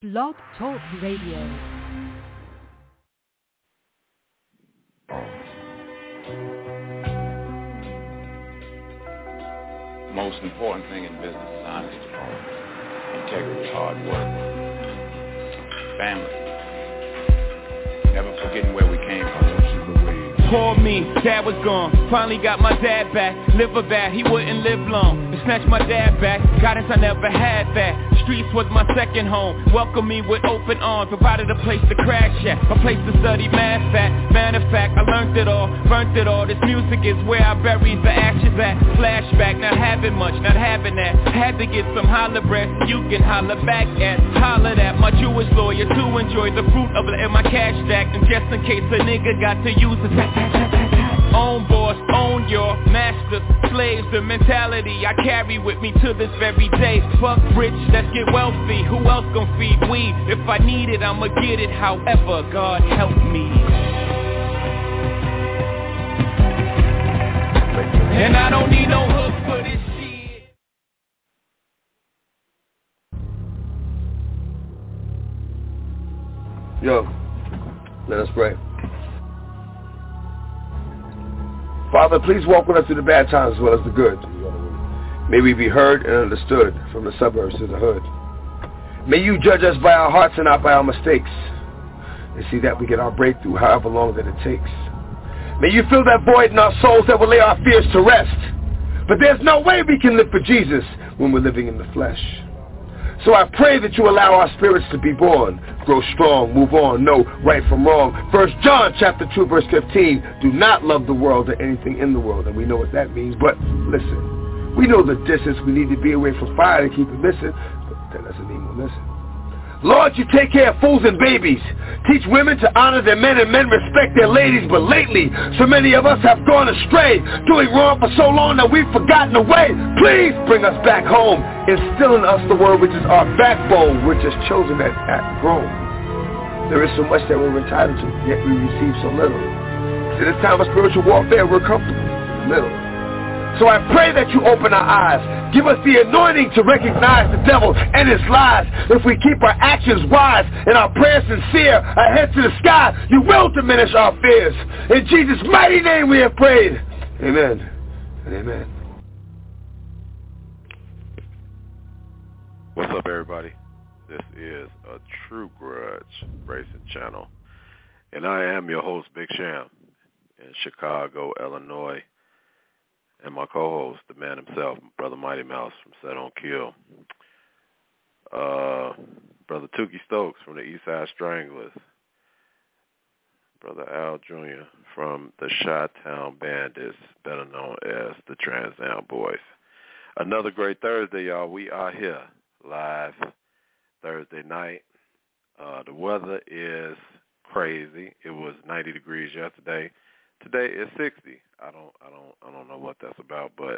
Blog Talk Radio. Most important thing in business is honesty, integrity, hard work, family, never forgetting where we came from. Called me, dad was gone, finally got my dad back. Liver bad, he wouldn't live long. To snatch my dad back, guidance I never had that. Streets was my second home, welcomed me with open arms. Provided a place to crash at, a place to study math at. Matter of fact, I learned it all, burnt it all. This music is where I buried the ashes at. Flashback, not having much, not having that. Had to get some holler breath, you can holler back at. Hollered at my Jewish lawyer to enjoy the fruit of it in my cash stack. And just in case a nigga got to use it, own boss, own your master, slaves, the mentality I carry with me to this very day. Fuck rich, let's get wealthy, who else gon' feed we? If I need it, I'ma get it, however, God help me. And I don't need no hook for this shit. Yo, let us pray. Father, please walk with us through the bad times as well as the good. May we be heard and understood from the suburbs to the hood. May you judge us by our hearts and not by our mistakes, and see that we get our breakthrough however long that it takes. May you fill that void in our souls that will lay our fears to rest. But there's no way we can live for Jesus when we're living in the flesh. So I pray that you allow our spirits to be born, grow strong, move on, know right from wrong. 1 John chapter 2 verse 15, do not love the world or anything in the world. And we know what that means, but listen, we know the distance we need to be away from fire to keep it missing, but that doesn't mean we're missing. Lord, you take care of fools and babies. Teach women to honor their men and men respect their ladies. But lately, so many of us have gone astray, doing wrong for so long that we've forgotten the way. Please bring us back home. Instill in us the word which is our backbone. We're just children that act grown. There is so much that we're entitled to, yet we receive so little. In this time of spiritual warfare, we're comfortable in the middle. So I pray that you open our eyes. Give us the anointing to recognize the devil and his lies. If we keep our actions wise and our prayers sincere, our heads to the sky, you will diminish our fears. In Jesus' mighty name we have prayed. Amen and amen. What's up, everybody? This is a True Grudge Racing channel, and I am your host, Big Sham, in Chicago, Illinois. And my co-host, the man himself, Brother Mighty Mouse from Set on Kill. Brother Tukey Stokes from the Eastside Stranglers. Brother Al Jr. from the Chi-Town Bandits, better known as the Trans Am Boys. Another great Thursday, y'all. We are here live Thursday night. The weather is crazy. It was 90 degrees yesterday. Today is 60. I don't know what that's about, but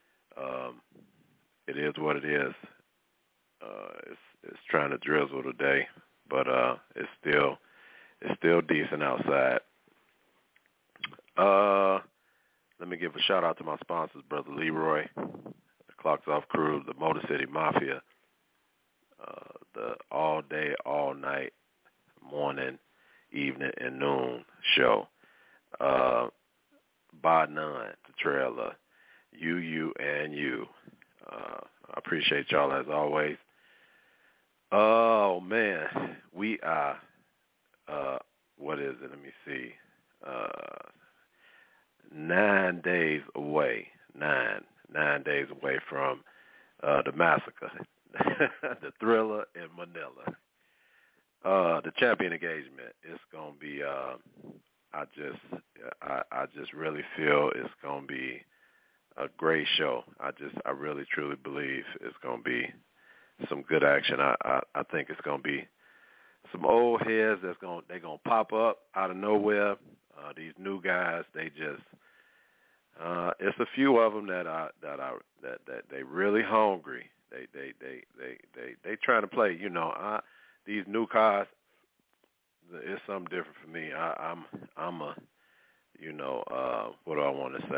it is what it is. It's trying to drizzle today, but it's still decent outside. Let me give a shout out to my sponsors, Brother Leroy, the Clocks Off Crew, the Motor City Mafia, the all day, all night, morning, evening, and noon show. By none, the trailer, you, and you. I appreciate y'all as always. Oh, man, we are, what is it? Let me see. 9 days away, nine days away from the massacre, the Thriller in Manila. The champion engagement is going to be, I just really feel it's going to be a great show. I really truly believe it's going to be some good action. I think it's going to be some old heads they're going to pop up out of nowhere. These new guys, they just it's a few of them that they really hungry. They trying to play. You know, these new cars. It's something different for me. I'm a, you know, what do I want to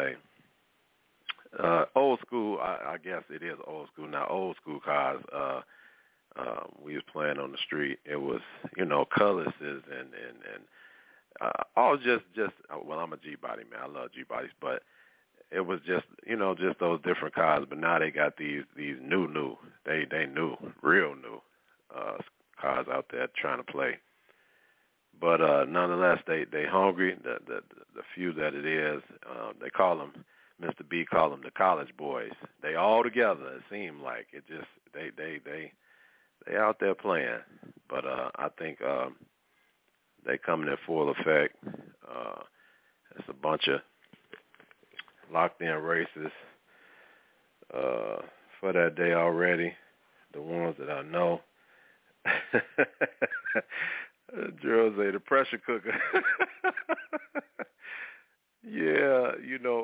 say? Old school. I guess it is old school now. Old school cars. We was playing on the street. It was, colorless and all just well, I'm a G-body man. I love G-bodies, but it was just those different cars. But now they got these new, they new, real new cars out there trying to play. But nonetheless, they hungry. The few that it is, they call them, Mr. B call them the college boys. They all together. It seemed like it just they out there playing. But I think they coming in full effect. It's a bunch of locked in races for that day already. The ones that I know. Gerald say the pressure cooker. Yeah,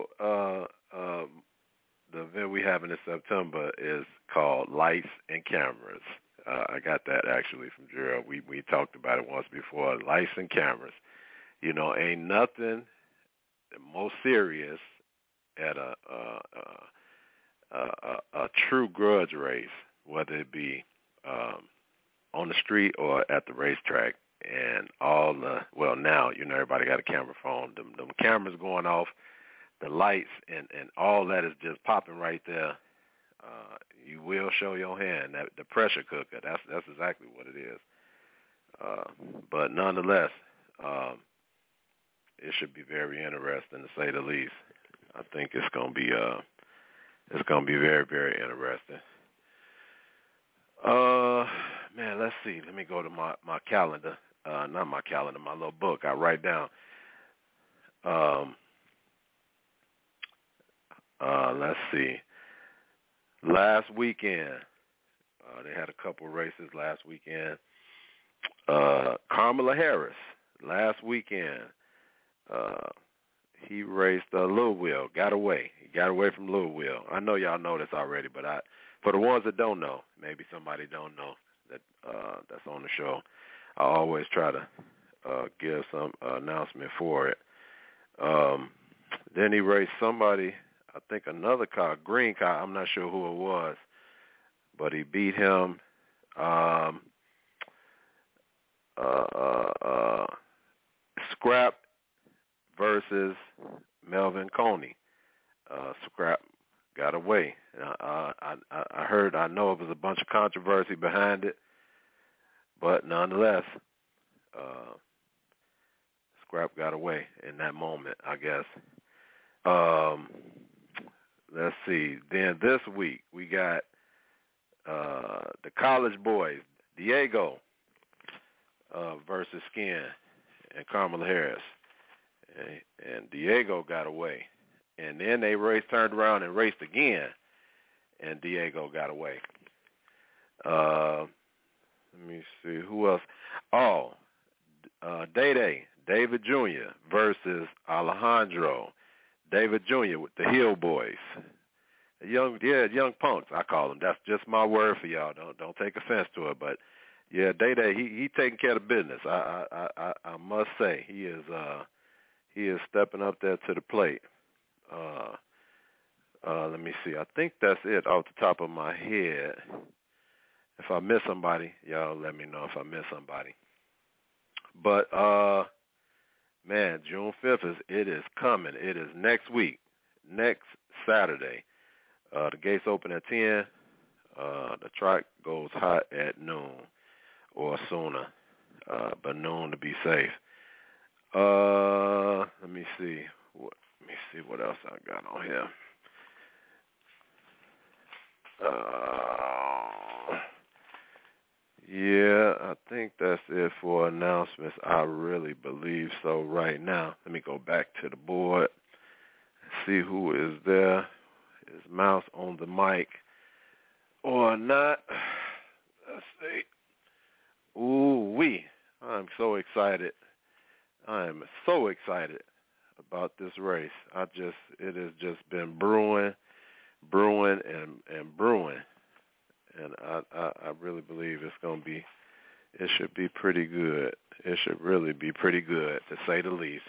the event we have in September is called Lights and Cameras. I got that actually from Gerald. We talked about it once before. Lights and cameras. Ain't nothing more serious at a true grudge race, whether it be on the street or at the racetrack. And now, everybody got a camera phone. Them cameras going off, the lights, and all that is just popping right there. You will show your hand. The pressure cooker, that's exactly what it is. But nonetheless, it should be very interesting, to say the least. I think it's gonna be very, very interesting. Man, let's see. Let me go to my calendar. Not my calendar, my little book I write down. Let's see. Last weekend, they had a couple races last weekend. Kamala Harris, last weekend, he raced Louisville, got away. He got away from Louisville. I know y'all know this already, but for the ones that don't know, maybe somebody don't know that's on the show, I always try to give some announcement for it. Then he raced somebody, I think another car, green car, I'm not sure who it was, but he beat him. Scrap versus Melvin Coney. Scrap got away. I know it was a bunch of controversy behind it, but nonetheless, Scrap got away in that moment, I guess. Let's see. Then this week we got the college boys, Diego versus Skin and Kamala Harris. And Diego got away. And then they turned around and raced again, and Diego got away. Let me see, who else? Oh, David Jr. versus Alejandro. David Jr. with the Hill Boys. Young punks, I call them. That's just my word for y'all. Don't take offense to it, but yeah, Day he taking care of business. I must say he is stepping up there to the plate. Let me see. I think that's it off the top of my head. If I miss somebody, y'all let me know if I miss somebody. But man, June 5th is coming. It is next week, next Saturday. The gates open at 10. The track goes hot at noon or sooner, but noon to be safe. Let me see what else I got on here. Yeah, I think that's it for announcements. I really believe so right now. Let me go back to the board and see who is there. Is Mouse on the mic or not? Let's see. Ooh-wee. I'm so excited. I am so excited about this race. It has just been brewing and brewing. And I really believe it should be pretty good. It should really be pretty good, to say the least.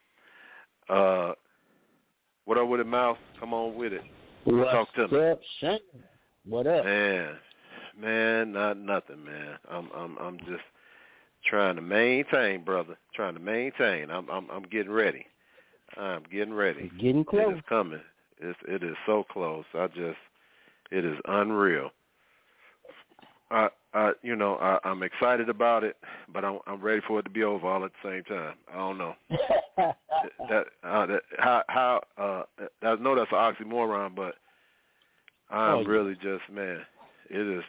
What up with it, Mouse? Come on with it. What's up, Shane? What up? Man, not nothing, man. I'm just trying to maintain, brother. Trying to maintain. I'm getting ready. I'm getting ready. It's getting close. It is coming. It is so close. It is unreal. I'm excited about it, but I'm ready for it to be over all at the same time. I don't know. I know that's an oxymoron, but I'm really just, man. It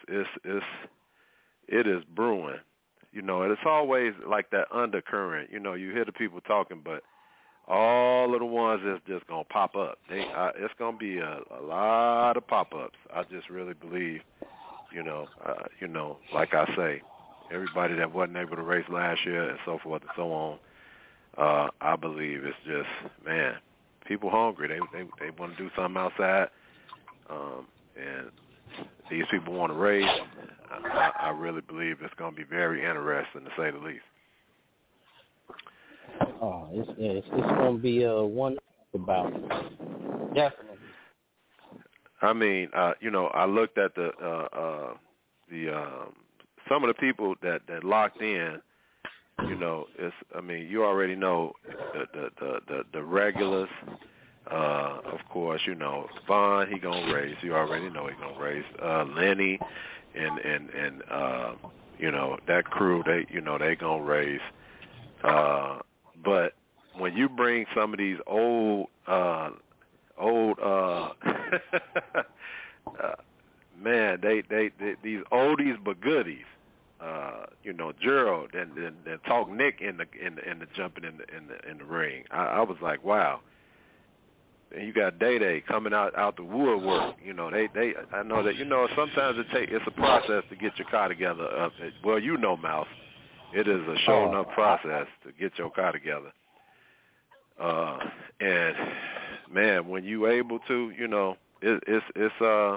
is brewing. You know, and it's always like that undercurrent. You know, you hear the people talking, but all of the ones that's just gonna pop up. It's gonna be a lot of pop-ups. I just really believe. You know, like I say, everybody that wasn't able to race last year and so forth and so on. I believe it's just, man, people hungry. They want to do something outside, and these people want to race. I really believe it's going to be very interesting, to say the least. Oh, it's going to be one about definitely. I mean, I looked at the some of the people that locked in. You know, you already know the regulars. Of course, you know, Vaughn, he gonna race. You already know he gonna race. Lenny and you know, that crew, they gonna race. But when you bring some of these old man, they these oldies but goodies. You know, Gerald and Talk Nick in the jumping in the ring. I was like, wow. And you got Day coming out the woodwork. You know, I know that, you know, sometimes it's a process to get your car together. Well, you know, Mouse, it is a showing up process to get your car together. And man, when you able to, you know, it's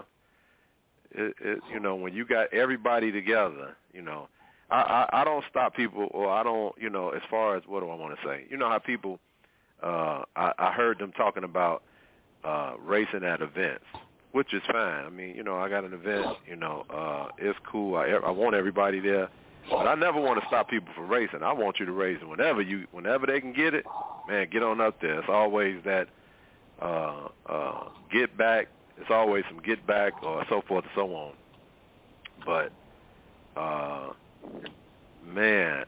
you know, when you got everybody together, you know, I don't stop people, or I don't, you know, as far as, what do I want to say? You know how people, I heard them talking about racing at events, which is fine. I mean, you know, I got an event, you know, it's cool. I want everybody there, but I never want to stop people from racing. I want you to race whenever they can get it, man, get on up there. It's always that get back. It's always some get back or so forth and so on. But man,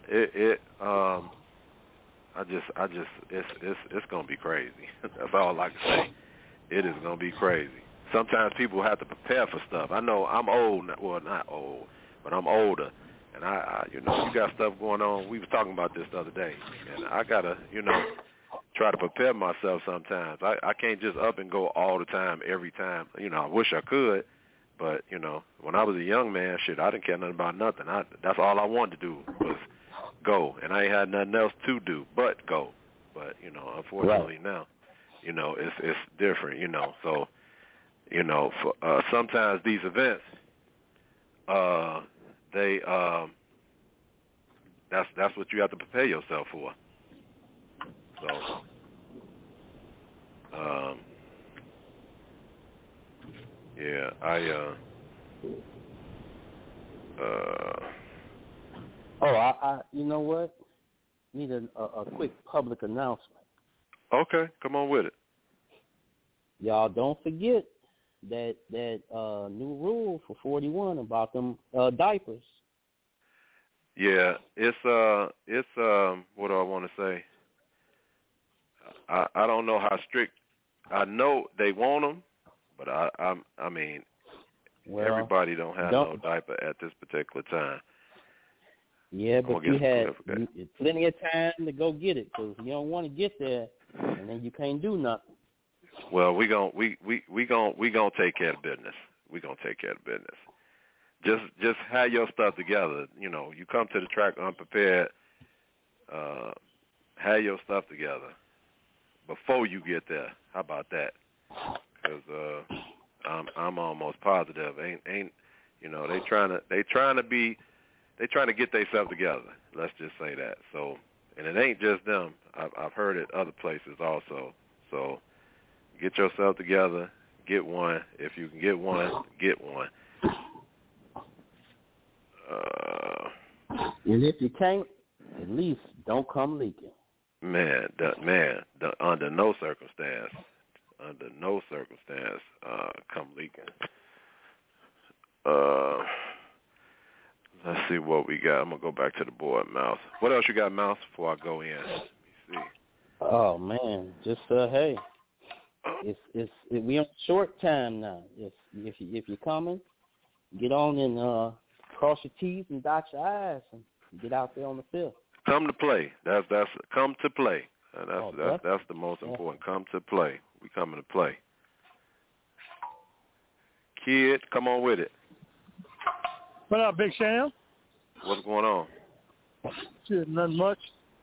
it's gonna be crazy. That's all I can say. It is gonna be crazy. Sometimes people have to prepare for stuff. I know I'm old, well, not old, but I'm older, and I you know, you got stuff going on. We was talking about this the other day, and I gotta, you know, try to prepare myself sometimes. I can't just up and go all the time, every time. You know, I wish I could, but, you know, when I was a young man, shit, I didn't care nothing about nothing. That's all I wanted to do was go, and I ain't had nothing else to do but go. But, you know, unfortunately now, you know, it's different, you know. So, you know, for, sometimes these events, that's what you have to prepare yourself for. So, yeah, I you know what? Need a quick public announcement. Okay, come on with it. Y'all don't forget that new rule for 41 about them diapers. Yeah, it's what do I want to say? I don't know how strict. I know they want them, but I mean, everybody don't have no diaper at this particular time. Yeah, but you had plenty of time to go get it, because you don't want to get there and then you can't do nothing. Well, we gonna take care of business. We gonna take care of business. Just have your stuff together. You know, you come to the track unprepared. Have your stuff together before you get there. How about that? Because I'm almost positive. Ain't you know, they trying to get themselves together. Let's just say that. So, and it ain't just them. I've heard it other places also. So, get yourself together. Get one. If you can get one, get one. And if you can't, at least don't come leaking. Under no circumstance, come leaking. Let's see what we got. I'm gonna go back to the board, Mouse. What else you got, Mouse? Before I go in, let me see. Oh man, just hey, we on short time now. If you're coming, get on and cross your T's and dot your I's and get out there on the field. Come to play. That's come to play. That's the most important. Come to play. We coming to play. Kid, come on with it. What up, Big Sham? What's going on? Shit, nothing much.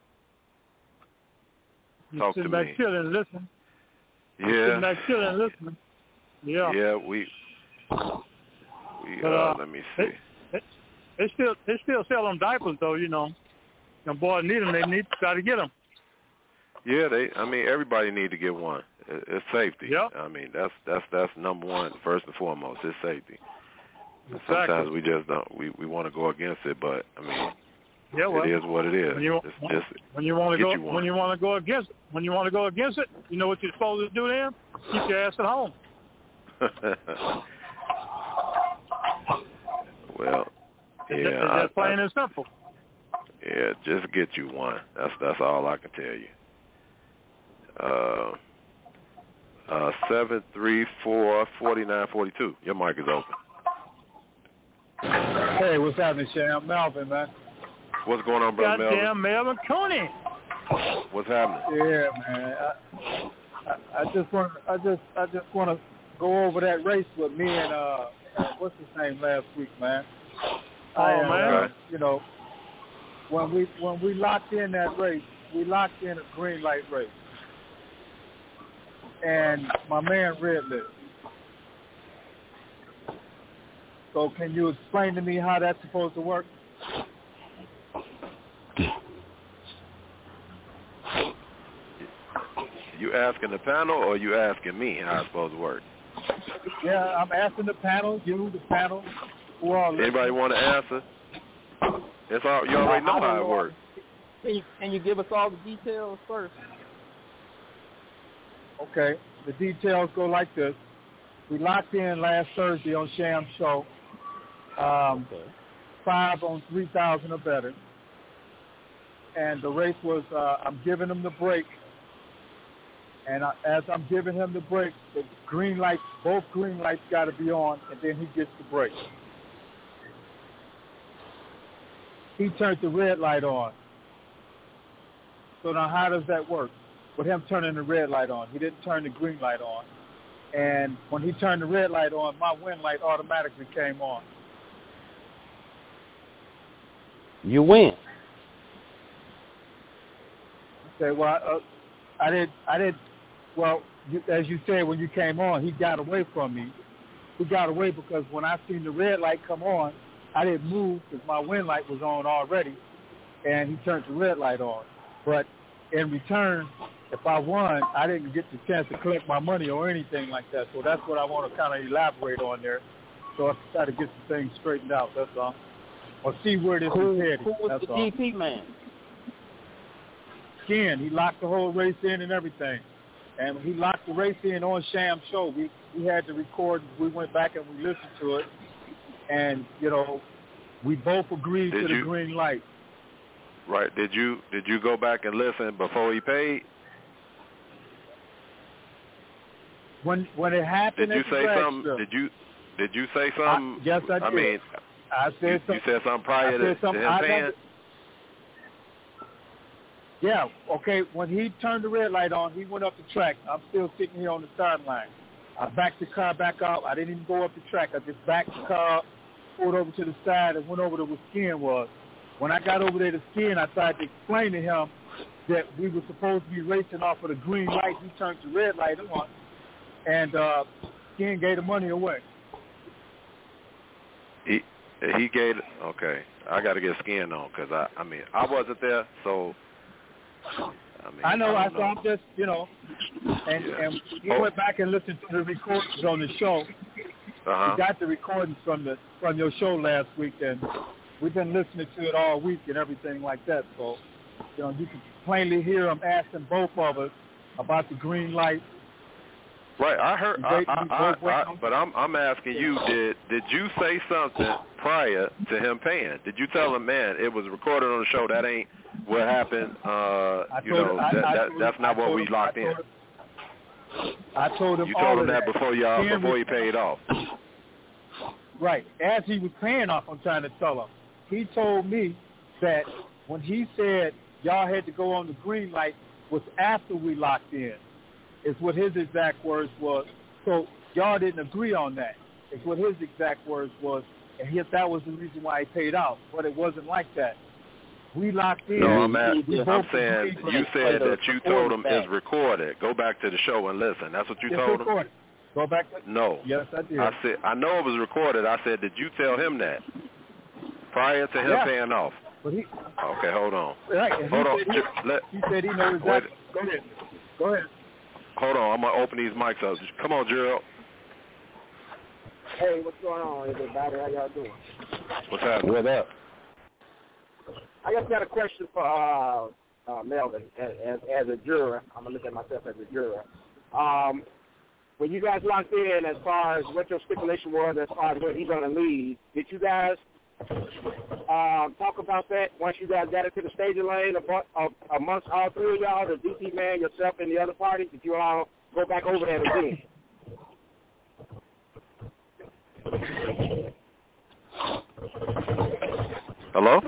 Talk to me. Sitting back chilling and listening. Yeah. Sitting back chilling and listening. Yeah. Yeah, we let me see. They still sell them diapers though, you know. Them boys need them. They need to try to get them. Yeah, everybody need to get one. It's safety. Yep. I mean, that's number one, first and foremost. It's safety. Exactly. Sometimes we just don't. We want to go against it, but I mean, it is what it is. When you want to go against it, you know what you're supposed to do then? Keep your ass at home. Well, It's just plain and simple. Yeah, just get you one. That's all I can tell you. 734-4942. Your mic is open. Hey, what's happening, Sham? Melvin, man. What's going on, brother Melvin? Goddamn Melvin Cooney. What's happening? Yeah, man. I just want to go over that race with me and what's his name last week, man. Man. You know, when we locked in that race, we locked in a green light race, and my man red lit. So can you explain to me how that's supposed to work? You asking the panel or you asking me how it's supposed to work? Yeah, I'm asking the panel, the panel. Who all anybody want to answer? It's all, you already know how it works. Can you give us all the details first? Okay, the details go like this. We locked in last Thursday on Sham's show. 5 on 3,000 or better. And the race was, I'm giving him the break. And as I'm giving him the break, the green lights, both green lights got to be on, and then he gets the break. He turned the red light on. So now how does that work? With him turning the red light on, he didn't turn the green light on. And when he turned the red light on, my win light automatically came on. You win. Okay, well, I did. Well, as you said, when you came on, he got away from me. He got away because when I seen the red light come on, I didn't move because my win light was on already, and he turned the red light on. But in return, if I won, I didn't get the chance to collect my money or anything like that. So that's what I want to kind of elaborate on there. So I try to get the thing straightened out, that's all. Or see where this is headed. Who was the GP man? Skin. He locked the whole race in and everything. And he locked the race in on Sham's show. We had to record. We went back and we listened to it. And, you know, we both agreed to the green light. Right. Did you go back and listen before he paid? When it happened, did you say something? Did you say something? Yes, I did. I mean, I said something. You said something prior to him paying? Yeah, okay. When he turned the red light on, he went up the track. I'm still sitting here on the starting line. I backed the car back out. I didn't even go up the track. I just backed the car up, pulled over to the side, and went over to where Skin was. When I got over there to Skin, I tried to explain to him that we were supposed to be racing off of the green light. He turned the red light on, and Skin gave the money away. He gave it. Okay, I got to get Skin on because I wasn't there, so. I know. I'm just, you know, and he went back and listened to the recordings on the show. Uh-huh. He got the recordings from your show last week, and we've been listening to it all week and everything like that. So, you know, you can plainly hear them asking both of us about the green light. Right, I heard. But I'm asking you, did you say something prior to him paying? Did you tell him, man, it was recorded on the show? That ain't what happened. That's not what we locked in. I told him. You told him that before he paid off. Right. As he was paying off, I'm trying to tell him. He told me that when he said y'all had to go on the green light was after we locked in. Is what his exact words was. So y'all didn't agree on that. Is what his exact words was. And that was the reason why he paid out. But it wasn't like that. We locked in. No, I'm saying you said that you told him it's recorded. Go back to the show and listen. That's what you told him? Go back. No. Yes, I did. I said, I know it was recorded. I said, did you tell him that prior to him paying off? But okay, hold on. Right. Hold on. He said he knows that. Go ahead. Hold on. I'm going to open these mics up. Come on, Gerald. Hey, what's going on, everybody? How y'all doing? What's happening? What up? I just got a question for Melvin as a juror. I'm going to look at myself as a juror. When you guys locked in as far as what your stipulation was as far as when he's going to leave, did you guys talk about that once you guys got into the staging lane amongst all three of y'all, the DP man, yourself, and the other party? Did you all go back over that again? Hello?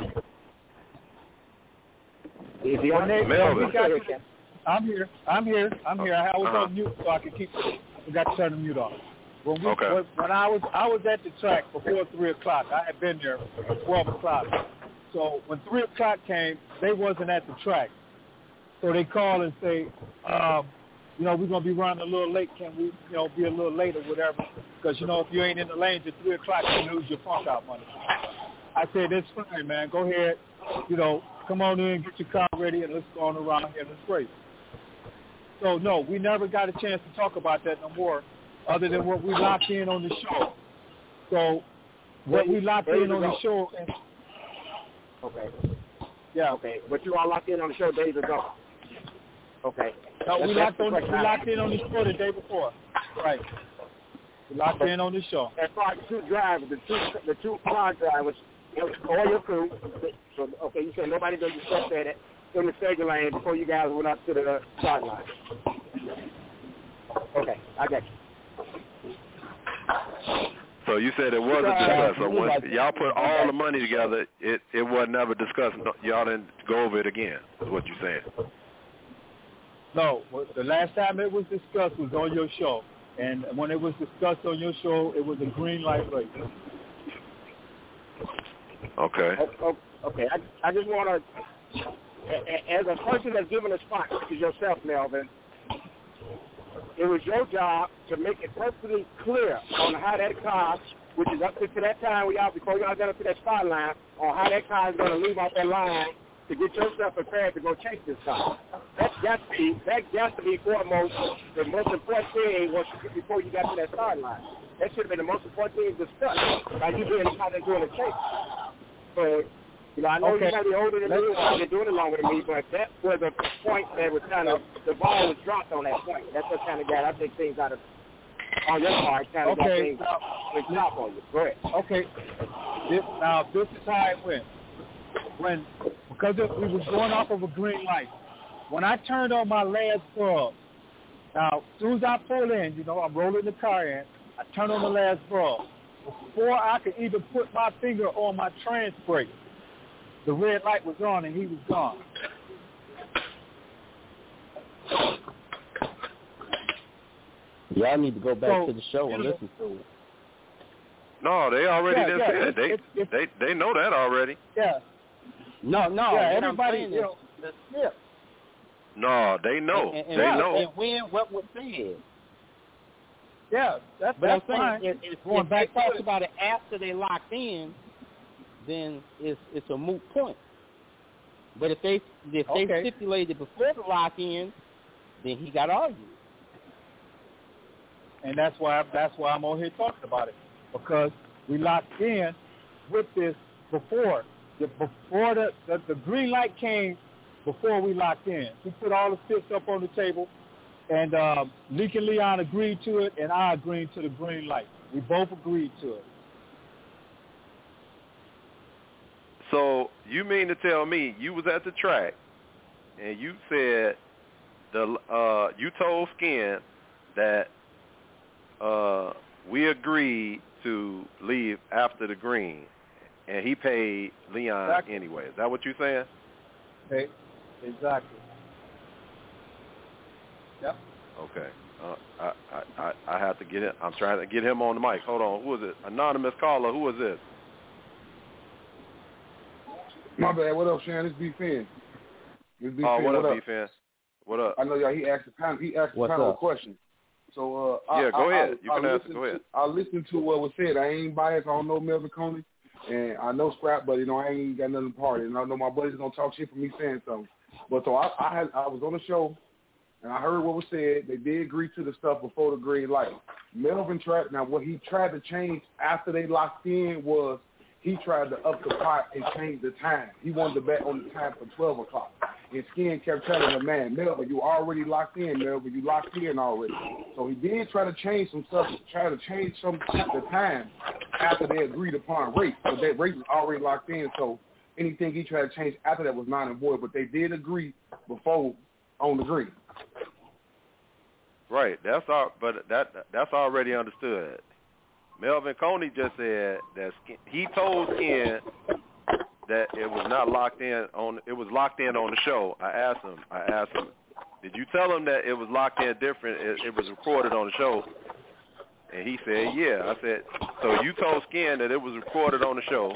Is he on there? Melvin. I'm here. I was on mute so I could forgot to turn the mute off. When I was at the track before 3 o'clock, I had been there at 12 o'clock. So when 3 o'clock came, they wasn't at the track. So they call and say, we're going to be running a little late. Can we, be a little late or whatever? Because, if you ain't in the lanes at 3 o'clock, you lose your funk out money. I said, that's fine, man. Go ahead. Come on in, get your car ready, and let's go on around here and let's race. So, no, we never got a chance to talk about that no more, other than what we locked in on the show. So, what we locked in on the show. Okay. Yeah. Okay. But you all locked in on the show days ago. Okay. No, we locked in on the show the day before. Right. We locked in on the show. As far as the two drivers, the two car drivers, all your crew. So, okay, you said nobody does discuss that in the staging lane before you guys went up to the start line. Okay, I got you. So you said it wasn't discussed. So when y'all put all the money together, it was never discussed. Y'all didn't go over it again, is what you're saying. No, the last time it was discussed was on your show. And when it was discussed on your show, it was a green light race. Okay. Okay. I just want to, as a person that's given a spot to yourself, Melvin, it was your job to make it perfectly clear on how that car, which is up to that time before y'all got up to that start line, on how that car is going to leave off that line to get yourself prepared to go chase this car. That got to be foremost, the most important thing before you got to that start line. That should have been the most important thing discussed by you doing a chase. So, I know you might be older than me, or you're doing it longer than me, but that was a point that was the ball was dropped on that point. That's what kind of got, I think, things out of, on your part, kind of got things dropped on you. Go ahead. Okay. This is how it went. Because we was going off of a green light. When I turned on my last bulb, now, as soon as I pull in, I'm rolling the car in, I turn on the last bulb. Before I could even put my finger on my trans brake, the red light was on and he was gone. Y'all need to go back to the show and listen to it. No, they already didn't say that. They know that already. Yeah. No. Yeah, everybody, No, they know. And they know. And when what was said. Yeah, that's fine. If they talk about it after they locked in, then it's a moot point. But if they stipulated before the lock in, then he got argued. And that's why I'm on here talking about it, because we locked in with this before the green light came before we locked in. We put all the sticks up on the table, and Leak and Leon agreed to it, and I agreed to the green light. We both agreed to it. So you mean to tell me you was at the track and you said you told Skin that we agreed to leave after the green, and he paid Leon anyway. Is that what you're saying? Okay. Exactly. Yep. Okay. I have to get it. I'm trying to get him on the mic. Hold on. Who is it? Anonymous caller. Who is this? My bad. What up, Shan? It's B-Fin. What up, B-Fin? What up? I know y'all. He asked the panel a question. So go ahead. You can ask. Go ahead. I listened to what was said. I ain't biased. I don't know Melvin Coney, and I know Scrap, but I ain't got nothing to party. And I know my buddies gonna talk shit for me saying something. But so I was on the show, and I heard what was said. They did agree to the stuff before the green light. Melvin tried. Now what he tried to change after they locked in was he tried to up the pot and change the time. He wanted to bet on the time for 12 o'clock. And Skin kept telling him, man, Melvin, you already locked in, Melvin. You locked in already. So he did try to change some stuff, try to change the time after they agreed upon rate. But that rate was already locked in, so anything he tried to change after that was non and void. But they did agree before on the green. Right. That's already understood. Melvin Coney just said that he told Skin that it was not locked in on. It was locked in on the show. I asked him, did you tell him that it was locked in different? It was recorded on the show, and he said, yeah. I said, so you told Skin that it was recorded on the show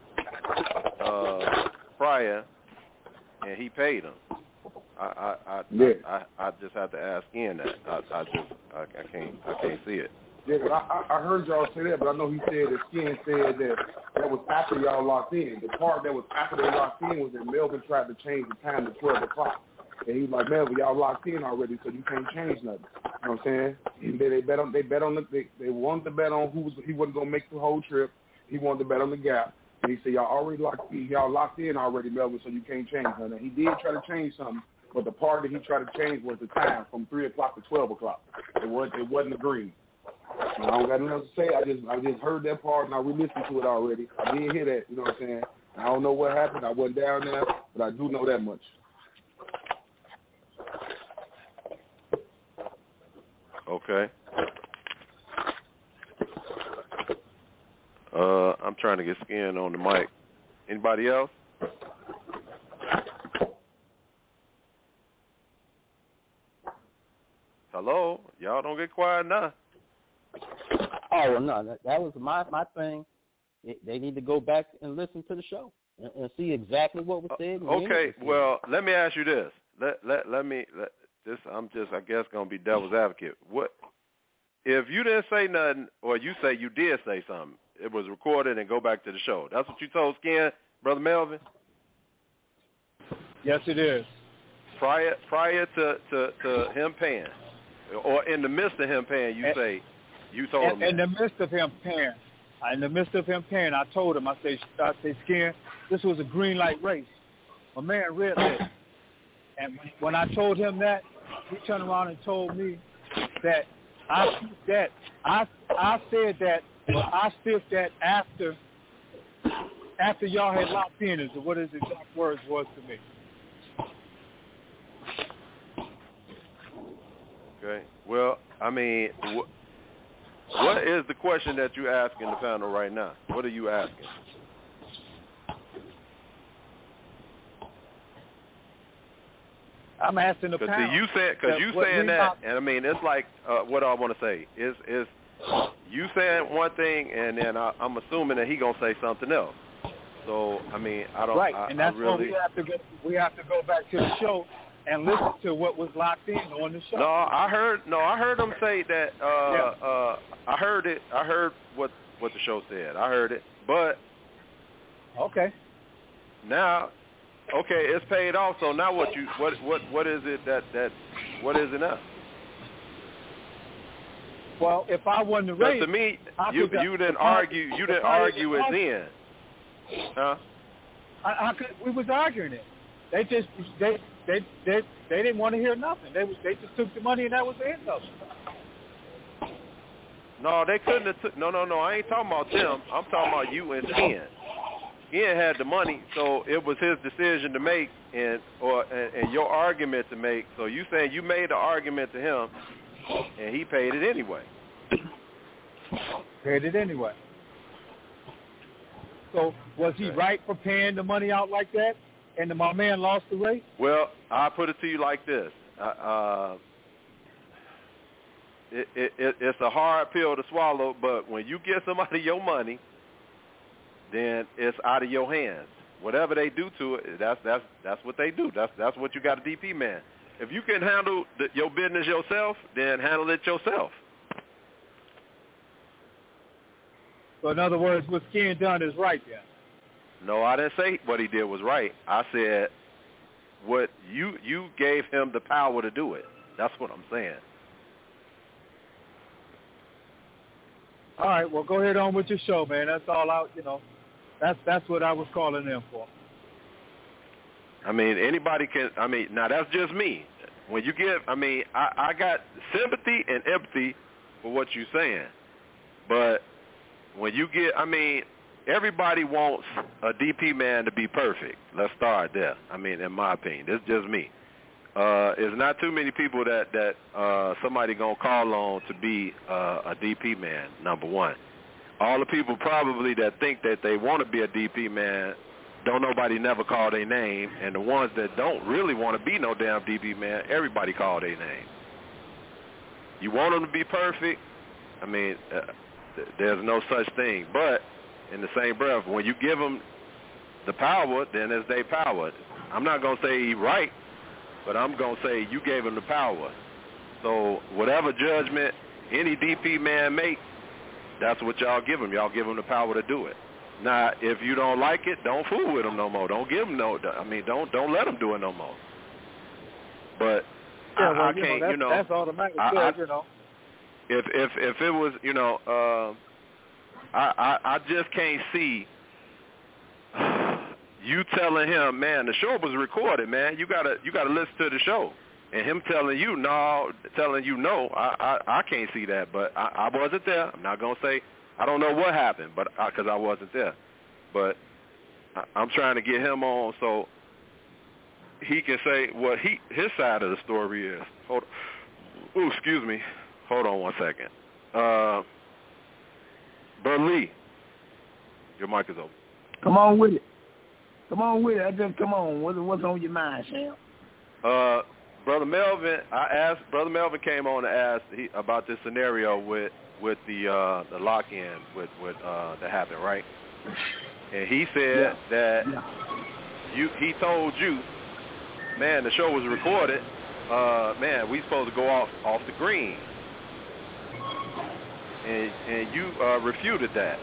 prior, and he paid him. I just have to ask Skin that. I can't see it. Yeah, but I heard y'all say that, but I know he said that Skin said that was after y'all locked in. The part that was after they locked in was that Melvin tried to change the time to 12 o'clock. And he was like, Melvin, y'all locked in already, so you can't change nothing. You know what I'm saying? And then they wanted to bet on he wasn't gonna make the whole trip. He wanted to bet on the gap. And he said, y'all locked in already, Melvin, so you can't change nothing. He did try to change something, but the part that he tried to change was the time from 3 o'clock to 12 o'clock. It wasn't agreed. I don't got nothing else to say. I just heard that part and I re-listened to it already. I did hear that, you know what I'm saying? I don't know what happened. I wasn't down there, but I do know that much. Okay. I'm trying to get Skin on the mic. Anybody else? Hello? Y'all don't get quiet now. Oh, well, no, that was my thing. They need to go back and listen to the show and see exactly what was said. Okay, well, let me ask you this. I'm just, I guess, going to be devil's advocate. What if you didn't say nothing, or you say you did say something, it was recorded and go back to the show? That's what you told Skin, Brother Melvin? Yes, it is. Prior to him paying, or in the midst of him paying, you say you told him. In the midst of him paying, I told him, I say, Skin, this was a green light race. My man red lit. And when I told him that, he turned around and told me that I said that, but I stiffed that after y'all had locked in, is what his exact words was to me. Okay. Well, I mean, what is the question that you're asking the panel right now? What are you asking? I'm asking the panel. You saying that, and I mean, it's like what I want to say is you saying one thing, and then I'm assuming that he gonna say something else. So I mean, I don't. Right, and that's why we have to go back to the show and listen to what was locked in on the show. I heard him say that. I heard it. I heard what the show said. I heard it, but okay. Now, okay, it's paid off. So now what is it what is it now? Well, if I won the race, to me, you didn't argue it then. Huh? We was arguing it. They didn't want to hear nothing. They just took the money and that was the end of it. No, they couldn't have took. No. I ain't talking about them. I'm talking about you and Skin. Skin had the money, so it was his decision to make and your argument to make. So you saying you made the argument to him, and he paid it anyway. Paid it anyway. So was he right for paying the money out like that, and my man lost the race? Well, I'll put it to you like this. It's a hard pill to swallow, but when you give somebody your money, then it's out of your hands. Whatever they do to it, that's what they do. That's what you got a DP man. If you can handle your business yourself, then handle it yourself. So in other words, what Skin done is right then. No, I didn't say what he did was right. I said what you gave him the power to do it. That's what I'm saying. All right, well, go ahead on with your show, man. That's all out, That's what I was calling in for. I mean, anybody can. I mean, now that's just me. When you give, I got sympathy and empathy for what you're saying, but when you get, everybody wants a DP man to be perfect. Let's start there. In my opinion, this is just me. There's not too many people that somebody gonna call on to be a DP man. Number one, all the people probably that think that they want to be a DP man, don't nobody never call their name, and the ones that don't really want to be no damn DP man, everybody call their name. You want them to be perfect? There's no such thing. But in the same breath, when you give them the power, then it's their power. I'm not gonna say he right, but I'm going to say you gave him the power. So whatever judgment any DP man make, that's what y'all give him. Y'all give him the power to do it. Now, if you don't like it, don't fool with him no more. Don't give him don't let him do it no more. But I can't, that's automatic, If it was, I just can't see you telling him, man, the show was recorded, man. You gotta listen to the show, and him telling you no. I can't see that, but I wasn't there. I'm not gonna say I don't know what happened, but because I wasn't there. But I'm trying to get him on so he can say what his side of the story is. Excuse me. Hold on one second. Brother Lee, your mic is open. Come on with it. Come on with it. Come on. What's on your mind, Sam? Brother Melvin, Brother Melvin came on to ask about this scenario with the lock-in with that happened, right? And he said that he told you, man, the show was recorded. Man, we supposed to go off the green, and you refuted that.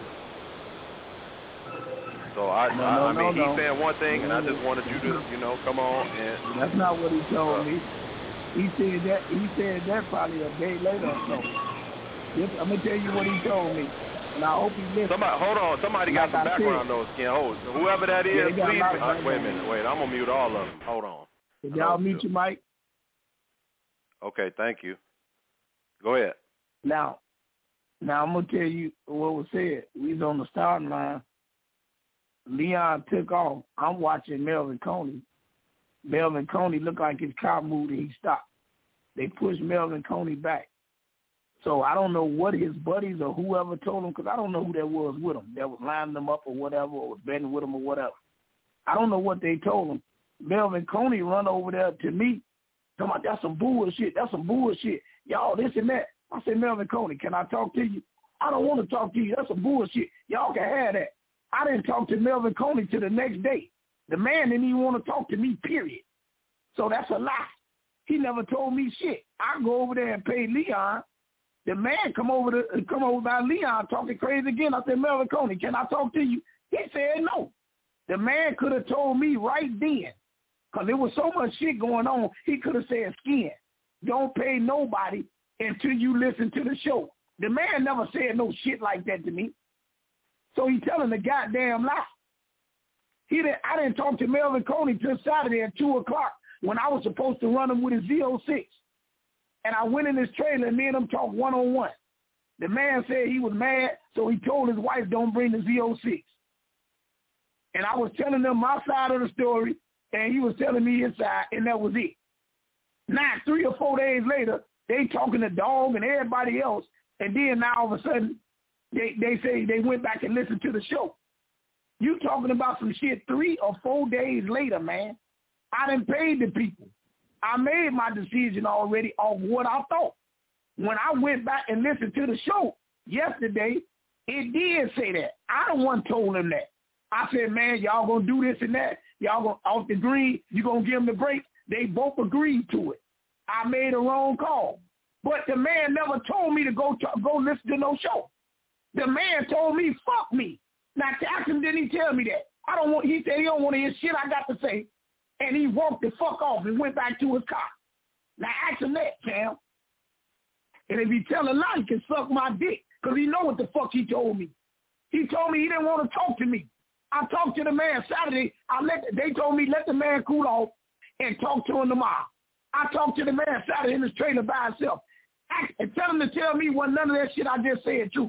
So he's saying one thing, and I just wanted you to, come on and. That's not what he told me. He said that probably a day later or so. I'm gonna tell you what he told me, and I hope he listens. Hold on. Somebody got some background noise. Whoever that is, please. Wait a minute. Wait, I'm gonna mute all of them. Hold on. Can y'all mute your mic? Okay, thank you. Go ahead. Now I'm gonna tell you what was said. We was on the starting line. Leon took off. I'm watching Melvin Coney. Melvin Coney looked like his car moved and he stopped. They pushed Melvin Coney back. So I don't know what his buddies or whoever told him, because I don't know who that was with him. That was lining them up or whatever, or was betting with him or whatever. I don't know what they told him. Melvin Coney run over there to me, talking about that's some bullshit. That's some bullshit. Y'all, this and that. I said, Melvin Coney, can I talk to you? I don't want to talk to you. That's some bullshit. Y'all can have that. I didn't talk to Melvin Coney till the next day. The man didn't even want to talk to me, period. So that's a lie. He never told me shit. I go over there and pay Leon. The man come over by Leon talking crazy again. I said, Melvin Coney, can I talk to you? He said no. The man could have told me right then, because there was so much shit going on, he could have said, Skin, don't pay nobody until you listen to the show. The man never said no shit like that to me. So he telling the goddamn lie. I didn't talk to Melvin Coney till Saturday at 2:00 when I was supposed to run him with his Z06. And I went in his trailer and me and him talked one-on-one. The man said he was mad, so he told his wife, don't bring the Z06. And I was telling them my side of the story, and he was telling me his side, and that was it. Now, 3 or 4 days later, they talking to Dog and everybody else, and then now all of a sudden, they say they went back and listened to the show. You talking about some shit 3 or 4 days later, man. I done paid the people. I made my decision already of what I thought. When I went back and listened to the show yesterday, it did say that. I the one told them that. I said, man, y'all going to do this and that. Y'all going off the green. You going to give them the break. They both agreed to it. I made a wrong call. But the man never told me to go listen to no show. The man told me, fuck me. Now, ask him, didn't he tell me that? He said he don't want to hear shit I got to say. And he walked the fuck off and went back to his car. Now, ask him that, Cam. And if he tell a lie, he can suck my dick. Because he know what the fuck he told me. He told me he didn't want to talk to me. I talked to the man Saturday. They told me let the man cool off and talk to him tomorrow. I talked to the man Saturday in his trailer by himself. And tell him to tell me what none of that shit I just said true.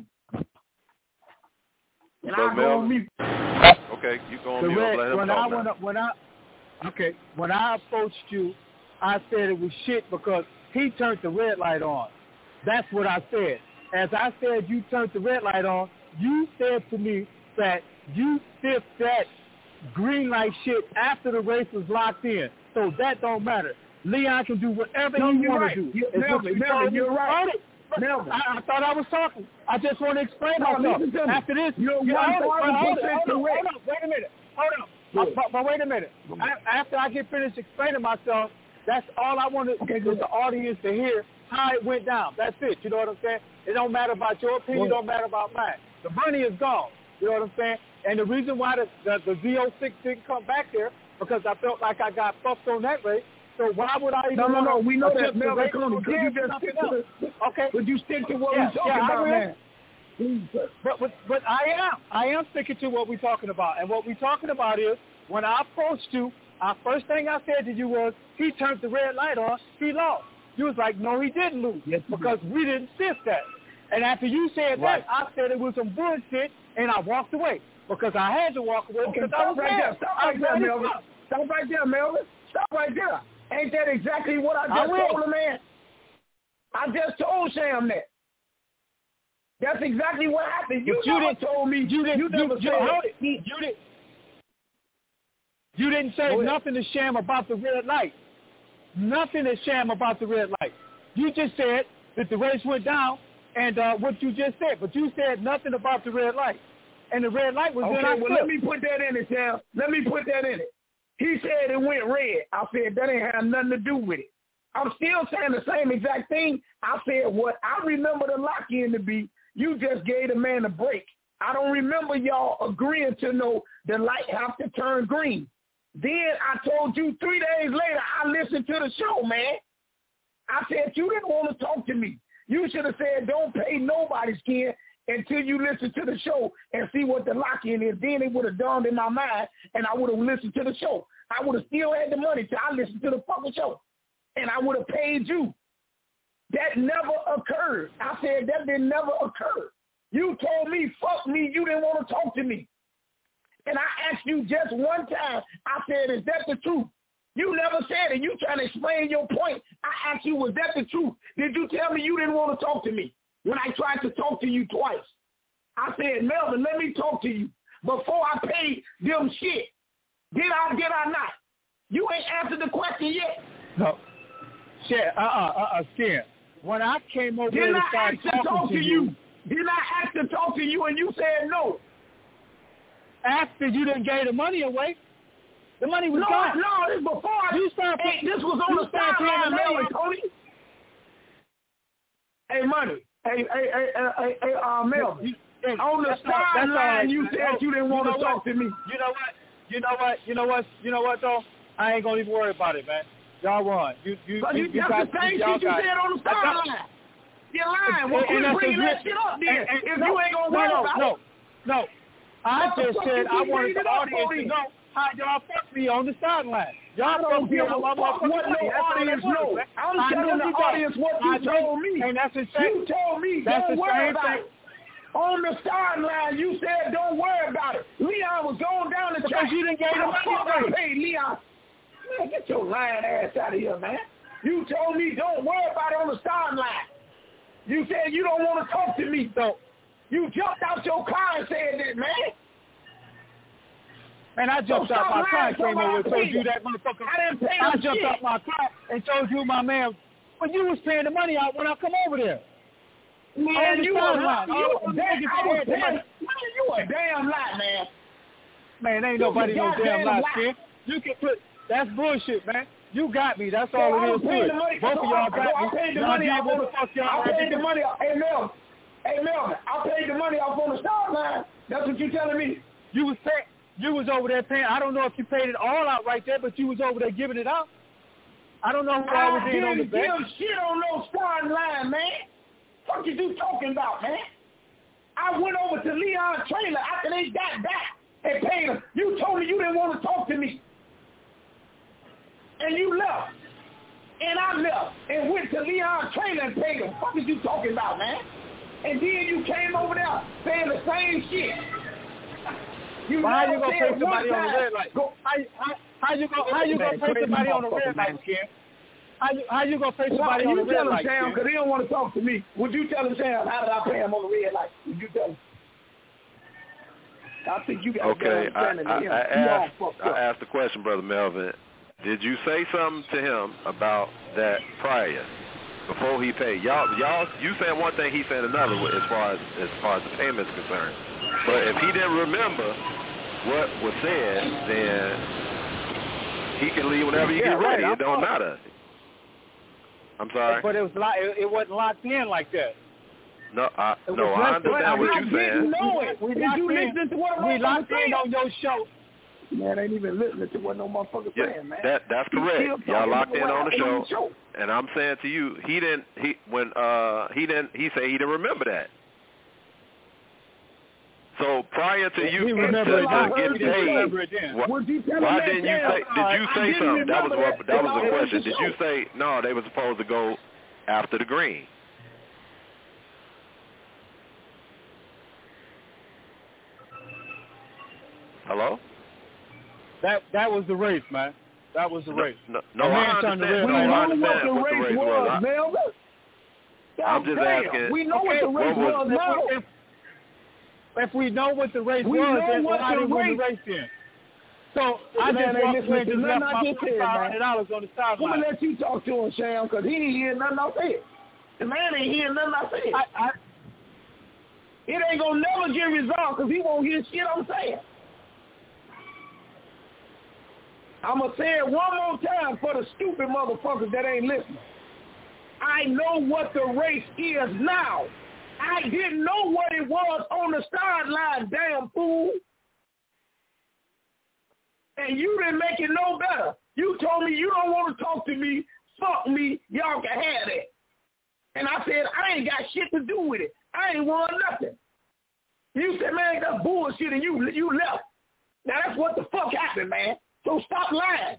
And so I go on mute. Okay, you go on mute. Let him talk when I approached you, I said it was shit because he turned the red light on. That's what I said. As I said, you turned the red light on. You said to me that you stiffed that green light shit after the race was locked in. So that don't matter. Leon can do whatever he want to do. Melvin, you're right. Melvin. I thought I was talking. I just want to explain myself. After this, hold on. Wait a minute. But wait a minute. After I get finished explaining myself, that's all I wanted the audience to hear how it went down. That's it. You know what I'm saying? It don't matter about your opinion. It don't matter about mine. The money is gone. You know what I'm saying? And the reason why the Z06 didn't come back there because I felt like I got fucked on that race. So why would I even? No. We know that, Melvin Coney. Could you just stick to okay? Could you stick to what we're talking about, man? But I am sticking to what we're talking about. And what we're talking about is when I approached you, first thing I said to you was he turned the red light on. He lost. You was like, no, he didn't lose because we didn't sift that. And after you said that, I said it was some bullshit, and I walked away because I had to walk away because I was mad. Stop right there, Melvin. Stop right there. Ain't that exactly what I just told the man? I just told Sam that. That's exactly what happened. You never told me. You didn't say nothing to Sham about the red light. Nothing to Sham about the red light. You just said that the race went down and what you just said. But you said nothing about the red light. And the red light was okay, well, let me put that in it, Sam. Let me put that in it. He said it went red. I said that ain't have nothing to do with it. I'm still saying the same exact thing. I said what I remember the lock-in to be, you just gave the man a break. I don't remember y'all agreeing to know the light have to turn green. Then I told you 3 days later, I listened to the show, man. I said, you didn't want to talk to me. You should have said, don't pay nobody's skin until you listen to the show and see what the lock-in is. Then it would have dawned in my mind, and I would have listened to the show. I would have still had the money till I listened to the fucking show, and I would have paid you. That never occurred. I said that didn't never occur. You told me, fuck me, you didn't want to talk to me. And I asked you just one time, I said, is that the truth? You never said it. You trying to explain your point. I asked you, was that the truth? Did you tell me you didn't want to talk to me when I tried to talk to you twice? I said, Melvin, let me talk to you before I paid them shit. Did I not? You ain't answered the question yet. No. Shit, Skin. When I came over here to start talking to you. Did I ask to talk to you and you said no? After you didn't give the money away. The money was gone. No, this before. This was on the sideline, Melvin, Tony. Hey, money. Hey, Melvin. On the sideline, you said you didn't want to talk to me. You know what, though? I ain't gonna even worry about it, man. Y'all won. You got the same shit you said on the sideline. You're lying. Well, quit bringing that shit up then. If you ain't gonna worry about it. No. I just said I wanted the audience to know. how y'all fucked me on the sideline. Y'all don't give a fuck what no audience know. I'm telling the audience what you told me. And that's the same. You told me don't worry about it. On the sideline, you said don't worry about it. Leon was going down the track. You didn't get the money. Hey, Leon, man, get your lying ass out of here, man. You told me don't worry about it on the sideline. You said you don't want to talk to me, so you jumped out your car and said that, man. Man, I jumped out my car and came over and told you that motherfucker. I jumped out my car and told you, my man, when you was paying the money out when I come over there. Man, you a damn lie, man. Man, ain't nobody no damn lie, kid. You can put, that's bullshit, man. You got me. That's all it is to it. Both of y'all got me. I paid the money off on the Hey, Melvin, I paid the money off on the sideline. That's what you telling me. You was over there paying. I don't know if you paid it all out right there, but you was over there giving it out. I don't know who I was in on the bench. I didn't give shit on no sideline, man. What you talking about, man? I went over to Leon Trailer after they got back and paid him. You told me you didn't want to talk to me. And you left. And I left and went to Leon Trailer and paid him. What is you talking about, man? And then you came over there saying the same shit. How you gonna pay somebody on the red light? How you gonna pay somebody on the red light, Kim? How you gonna pay somebody on the red light? Sam, because he don't want to talk to me. Would you tell him, Sam, how did I pay him on the red light? Would you tell him? I think you got okay. I asked the question, Brother Melvin. Did you say something to him about that prior before he paid? Y'all, you saying one thing, he saying another as far as the payment's concerned. But if he didn't remember what was said, then he can leave whenever you get ready. It don't matter. I'm sorry. But it wasn't locked in like that. No, I understand what you're saying. We locked in on your show. Man, ain't even listening to what no motherfucker saying, man. That's correct. Y'all locked in on the show. And I'm saying to you, he said he didn't remember that. So prior to you getting paid, why didn't you say? Did you say something? That was the question. Did you say no? They were supposed to go after the green. Hello? That was the race, man. That was the race. No, I understand what the race was. I'm just asking. We know what the race was now. If we know what the race was, then why didn't we race in? So I just walked away and just left my $500 on the sideline. I'm going to let you talk to him, Sam, because he ain't hearing nothing I said. The man ain't hearing nothing I said. It ain't going to never get resolved because he won't hear shit I'm saying. I'm going to say it one more time for the stupid motherfuckers that ain't listening. I know what the race is now. I didn't know what it was on the sideline, damn fool. And you didn't make it no better. You told me you don't want to talk to me. Fuck me. Y'all can have it. And I said, I ain't got shit to do with it. I ain't won nothing. You said, man, that's bullshit, and you left. Now, that's what the fuck happened, man. So stop lying.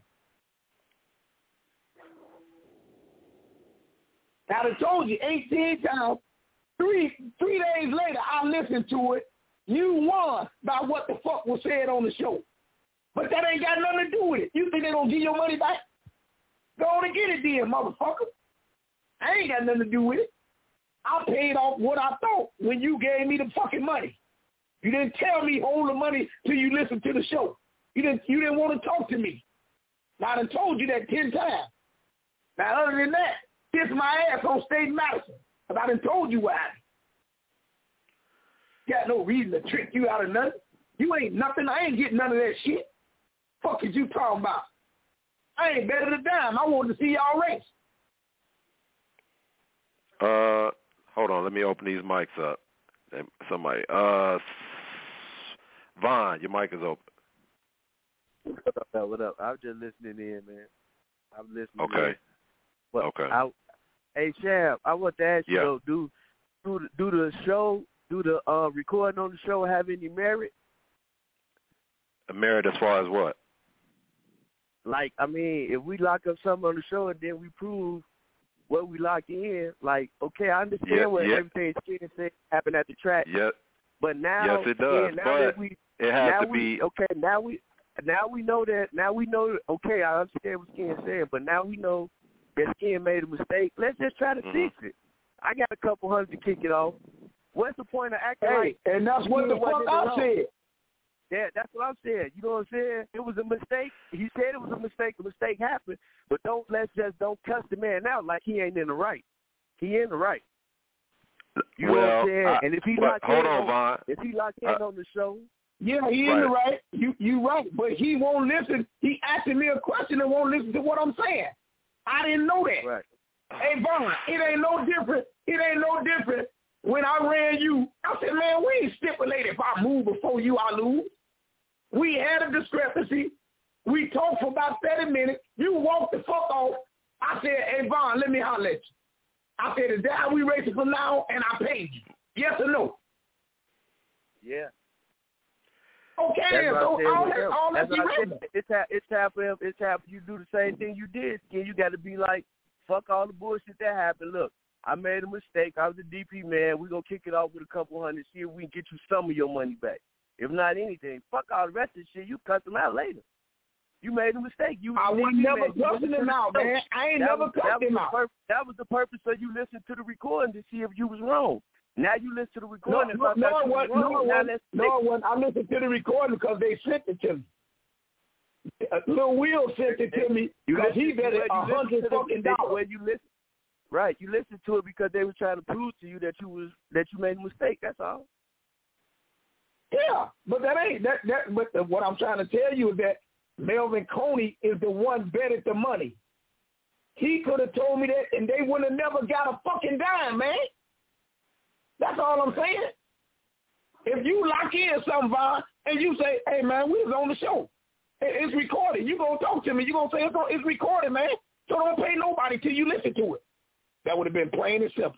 I done told you 18 times. Three days later, I listened to it. You won by what the fuck was said on the show. But that ain't got nothing to do with it. You think they gonna give your money back? Go on and get it then, motherfucker. I ain't got nothing to do with it. I paid off what I thought when you gave me the fucking money. You didn't tell me hold the money till you listened to the show. You didn't want to talk to me. Now, I done told you that 10 times. Now, other than that, kiss my ass on State Madison. Because I done told you why. Got no reason to trick you out of nothing. You ain't nothing. I ain't getting none of that shit. Fuck is you talking about? I ain't better than a dime. I wanted to see y'all race. Hold on. Let me open these mics up. Somebody. Vaughn, your mic is open. What up? I'm just listening in, man. I'm listening. Okay. In. But okay. Hey, Shab, I want to ask you, though, do the show, do the recording on the show have any merit? Merit as far as what? like, I mean, if we lock up something on the show and then we prove what we locked in, like, okay, I understand what everything Skin said happened at the track. Yep. But now, yes, it does. But it has to be. Okay, now we know that. Now we know. Okay, I understand what Skin said, but now we know that Skin made a mistake. Let's just try to fix it. I got a couple hundred to kick it off. What's the point of acting like? And that's what the fuck I said. Yeah, that's what I'm saying. You know what I'm saying? It was a mistake. He said it was a mistake. The mistake happened. But don't cuss the man out like he ain't in the right. He in the right. You know what I'm saying? And if he locked in on the show. Yeah, he in the right. You right. But he won't listen. He asking me a question and won't listen to what I'm saying. I didn't know that. Right. Hey, Vaughn, it ain't no different. It ain't no different. When I ran you, I said, man, we ain't stipulated if I move before you, I lose. We had a discrepancy. We talked for about 30 minutes. You walked the fuck off. I said, hey, Vaughn, let me holler at you. I said, is that how we racing from now? And I paid you. Yes or no? Yeah. Okay, so all that it's time for him. It's time for you to do the same thing you did. You got to be like, fuck all the bullshit that happened. Look, I made a mistake. I was the DP man. We're going to kick it off with a couple hundred, see if we can get you some of your money back. If not anything, fuck all the rest of the shit. You cut them out later. You made a mistake. I was never cussing him out, man. I ain't never cussed him out. That was the purpose of you listening to the recording to see if you was wrong. Now you listen to the recording. No, I listened to the recording because they sent it to me. Lil Will sent it to me because he bet it $100 fucking dollars. Right, you listened to it because they were trying to prove to you that you made a mistake. That's all. Yeah, but that ain't that. But what I'm trying to tell you is that Melvin Coney is the one betted the money. He could have told me that, and they would have never got a fucking dime, man. That's all I'm saying. If you lock in something, Vaughn, and you say, hey, man, we was on the show. It's recorded. You going to talk to me. You going to say it's recorded, man. So don't pay nobody till you listen to it. That would have been plain and simple.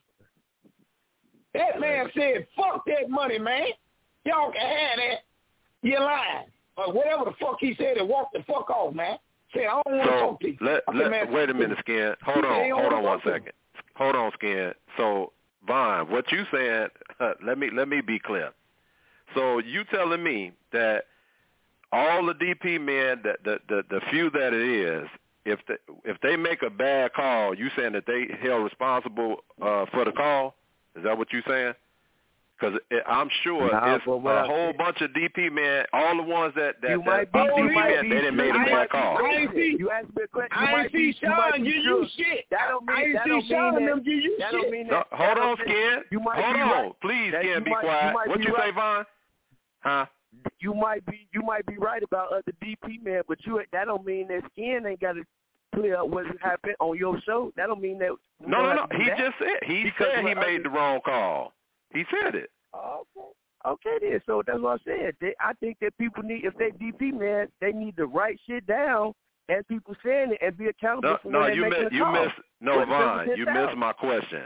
That man said, fuck that money, man. Y'all can have that. You're lying. Or whatever the fuck he said and walked the fuck off, man. Said, I don't want to talk to you. Wait a minute, Skin. Hold on 1 second. Hold on, Skin. So, Vaughn, what you saying, let me be clear. So you telling me that all the DP men, the few that it is, if they make a bad call, you saying that they held responsible for the call? Is that what you saying? Because I'm sure it's a whole bunch of DP men, all the ones that DP men, they didn't make a bad call. You asked me a question. I ain't see Sean give you shit. I ain't see Sean them give you shit. Hold on, Skin. Hold on. Please, Skin, be quiet. What you say, Vaughn? Huh? You might be right about other DP men, but that don't mean that Skin ain't got to clear up what happened on your show. That don't mean that. No. He just said he made the wrong call. He said it. Okay then. So that's what I said. I think that people need, if they DP man, they need to write shit down as people saying it and be accountable for when they making a call. Vaughn, you missed my question.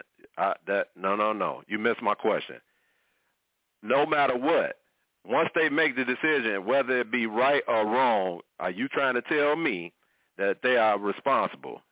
You missed my question. No matter what, once they make the decision, whether it be right or wrong, are you trying to tell me that they are responsible?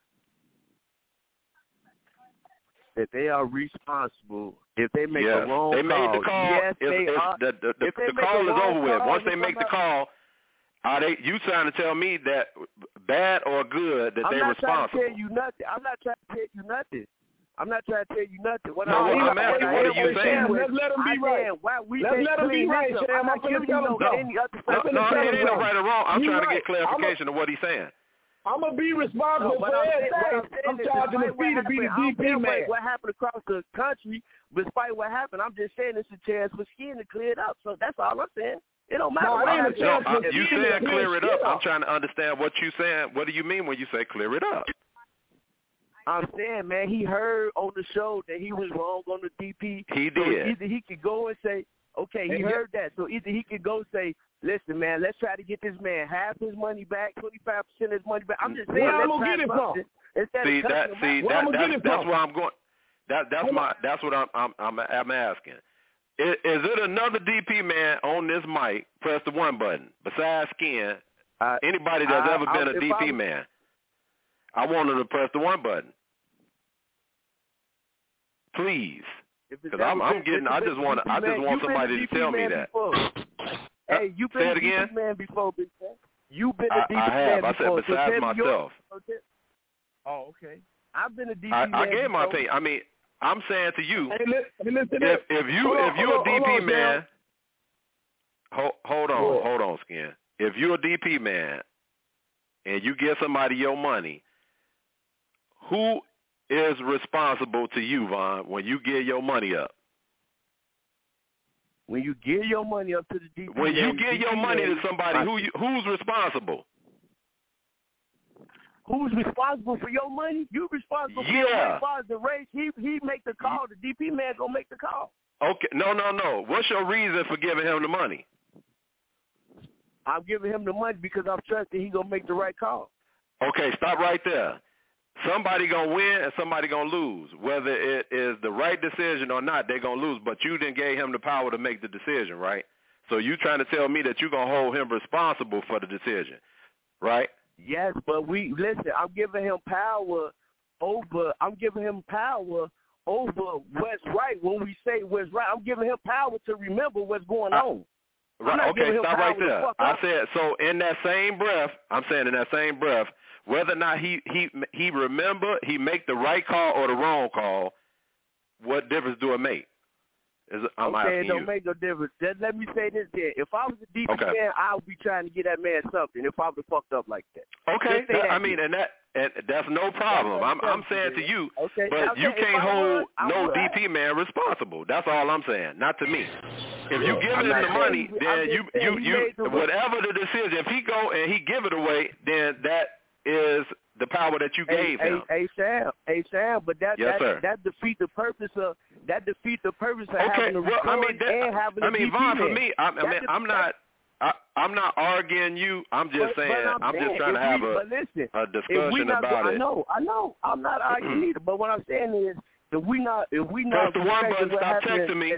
That they are responsible if they make a wrong call. They made the call. Yes, the call is over with. Once they make the call, are they? You trying to tell me that bad or good that they're responsible? I'm not trying to tell you nothing. I'm not trying to tell you nothing. I'm asking, what are you saying? Let's let them be right. Let's let them be right, Sam. I'm going to tell them. No, it ain't no right or wrong. I'm trying to get clarification of what he's saying. I'm going to be responsible for everything. I'm charging the fee to be the DP man. What happened across the country, despite what happened, I'm just saying it's a chance for Skin to clear it up. So that's all I'm saying. It don't matter. You saying clear it up. I'm trying to understand what you saying. What do you mean when you say clear it up? I'm saying, man, he heard on the show that he was wrong on the DP. He did. So either he could go and say, okay, he heard that. So either he could go say, listen, man, let's try to get this man half his money back, 25% of his money back. I'm just saying, let's try something. That's where I'm going. That's what I'm asking. Is it another DP man on this mic? Press the one button besides Skin Anybody that's ever been a DP man, I want them to press the 1 button. Please. Because I just want somebody to tell me that. Hey, you've been a DP man before, big man. You've been a DP man before. I have. I said besides myself. Oh, okay. I've been a DP man. I gave my opinion. I mean, I'm saying to you, if you're a DP man, hold on, Skin. If you're a DP man and you give somebody your money, who is responsible to you, Von, when you give your money up? When you give your money up to the DP when you give your money to somebody, who's responsible? Who's responsible for your money? You responsible for your money. As far as the race, he make the call. The DP man gonna make the call. Okay, no. What's your reason for giving him the money? I'm giving him the money because I'm trusting he gonna make the right call. Okay, stop right there. Somebody gonna win and somebody gonna lose. Whether it is the right decision or not, they're gonna lose. But you didn't gave him the power to make the decision, right? So you trying to tell me that you're gonna hold him responsible for the decision, right? Yes, but listen. I'm giving him power over what's right. When we say what's right, I'm giving him power to remember what's going on. Right. Okay, stop right there. I said so. In that same breath, I'm saying in that same breath, whether or not he remember, he make the right call or the wrong call, what difference do it make? I'm it don't make no difference. Just let me say this then. If I was a DP man, I would be trying to get that man something if I was fucked up like that. Okay, and that's no problem. I'm saying to you, but you can't hold no DP man responsible. That's all I'm saying, not to me. If you give him the money, then you whatever the decision, if he go and he give it away, then that is the power that you gave him. Hey Sam, but that defeats the purpose of having a recording and having a DP Von, man. for me, I'm not arguing you. I'm just saying I'm just trying to have a discussion about it. I know. I'm not arguing either. But what I'm saying is, if we not press the 1 button, stop texting me.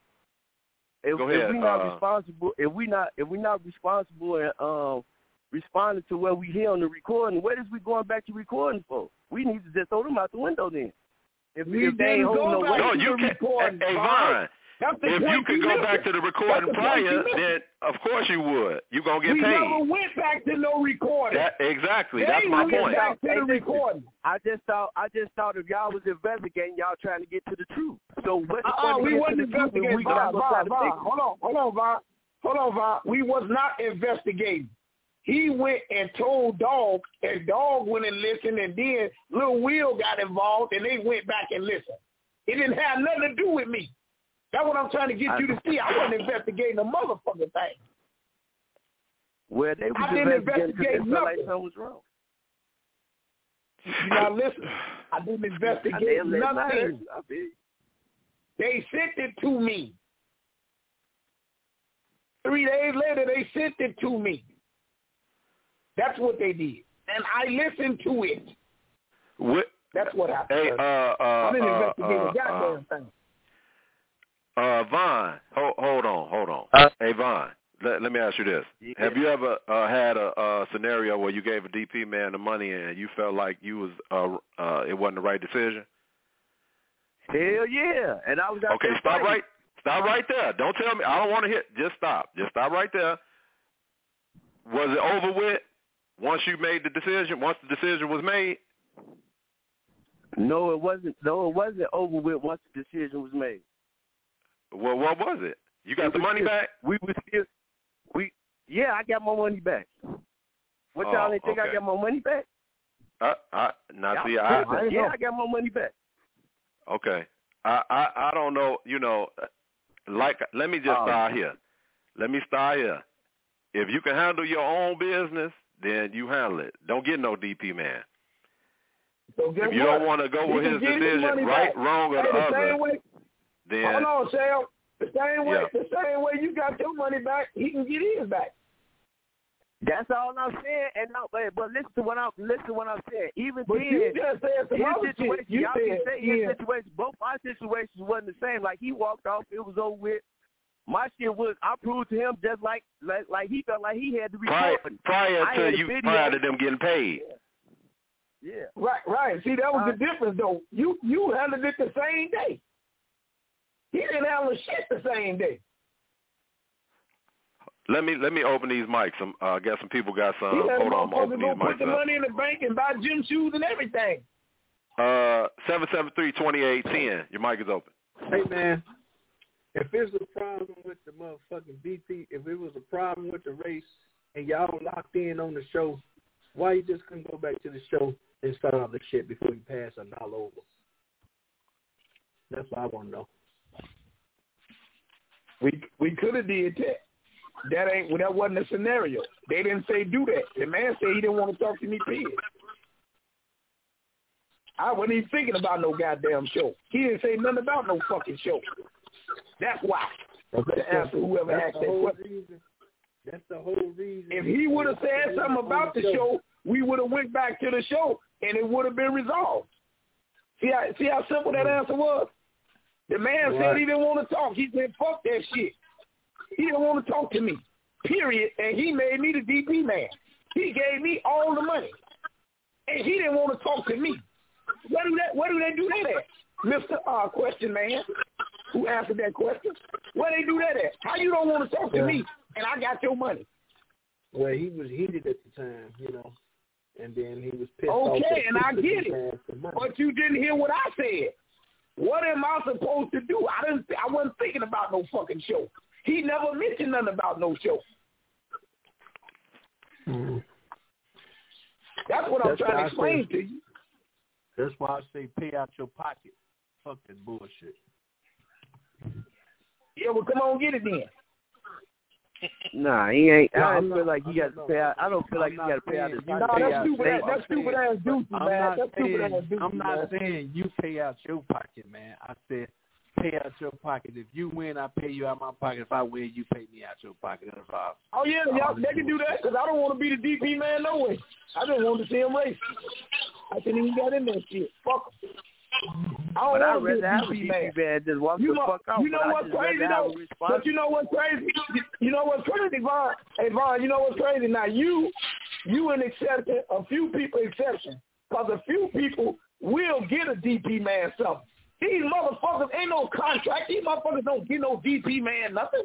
Go ahead. If we're not responsible and responding to what we hear on the recording, what is we going back to recording for? We need to just throw them out the window then. If they ain't holding no weight. No, you can't. Hey, Von, if you could go back to the recording prior, then of course you would. You're going to get paid. We never went back to no recording. Exactly. That's my point. Back to the recording. I just thought if y'all was investigating, y'all trying to get to the truth. So what? We wasn't investigating. Hold on, Von. We was not investigating. He went and told Dog, and Dog went and listened, and then Lil Will got involved, and they went back and listened. It didn't have nothing to do with me. That's what I'm trying to get you to see. I wasn't investigating a motherfucking thing. Well, they I didn't investigate nothing. Like something was wrong. You not listen. I didn't investigate nothing. They sent it to me. 3 days later, they sent it to me. That's what they did. And I listened to it. That's what happened. Hey, I didn't investigate a goddamn thing. Von, hold on. Hey, Von, let me ask you this. Yeah. Have you ever had a scenario where you gave a DP man the money and you felt like you was it wasn't the right decision? Hell yeah. And I was okay, stop right there. Don't tell me. I don't want to hit. Just stop right there. Was it over with once you made the decision? Once the decision was made? No, it wasn't. No, it wasn't over with once the decision was made. Well, what was it? You got the money back? Yeah, I got my money back. What y'all didn't think I got my money back? I got my money back. Okay. I don't know, let me just start here. If you can handle your own business, then you handle it. Don't get no DP man. So if you don't want to go with his decision, right, wrong, or the other, then hold on, Sam. The same way you got your money back, he can get his back. That's all I'm saying. And but listen to what I'm saying. Even but then, you just said some other situation, y'all can say his situation. Both our situations wasn't the same. Like he walked off, it was over with. My shit was, I proved to him just like he felt like he had to record. Prior to them getting paid. Yeah. Right. See, that was the difference, though. You handled it the same day. He didn't handle shit the same day. Let me open these mics. Got some people got some. Hold on, I'm opening these mics. Put the money in the bank and buy gym shoes and everything. 773-2810. Your mic is open. Hey man, if there's a problem with the motherfucking DP, if it was a problem with the race and y'all locked in on the show, why you just couldn't go back to the show and start off the shit before you pass it all over? That's what I want to know. We could have did that. That wasn't a scenario. They didn't say do that. The man said he didn't want to talk to me, period. I wasn't even thinking about no goddamn show. He didn't say nothing about no fucking show. That's why. To answer whoever asked that question. That's the whole reason. If he would have said something about the show, we would have went back to the show and it would have been resolved. See how simple that answer was? The man said he didn't want to talk. He said, fuck that shit. He didn't want to talk to me, period, and he made me the DP man. He gave me all the money, and he didn't want to talk to me. Where do they do that at? Mr. Question Man, who answered that question, where they do that at? How you don't want to talk to me, and I got your money? Well, he was heated at the time, and then he was pissed off. Okay, and I get it, but you didn't hear what I said. What am I supposed to do? I wasn't thinking about no fucking show. He never mentioned nothing about no show. Mm-hmm. That's what I'm trying to explain to you. That's why I say pay out your pocket. Fuck that bullshit. Yeah, well, come on, get it then. Nah, he ain't. I don't feel like he got to pay out. I don't feel like he got to pay out his pocket. That's stupid ass duty, man. That's stupid ass duty. I'm not saying you pay out your pocket, man. I said pay out your pocket. If you win, I pay you out my pocket. If I win, you pay me out your pocket. That's all. Oh yeah, y'all, they can do that because I don't want to be the DP man no way. I just want to see him race. I couldn't even get in that shit. Fuck him. I don't want to be a DP man. Just walk the fuck out. You know what's crazy though? But you know what's crazy? You know what's crazy, Vaughn? Hey Vaughn, you know what's crazy? Now you an exception, a few people exception, because a few people will get a DP man something. These motherfuckers ain't no contract. These motherfuckers don't get no DP man nothing.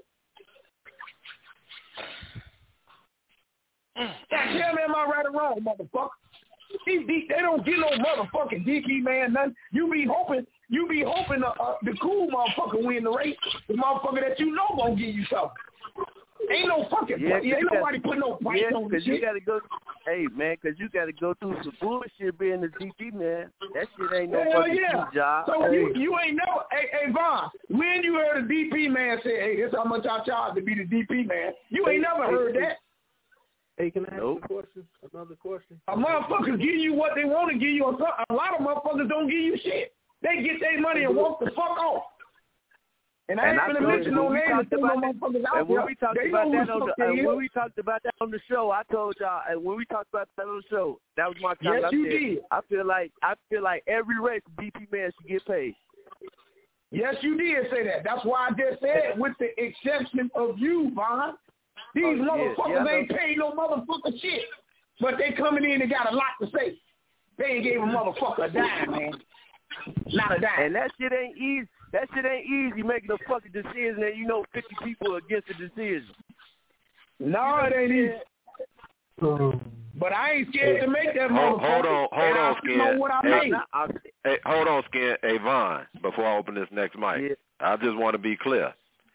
Tell me, am I right or wrong, motherfucker? They don't get no motherfucking DP man nothing. You be hoping the cool motherfucker win the race. The motherfucker that you know gonna give you something. Ain't no fucking ain't nobody putting no price on this shit. You gotta go. Hey man, because you gotta go through some bullshit being the DP man. That shit ain't no fucking job. So you ain't never. Hey Vaughn, when you heard a DP man say, "Hey, this how much I charge to be the DP man," you ain't never heard that. Hey, can I ask you a question? Another question? A motherfucker give you what they want to give you. A lot of motherfuckers don't give you shit. They get their money and walk the fuck off. And I ain't gonna mention no names until no motherfuckers out there. When we talked about that on the show, I told y'all. And when we talked about that on the show, that was my time. Yes, you did. I feel like every race DP man should get paid. Yes, you did say that. That's why I just said, with the exception of you, Vaughn. These motherfuckers ain't paid no motherfucking shit. But they coming in and got a lot to say. They ain't gave a motherfucker a dime, man. Not a dime. And that shit ain't easy. That shit ain't easy making a fucking decision and 50 people against the decision. No, it ain't easy. But I ain't scared to make that motherfucker. Hold on, Skin. What I hey, hold on, Skin. Hey, Vaughn, before I open this next mic, I just want to be clear.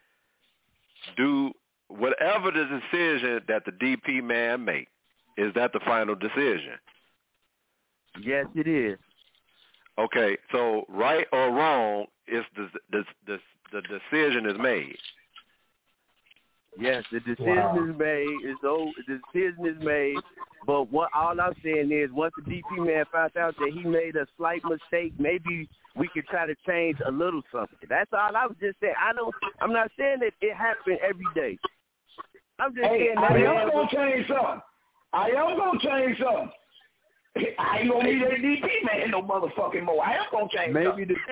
Whatever the decision that the DP man make, is that the final decision? Yes, it is. Okay, so right or wrong, is the decision is made. Yes, the decision is made. The decision is made. But all I'm saying is, once the DP man finds out that he made a slight mistake, maybe we could try to change a little something. That's all I was just saying. I'm not saying that it happened every day. I'm just saying that. I am gonna change something. I ain't gonna be that DP man no motherfucking more. I am gonna change. Maybe the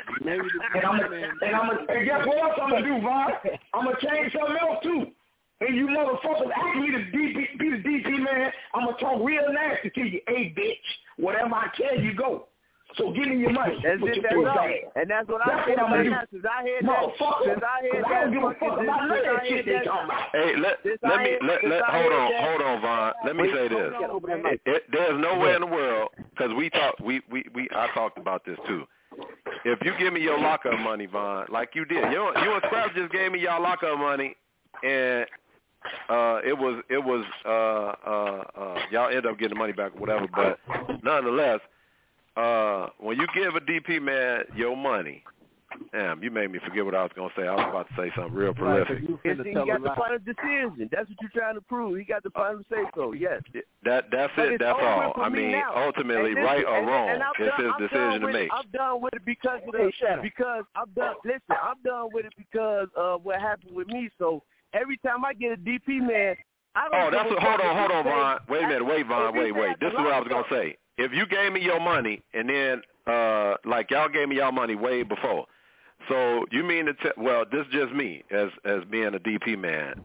and guess what else I'm gonna do, Von? I'm gonna change something else too. And you motherfuckers ask me to be the DP man, I'm gonna talk real nasty to you. Hey, bitch, whatever I tell you, go. So give me your money. That's it. That's all. And that's what I'm saying right now. Since I heard that. Hey, let hold on, Von. Let me say this. There's nowhere in the world, because I talked about this too. If you give me your lockup money, Von, like you did, you and Scrap just gave me y'all lockup money, and it was y'all end up getting the money back or whatever, but nonetheless, when you give a DP man your money, damn, you made me forget what I was gonna say. I was about to say something real prolific. He got the final decision. That's what you're trying to prove. He got the final say so. Yes. That's it. That's all. I mean, ultimately, right or wrong, it's his decision to make. I'm done with it because I'm done. Listen, I'm done with it because of what happened with me. So every time I get a DP man, I don't. Hold on, Von. Wait a minute. Vaughn. Wait. This is what I was gonna say. If you gave me your money and then, like y'all gave me y'all money way before, so you mean to well, this is just me as being a DP man.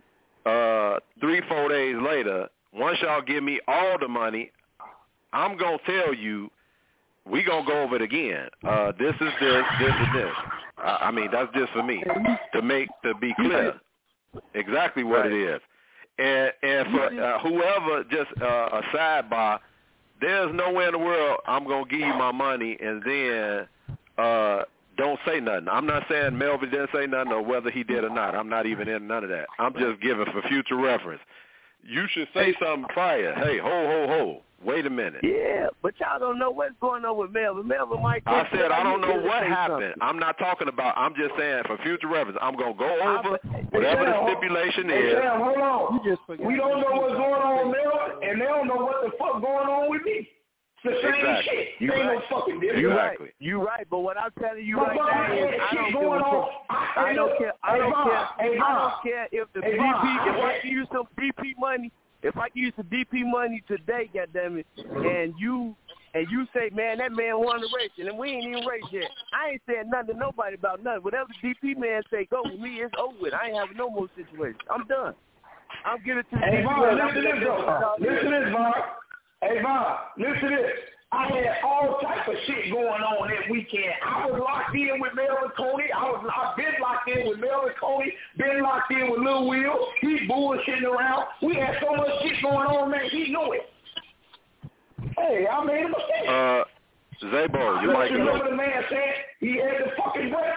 3-4 days later, once y'all give me all the money, I'm gonna tell you we gonna go over it again. This is this is this. I mean, that's just for me to be clear exactly what it is. And for whoever, just a sidebar. There's nowhere in the world I'm going to give you my money and then don't say nothing. I'm not saying Melvin didn't say nothing or whether he did or not. I'm not even in none of that. I'm just giving for future reference. You should say something prior. Hey, ho. Wait a minute. Yeah, but y'all don't know what's going on with Melvin. Melvin might. I said I don't know what happened. I'm not talking about. I'm just saying for future reference. I'm gonna go over whatever the stipulation is. Sam, hold on. We don't know what's going on with Melvin, and they don't know what the fuck going on with me. It's the same shit. You ain't no fucking difference. Exactly. You're right, but what I'm telling you right now is I don't care if the DP. If I give you some DP money. If I use the DP money today, goddammit, and you say, man, that man won the race, and we ain't even raced yet. I ain't saying nothing to nobody about nothing. Whatever the DP man say, go with me, it's over with. I ain't having no more situation. I'm done. I'm giving it to the DP man. Listen to this, Von. Hey, Von, listen to this. I had all types of shit going on that weekend. I was locked in with Melvin Coney. I've been locked in with Melvin Coney. Been locked in with Lil Will. He bullshitting around. We had so much shit going on, man. He knew it. Hey, I made a mistake. Zabo, you might know. Remember the man said he had the fucking breath?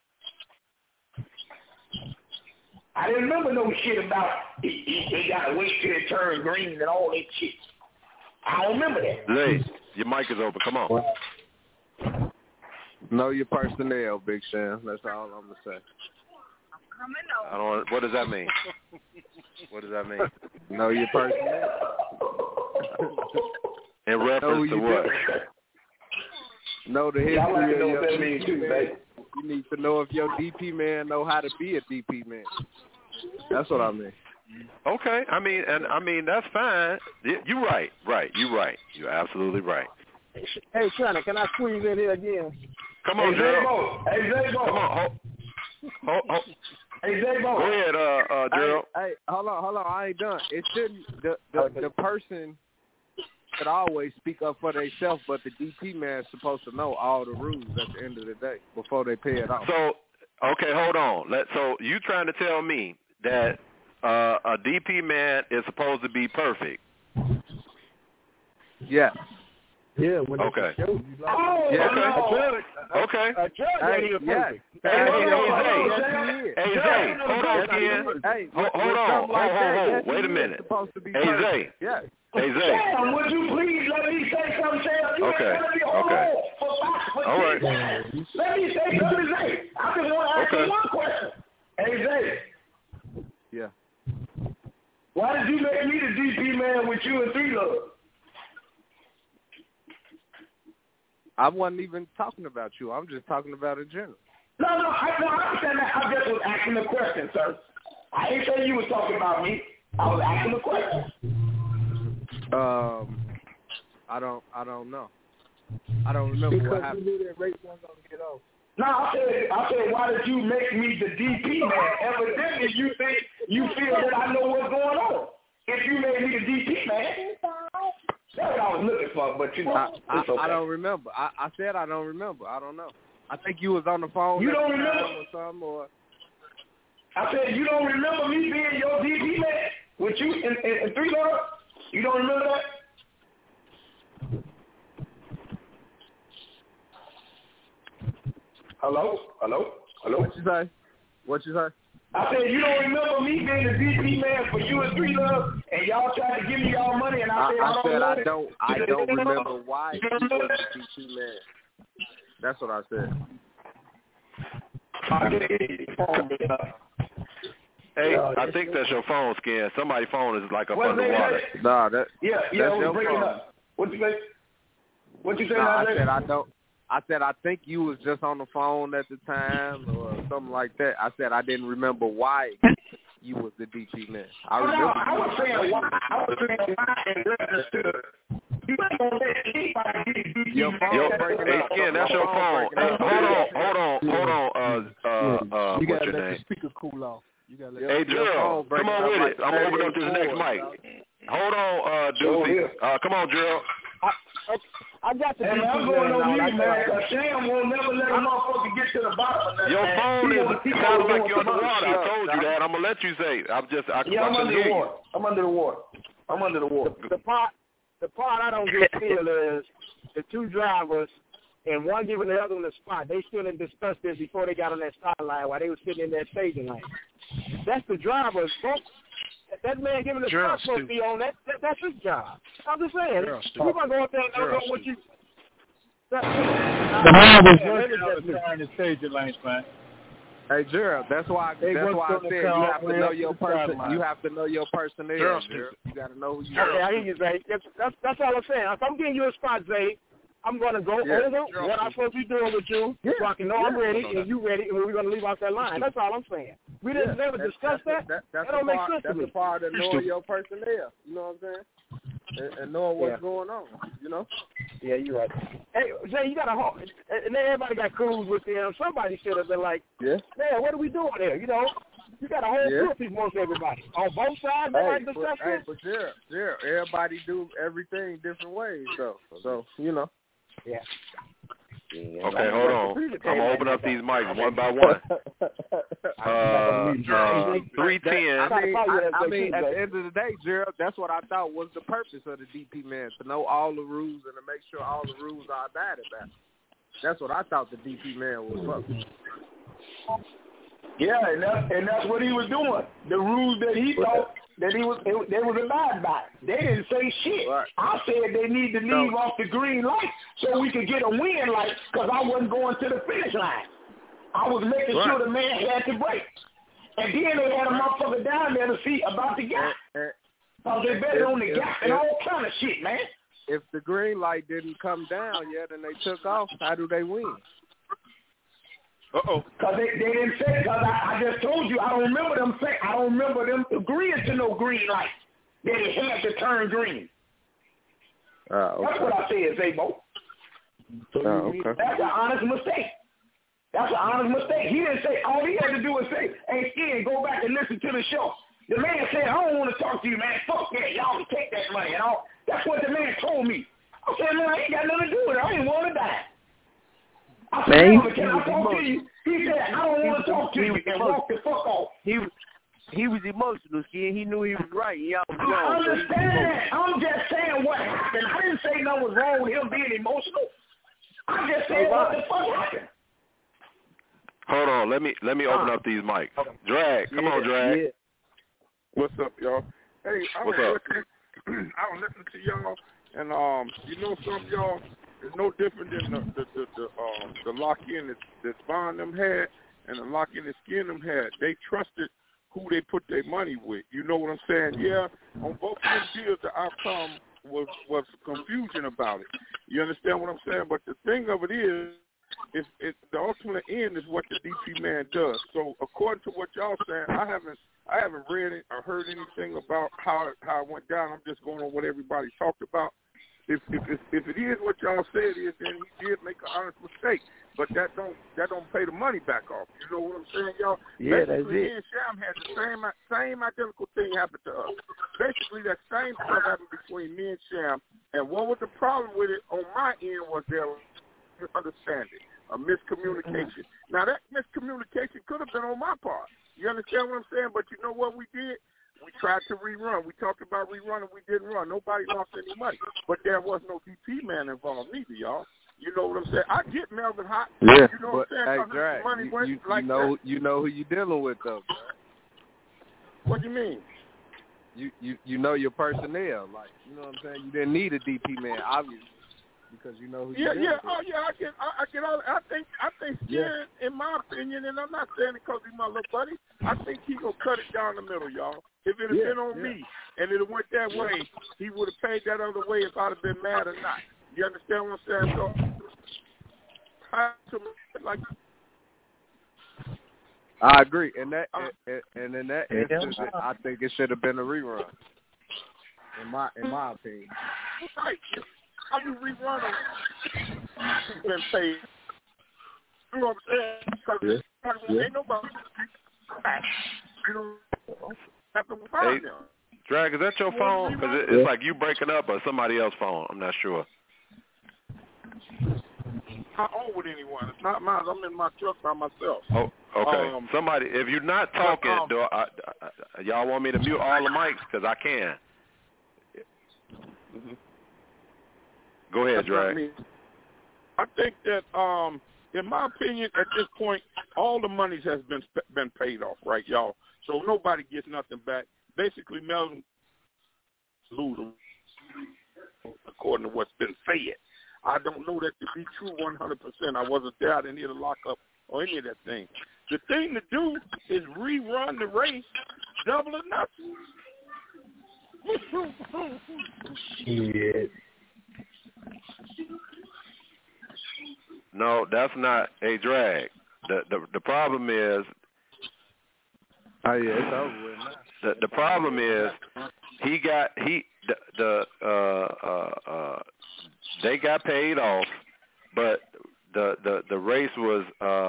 I didn't remember no shit about he got to wait till it turned green and all that shit. I don't remember that. Zay, your mic is open. Come on. Know your personnel, Big Sam. That's all I'm gonna say. I don't. What does that mean? What does that mean? Know your personnel. In reference to what? Know the history of your DP man. You need to know if your DP man know how to be a DP man. That's what I mean. Okay, I mean that's fine. You're right. You're right. You're absolutely right. Hey, Shannon, can I squeeze in here again? Come on, Gerald. Hey, Zabo. Come on. Hey, Zabo. Go ahead, Gerald. Hey, hold on. I ain't done. It shouldn't. The person should always speak up for themselves, but the DP man is supposed to know all the rules at the end of the day before they pay it off. So, okay, hold on. So you trying to tell me that a DP man is supposed to be perfect? Yeah. Yeah. When okay. Show, Okay. A judge ain't perfect. Hey, Zay, hold on again. Hold on. Wait a minute. Hey, Zay. Yeah. Hey, Zay. Sam, would you please let me say something, Sam? Okay. All right. Let me say something, Zay. I just want to ask you one question. Hey, Zay. Yeah. Why did you make me the DP man with you and 3 Love? I wasn't even talking about you. I'm just talking about in general. No, I understand that. I just was asking a question, sir. I ain't saying you were talking about me. I was asking a question. I don't know. I don't remember because what happened. You knew that race wasn't gonna get off. No, I said, why did you make me the DP man? Evidently, you feel that I know what's going on. If you made me the DP man, that's what I was looking for. But it's okay. I don't remember. I said I don't remember. I don't know. I think you was on the phone. You don't remember? Or something, or I said you don't remember me being your DP man with you in 3 Love? You don't remember that? Hello? What you say? I said, you don't remember me being the DP man for you and 3 Love, and y'all tried to give me y'all money, and I said I don't remember why he was the DP man. That's what I said. Hey, I think that's your phone, Skin. Somebody's phone is like up underwater. Nah, that's your phone. What you say? What you say? I said I think you was just on the phone at the time or something like that. I said I didn't remember why you was the DP man. I remember. I was saying why. I was saying why. You ain't gonna let anybody get your phone breaking up. Hey, Skin, that's your phone. Hold on. You what's gotta your let name? the speaker cool off. Hey, Gerald, come on with it. I'm gonna open up this next mic. Hold on, Deucey. Come on, Gerald. I got the DP I'm going on mute, man, because Sam will never let a motherfucker get to the bottom of that. Your phone sounds like you're underwater. I told you that. I'm going to let you say it. I'm under the water. I'm under the water. The part I don't get feel is the 2 drivers and one giving the other one a spot. They still didn't discuss this before they got on that start line while they were sitting in that staging line. That's the driver's fault. That man giving the spot supposed to be on that's his job. I'm just saying. We're going to go up there and know what you... The man was working on the staging lanes, man. Hey, Gerald, that's why I said you have to know your person. You have to know your personnel. Gerald. You got to know who you are. Okay, I hear you, Zay. That's all I'm saying. If I'm getting you a spot, Zay, I'm going to go over what I'm supposed to be doing with you so I can know I'm ready and you ready, and we're going to leave off that line. That's all I'm saying. We didn't never discuss that. That don't make sense to me. That's a part of knowing your personnel. You know what I'm saying? And knowing what's going on, you know? Yeah, you're right. Hey, Zay, you got a whole, and then everybody got crews with them. Somebody should have been like, man, what are we doing here? You know? You got a whole group of most everybody. On both sides, nobody discuss this. But Gerald, everybody do everything different ways, so you know. Yeah. Okay, hold on. I'm gonna open up these mics one by one. 310. I mean, at the end of the day, Gerald, that's what I thought was the purpose of the DP man, to know all the rules and to make sure all the rules are abided by. That's what I thought the DP man was for. Yeah, and that's what he was doing. The rules that he thought that they was abided by. They didn't say shit. Right. I said they need to leave off the green light so we could get a win light because I wasn't going to the finish line. I was making sure the man had to break. And then they had a motherfucker down there to see about the gap. Because they bet on the gap and all kind of shit, man. If the green light didn't come down yet and they took off, how do they win? Because they didn't say, because I just told you, I don't remember them agreeing to no green light. They had to turn green. That's what I said, Zabo. That's an honest mistake. He didn't say, all he had to do was say, hey, Skin, go back and listen to the show. The man said, I don't want to talk to you, man. Fuck that. Y'all can take that money. And all. That's what the man told me. I said, man, I ain't got nothing to do with it. I ain't want to die. I said, can I talk to you? He said, I don't want to talk to you, and walk the fuck off. He was emotional, Skin. He knew he was right. I understand. I'm just saying what happened. I didn't say nothing was wrong with him being emotional. I just said what the fuck happened. Hold on. Let me open up these mics. Drag. Come on, Drag. Yeah. What's up, y'all? Hey, I was listening to y'all, and you know, some of y'all is no different than the lock-in that Bond them had and the lock-in that Skin them had. They trusted who they put their money with. You know what I'm saying? Yeah, on both of them deals, the outcome was confusion about it. You understand what I'm saying? But the thing of it is, the ultimate end is what the DP man does. So according to what y'all saying, I haven't read it or heard anything about how it went down. I'm just going on what everybody talked about. if it is what y'all said it is, then he did make an honest mistake. But that don't pay the money back off. You know what I'm saying, y'all? Yeah, that's Basically, it. me and Sham had the same identical thing happen to us. Basically, that same stuff happened between me and Sham. And what was the problem with it on my end was there was misunderstanding, a miscommunication. Now, that miscommunication could have been on my part. You understand what I'm saying? But you know what we did? We tried to rerun. We talked about rerunning. We didn't run. Nobody lost any money. But there was no DP man involved neither, y'all. You know what I'm saying? I get Melvin hot. Yeah, you know but what I'm saying? hey, Drag, money went you like know that. you know who you dealing with though. What do you mean? You know your personnel, like you know what I'm saying. You didn't need a DP man, obviously, because you know who. Yeah, you yeah, with. oh yeah. I get all. I think Skin, in my opinion, and I'm not saying it because he's my little buddy. I think he gonna cut it down the middle, y'all. If it had been on me and it went that way, he would have paid that other way if I'd have been mad or not. You understand what I'm saying? So, I agree, and in that instance, I think it should have been a rerun. In my opinion. Right. How you rerun them? Been paid. You know what I'm saying? Because ain't nobody. You know, have to find them. Drag, is that your phone? Because it's like you breaking up or somebody else's phone. I'm not sure. I own with anyone. It's not mine. I'm in my truck by myself. Oh, okay. Somebody, if you're not talking, y'all want me to mute all the mics? Because I can. Mm-hmm. Go ahead, Drag. I think that, in my opinion, at this point, all the monies has been paid off, right, y'all? So nobody gets nothing back. Basically, Melvin losing, according to what's been said. I don't know that to be true 100%. I wasn't there. I didn't hear the lockup or any of that thing. The thing to do is rerun the race, double or nothing. Shit. No, that's not a drag. The problem is. Oh yeah, it's over with now. The problem is they got paid off, but the race was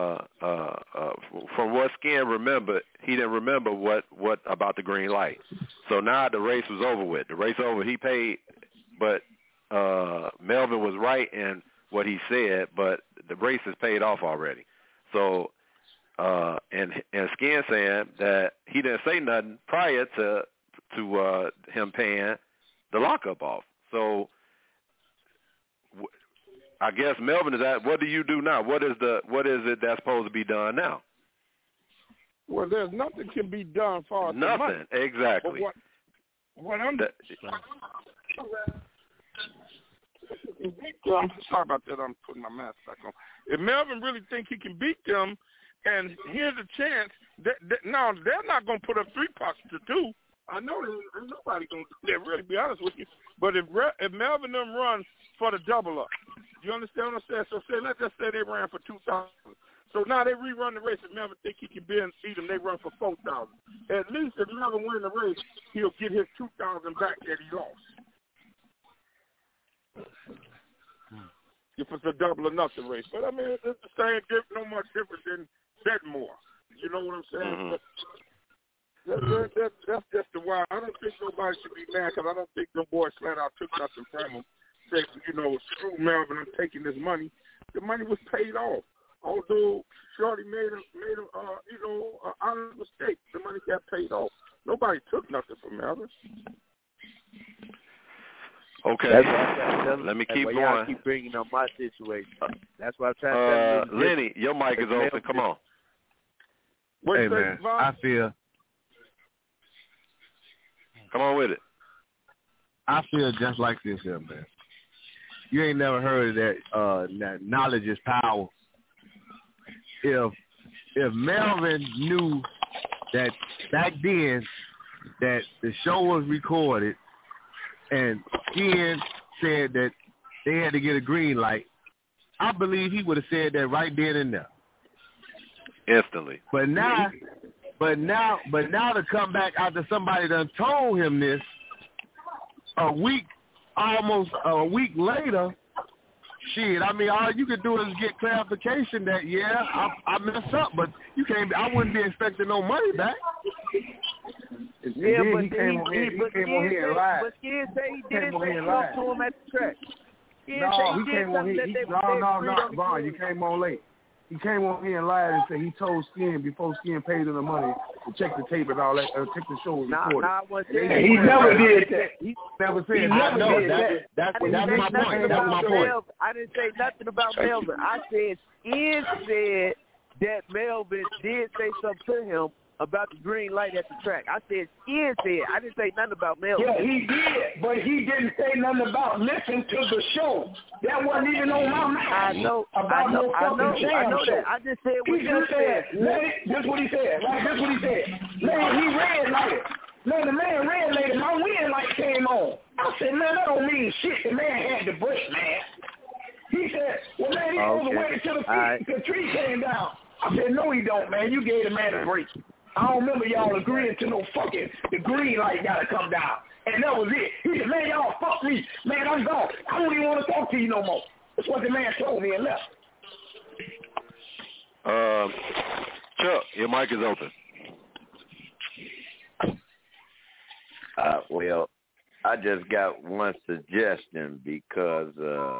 from what Skin remembered, he didn't remember what about the green light. So now the race was over with. The race over, he paid, but Melvin was right in what he said, but the race is paid off already. So and Skin saying that he didn't say nothing prior to him paying the lockup off. So I guess Melvin is at. What do you do now? What is it that's supposed to be done now? Well, there's nothing can be done as far as nothing. The money. Exactly. But what I'm sorry about that. I'm putting my mask back on. If Melvin really think he can beat them, and here's a chance now they're not going to put up 3 pots to 2. I know there's nobody going to do that. Really, be honest with you. But if Melvin them run for the double up, you understand what I'm saying? So let's just say they ran for 2,000. So now they rerun the race. If Melvin think he can beat them, they run for 4,000. At least if Melvin win the race, he'll get his 2,000 back that he lost. If it's a double or nothing race. But, I mean, it's the same, no much different than betting more. You know what I'm saying? Mm-hmm. That's just the why. I don't think nobody should be mad because I don't think them boys flat out took nothing from him. Said, screw Melvin, I'm taking this money. The money was paid off. Although Shorty made a honest mistake, the money got paid off. Nobody took nothing from Melvin. Okay, let me keep going. Y'all keep bringing up my situation. That's why I'm trying to tell you. Lenny, your mic is open. Come on. Hey, man, I feel. Come on with it. I feel just like this here, man. You ain't never heard of that knowledge is power. If Melvin knew that back then that the show was recorded and Skin said that they had to get a green light, I believe he would have said that right then and there. Instantly. But now to come back after somebody done told him this a week almost a week later, shit, I mean, all you could do is get clarification that, I messed up, but I wouldn't be expecting no money back. Yeah, but he came on here and lied. But Skid said he didn't say talk to him at the track. No, he came on here. No, Vaughn, you came on late. He came on here and lied and said he told Skin before Skin paid him the money to check the tape and all that, check the show was recorded. He never did that. He never said that. That's my point. That's my point. I didn't say nothing about Melvin. I said Ian said that Melvin did say something to him about the green light at the track. I said Ian said. I didn't say nothing about Melvin. Yeah, he did, but he didn't say nothing about listen to the show. That wasn't even on my mind. I know that. I just said what you said. This what he said. Right? This what he said. Man, he red lighted. Man, the man red lighted. My wind light came on. I said, man, that don't mean shit. The man had to break, man. He said, well, man, he goes away till the tree came down. I said, no, he don't, man. You gave the man a break. I don't remember y'all agreeing to no fucking, the green light got to come down. And that was it. He said, man, y'all fuck me. Man, I'm gone. I don't even want to talk to you no more. That's what the man told me and left. Chuck, your mic is open. Well, I just got one suggestion because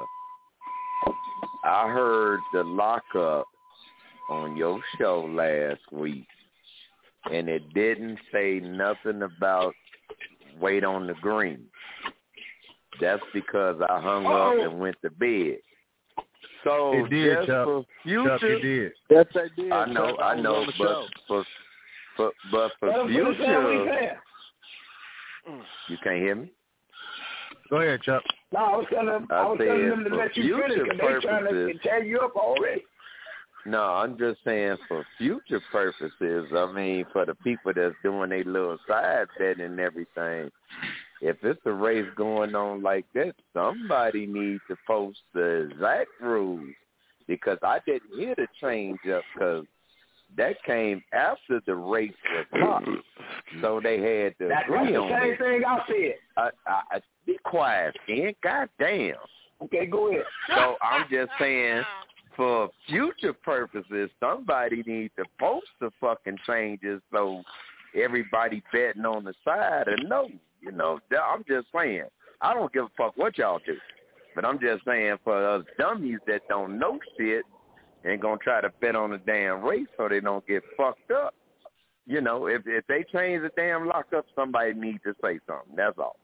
I heard the lockup on your show last week, and it didn't say nothing about wait on the green. That's because I hung up and went to bed. So it did, just Chuck. for future, Chuck, it did. Yes, I did. I know, but for future, you can't hear me? Go ahead, Chuck. No, I was telling them to let you finish because they're trying to tear you up already. No, I'm just saying for future purposes. I mean, for the people that's doing their little side betting and everything, if it's a race going on like that, somebody needs to post the exact rules because I didn't hear the change up because that came after the race was stopped. So they had to agree on That's the same thing I said. I be quiet, Skin. Goddamn. Okay, go ahead. So I'm just saying, for future purposes, somebody needs to post the fucking changes so everybody betting on the side and know. You know, I'm just saying. I don't give a fuck what y'all do. But I'm just saying for us dummies that don't know shit and going to try to bet on the damn race so they don't get fucked up. You know, if they change the damn lockup, somebody needs to say something. That's all.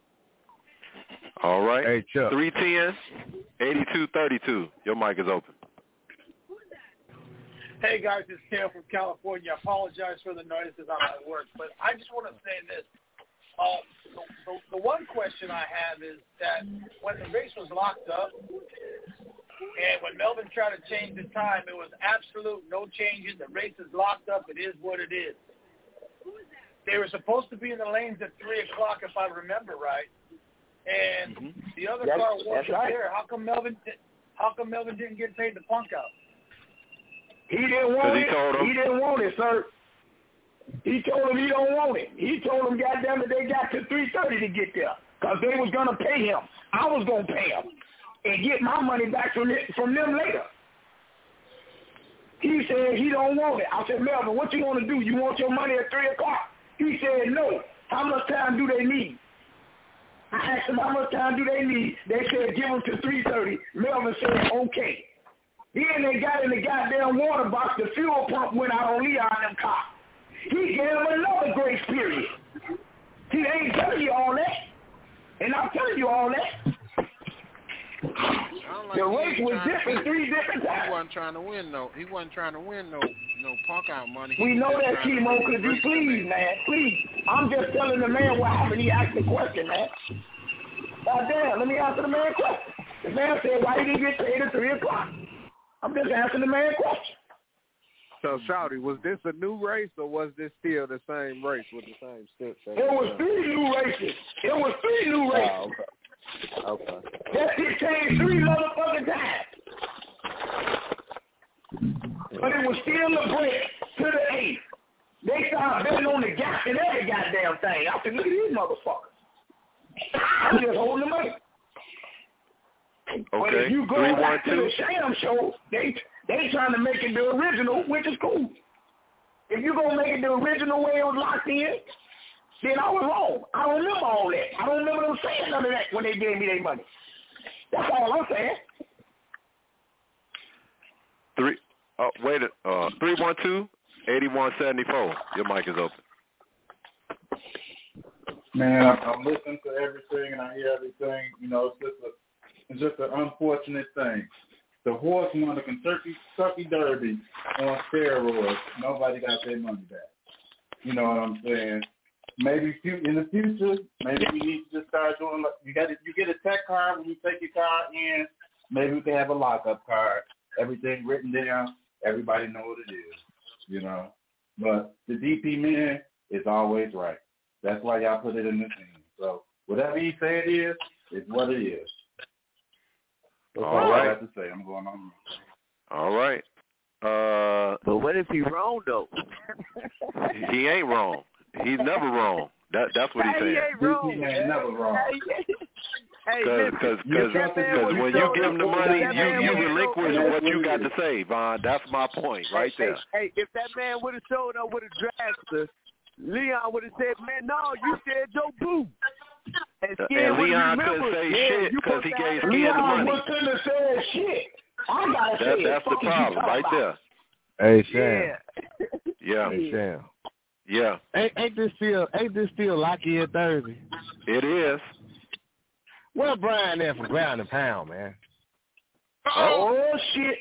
All right. Hey, Chuck. 310-8232. Your mic is open. Hey, guys, it's Cam from California. I apologize for the noises. I'm at work. But I just want to say this. The one question I have is that when the race was locked up and when Melvin tried to change the time, it was absolute no changes. The race is locked up. It is what it is. They were supposed to be in the lanes at 3 o'clock, if I remember right. And the other car wasn't there. How come Melvin didn't get paid the punk out? He didn't want it. He didn't want it, sir. He told him he don't want it. He told him, goddamn it, they got to 3:30 to get there because they was going to pay him. I was going to pay him and get my money back from them later. He said he don't want it. I said, Melvin, what you want to do? You want your money at 3 o'clock? He said, no. How much time do they need? I asked them how much time do they need. They said give them to 3:30. Melvin said, okay. Then they got in the goddamn water box. The fuel pump went out on Leon and them cops. He gave him another grace period. He ain't telling you all that. And I'm telling you all that. The race was different 3 different times. He wasn't trying to win no punk out money. We know that, Chemo. Could you please, man? Please. I'm just telling the man what happened. He asked the question, man. God damn, let me answer the man question. The man said, why he didn't get paid at 3 o'clock? I'm just answering the man question. So, Shawty, was this a new race or was this still the same race with the same steps? It was 3 new races. Oh, okay. That shit changed 3 motherfucking times. But it was still a break to the 8th. They started betting on the gap and every goddamn thing. I said, look at these motherfuckers. I I'm just holding the money. Okay. But if you go back to the sham show, they trying to make it the original, which is cool. If you gonna make it the original way it was locked in, then I was wrong. I don't remember all that. I don't remember them saying none of that when they gave me their money. That's all I'm saying. 312-8174. Your mic is open. Man, I'm listening to everything and I hear everything. You know, it's just an unfortunate thing. The horse won the Kentucky Derby on steroids. Nobody got their money back. You know what I'm saying? Maybe in the future, maybe we need to just start doing. You get a tech card when you take your car in. Maybe we can have a lockup card. Everything written down. Everybody know what it is. You know. But the DP man is always right. That's why y'all put it in the thing. So whatever he say it is what it is. That's all I have to say. I'm going on. All right. But what if he's wrong though? He ain't wrong. He's never wrong. That's what he's saying. He ain't wrong. He ain't never wrong. Because when you give him the money, you relinquish what you got to say, Von. That's my point right there. Hey, if that man would have showed up with a dragster, Leon would have said, "Man, no, you said your boo." And Leon couldn't say shit because he gave Skin the money. Leon couldn't have said shit. I gotta say it. That's the problem right there. Hey, Sam. Yeah. Hey, Sam. Yeah. Ain't this still Lockheed Thursday? It is. Well, Brian there from Ground and Pound, man. Oh shit.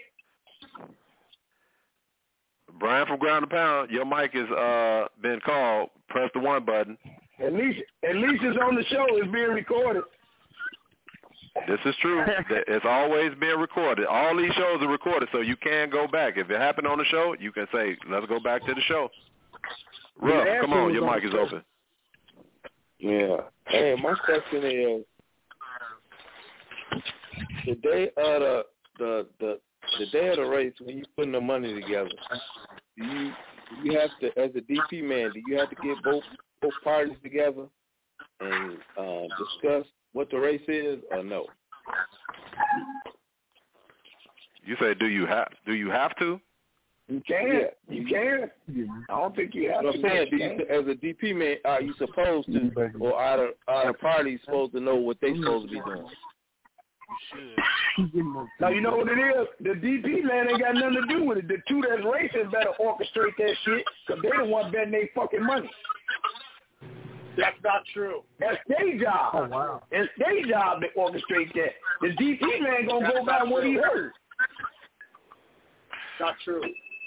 Brian from Ground and Pound, your mic has been called. Press the 1 button. At least it's on the show. It's being recorded. This is true. It's always being recorded. All these shows are recorded, so you can go back. If it happened on the show, you can say, let's go back to the show. Ruff, come on, your mic is open. Yeah. Hey, my question is, the day of the day of the race, when you putting the money together, do you have to, as a DP man, do you have to get both parties together and discuss what the race is, or no? You say, do you have to? You can. You can. I don't think you have to. I'm saying, as a DP man, are you supposed to, or are the parties supposed to know what they supposed to be doing? Now, you know what it is? The DP man ain't got nothing to do with it. The two that's racing better orchestrate that shit because they the one betting their fucking money. That's not true. That's their job. Oh, wow. It's their job to orchestrate that. The DP man gonna go by what he heard. Not true.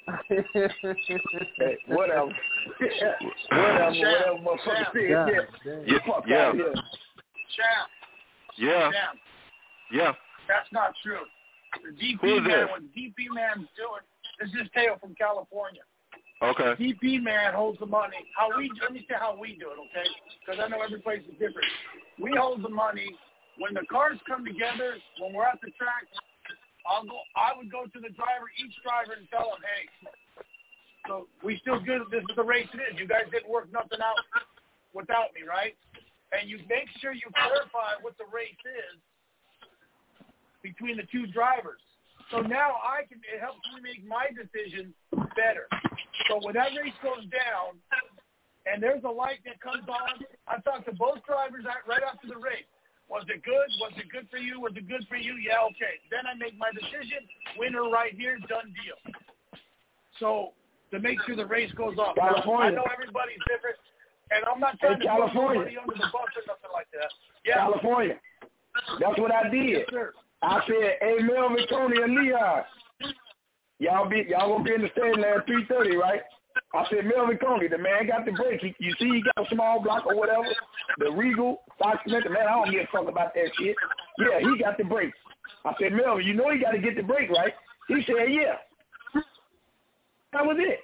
Hey, whatever. Whatever, motherfucker. Yeah. Champ. Yeah. Champ. Yeah. That's not true. The DP man, what the DP man's doing, this is Teo from California. Okay. The DP man holds the money. Let me say how we do it, okay? Because I know every place is different. We hold the money. When the cars come together, when we're at the track, I would go to the driver, each driver, and tell them, hey, so we still good. This is the race it is. You guys didn't work nothing out without me, right? And you make sure you clarify what the race is between the two drivers. So now it helps me make my decision better. So when that race goes down and there's a light that comes on, I talk to both drivers right after the race. Was it good? Was it good for you? Was it good for you? Yeah, okay. Then I make my decision. Winner right here, done deal. So to make sure the race goes off. Now, I know everybody's different, and I'm not trying to put anybody under the bus or nothing like that. Yeah. California. That's what I did. Yes, sir. I said, hey, Melvin, Tony, and Leon, y'all gonna be in the stadium at 3:30, right? I said, Melvin Coney, the man got the break. You see he got a small block or whatever, the Regal, Fox Cement, man, I don't give a fuck about that shit. Yeah, he got the break. I said, Melvin, you know he got to get the break, right? He said, yeah. That was it.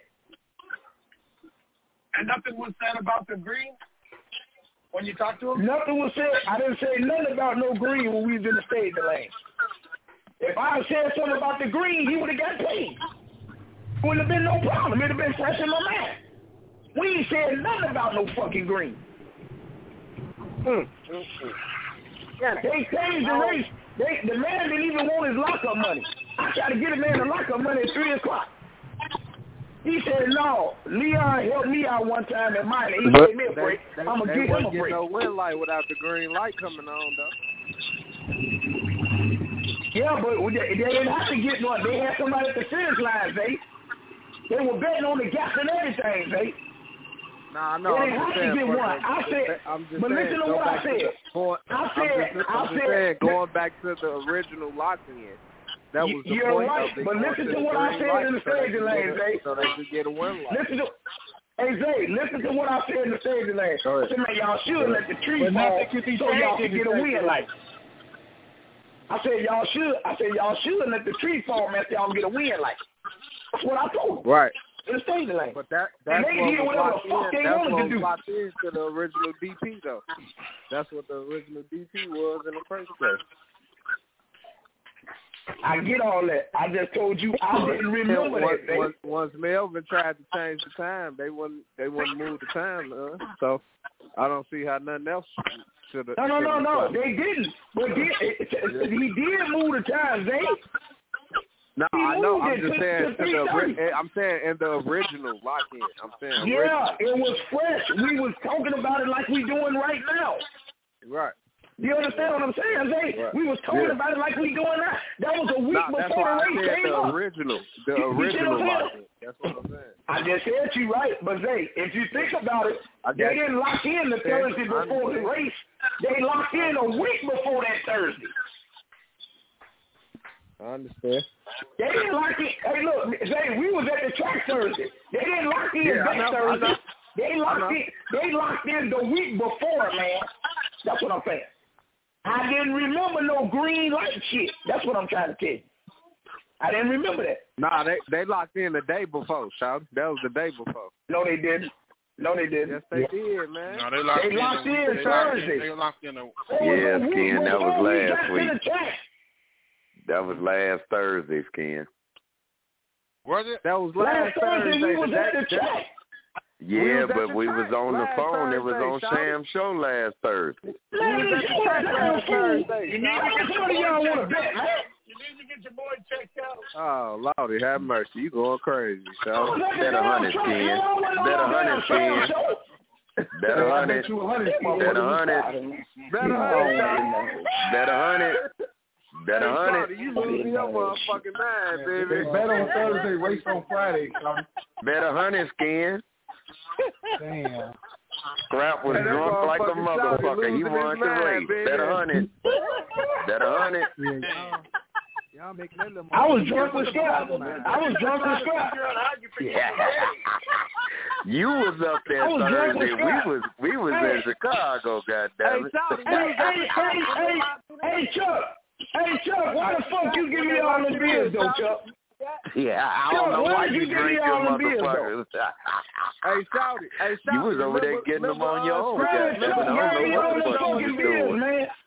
And nothing was said about the green when you talked to him? Nothing was said. I didn't say nothing about no green when we was in the stadium lane. If I had said something about the green, he would have got paid. Wouldn't have been no problem. It would have been fresh in my mind. We ain't said nothing about no fucking green. They changed the race. The man didn't even want his lockup money. I tried to get a man the lockup money at 3 o'clock. He said, no, Leon helped me out one time at mine. He gave me a break. I'm going to give him a break. No win light without the green light coming on, though. Yeah, but they didn't have to get one. They had somebody at the finish line, They were betting on the gap and everything, Nah, I know. They didn't have to get one. I said, but listen to what I said. I'm just saying, going back to the original lock-in. That was the You're point right, of but listen to what I said in the staging lane, Zay. So they could get a win light. Listen to what I said in the staging lane. I said, man, y'all should let the tree fall so y'all can get a win light. I said y'all should let the tree fall, man, so y'all can get a win light. That's what I told them. Right. In the staging lane. But that's what was locked do. into the original DP, though. That's what the original DP was in the first place. I get all that. I just told you I didn't remember that. Once Melvin tried to change the time, they wouldn't move the time. So I don't see how nothing else should have. No. They didn't. But he did move the time, No, I know. I'm just saying. I'm saying in the original lock-in. I'm saying. Yeah, it was fresh. We was talking about it like we doing right now. Right. Do you understand what I'm saying, Zay? Right. We was talking about it like we doing now. That was a week before the race came up. The original lock-in. That's what I'm saying. I just said you right, but Zay, if you think about it, they didn't lock in the Thursday before the race. They locked in a week before that Thursday. I understand. They didn't lock in. Hey, look, Zay, we was at the track Thursday. They didn't lock in that Thursday. They locked in the week before, man. That's what I'm saying. I didn't remember no green light shit. That's what I'm trying to tell you. I didn't remember that. Nah, they locked in the day before, Shout. That was the day before. No, they didn't. Yes, they did, man. No, they locked in Thursday. They locked in. Yeah, Skin, that was last week. That was last Thursday, Skin. Was it? That was last Thursday. We was at the track. Yeah, but we was on the phone. It was on Sham Show last Thursday. You need to get your boy checked out. Oh, Lordy, have mercy. You going crazy, so. Bet 100, Skin. Bet 100, Skin. Bet 100. Bet 100. Bet 100. Bet 100. You losing your motherfucking mind, baby. Bet on Thursday, race on Friday. Bet 100, Skin. Damn. Scrap was drunk like a motherfucker. He won the race. Bet 100. Bet 100. Y'all making that little. I was drunk with Scrap. Yeah. You was up there Thursday. We was in Chicago. Goddammit. Hey, Chuck. Why the fuck you give me all the beers, though, Chuck? Yeah, I don't know why you drink your motherfuckers. Hey, Shouty. You was over there getting them on your own. Goddammit. I don't know what the fuck you was doing.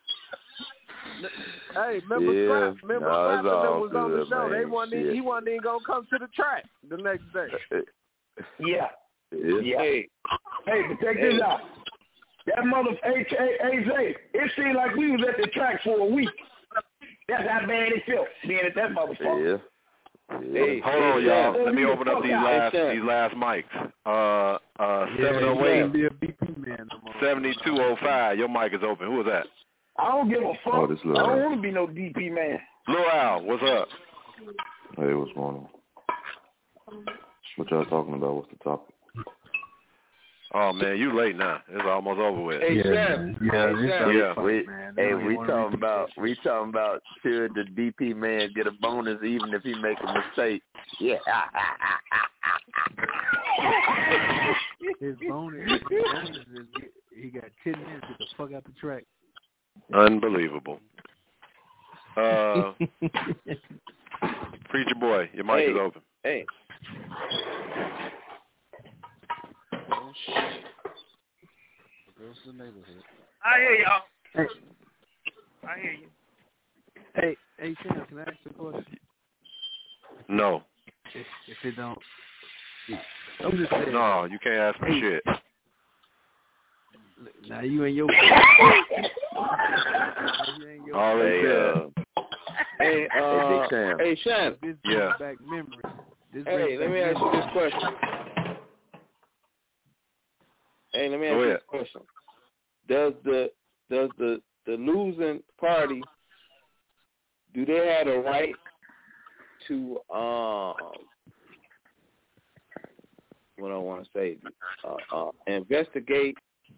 Hey, remember Scrap? Remember Scrap that was on the show? He wasn't even gonna come to the track the next day. Yeah. Hey, but check this out. That Zay, it seemed like we was at the track for a week. That's how bad it felt being at that motherfucker. Yeah. Hey, hold on, y'all. Let me open up these last mics. 708, 7205. Your mic is open. Who is that? I don't give a fuck. I don't want to be no DP man. Lil Al, what's up? Hey, what's going on? What y'all talking about? What's the topic? Oh man, you late now. It's almost over with. We talking about should the DP man get a bonus even if he make a mistake? Yeah. His bonus is he got 10 minutes to get the fuck out the track. Unbelievable. Preacher boy, your mic is open. Hey. Oh, shit. Goes to the neighborhood. I hear y'all. Hey. I hear you. Hey, Sam, can I ask you a question? No. If it don't. I'm just saying. No, you can't ask me shit. Now you and your Hey, Shannon. Yeah. Back memory. Hey, let me ask you this question. Does the losing party, do they have a right to what I want to say, investigate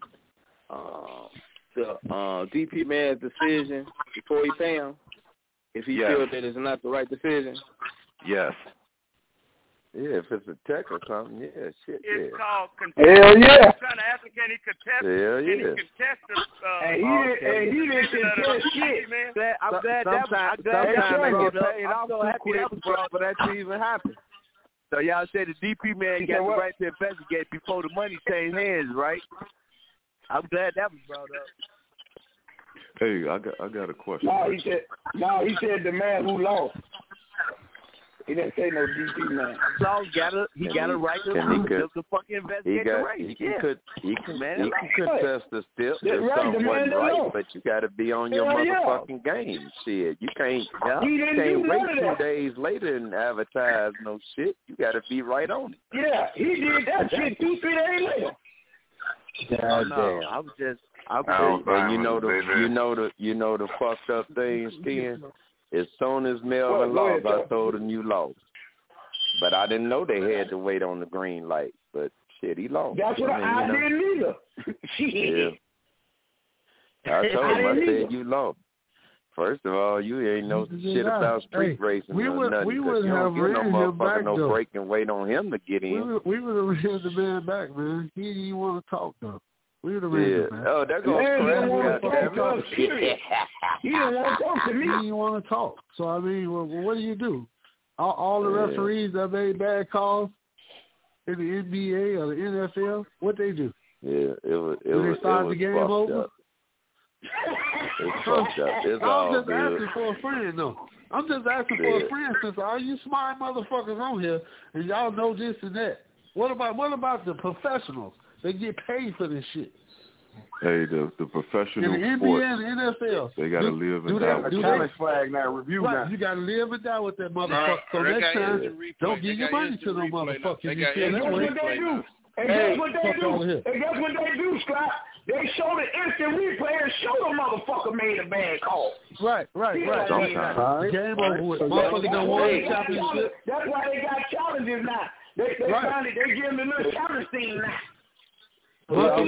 the DP man's decision before he pay him if he feels that it's not the right decision? Yes. Yeah, if it's a tech or something, shit, It's called contest. Hell yeah. I'm trying to ask him, can he contest? Hell Can he contest the? He didn't contest shit. I'm glad that for that to even happen. So y'all said the DP man got the right to investigate before the money changed hands, right? I'm glad that was brought up. Hey, I got a question. No, he said the man who lost. He didn't say no DP man. So he got a right to fucking investigate the race. He can contest the step if something wasn't right, but you got to be on your motherfucking game. Shit, you can't wait 2 days later and advertise no shit. You got to be right on it. Yeah, he did that shit 2-3 days later. God damn. And you know the fucked up things, Ken. As soon as Melvin lost, I told him you lost. But I didn't know they had to wait on the green light. But shit, he lost. That's what I didn't either. Yeah. I told him, I said you lost. First of all, you ain't know shit about street racing or nothing. We would have ran him back, no break and wait on him to get in. We would have ran the man back, man. He didn't want to talk, though. We would have ran him back. Oh, that goes He didn't want to talk to me. He didn't want to talk. So, I mean, what do? All the referees that made bad calls in the NBA or the NFL, what they do? Yeah, it was they start the game over? It's fucked up. It's I'm just asking for a friend, though. I'm just asking for a friend since all you smart motherfuckers on here and y'all know this and that. What about the professionals? They get paid for this shit. Hey, the professional in the sports, NBA and the NFL, they got to live and die with that. Challenge flag now, review now. You got to live and die with that motherfucker. So next time, don't give your money to no motherfucker. And guess what they do? And guess what they do, Scott? They show the instant replay and show the motherfucker made a bad call. Right. Sometimes. Game over with. Motherfucker don't want the championship. That's why they got challenges now. They finally they give them a little challenge thing now. Oh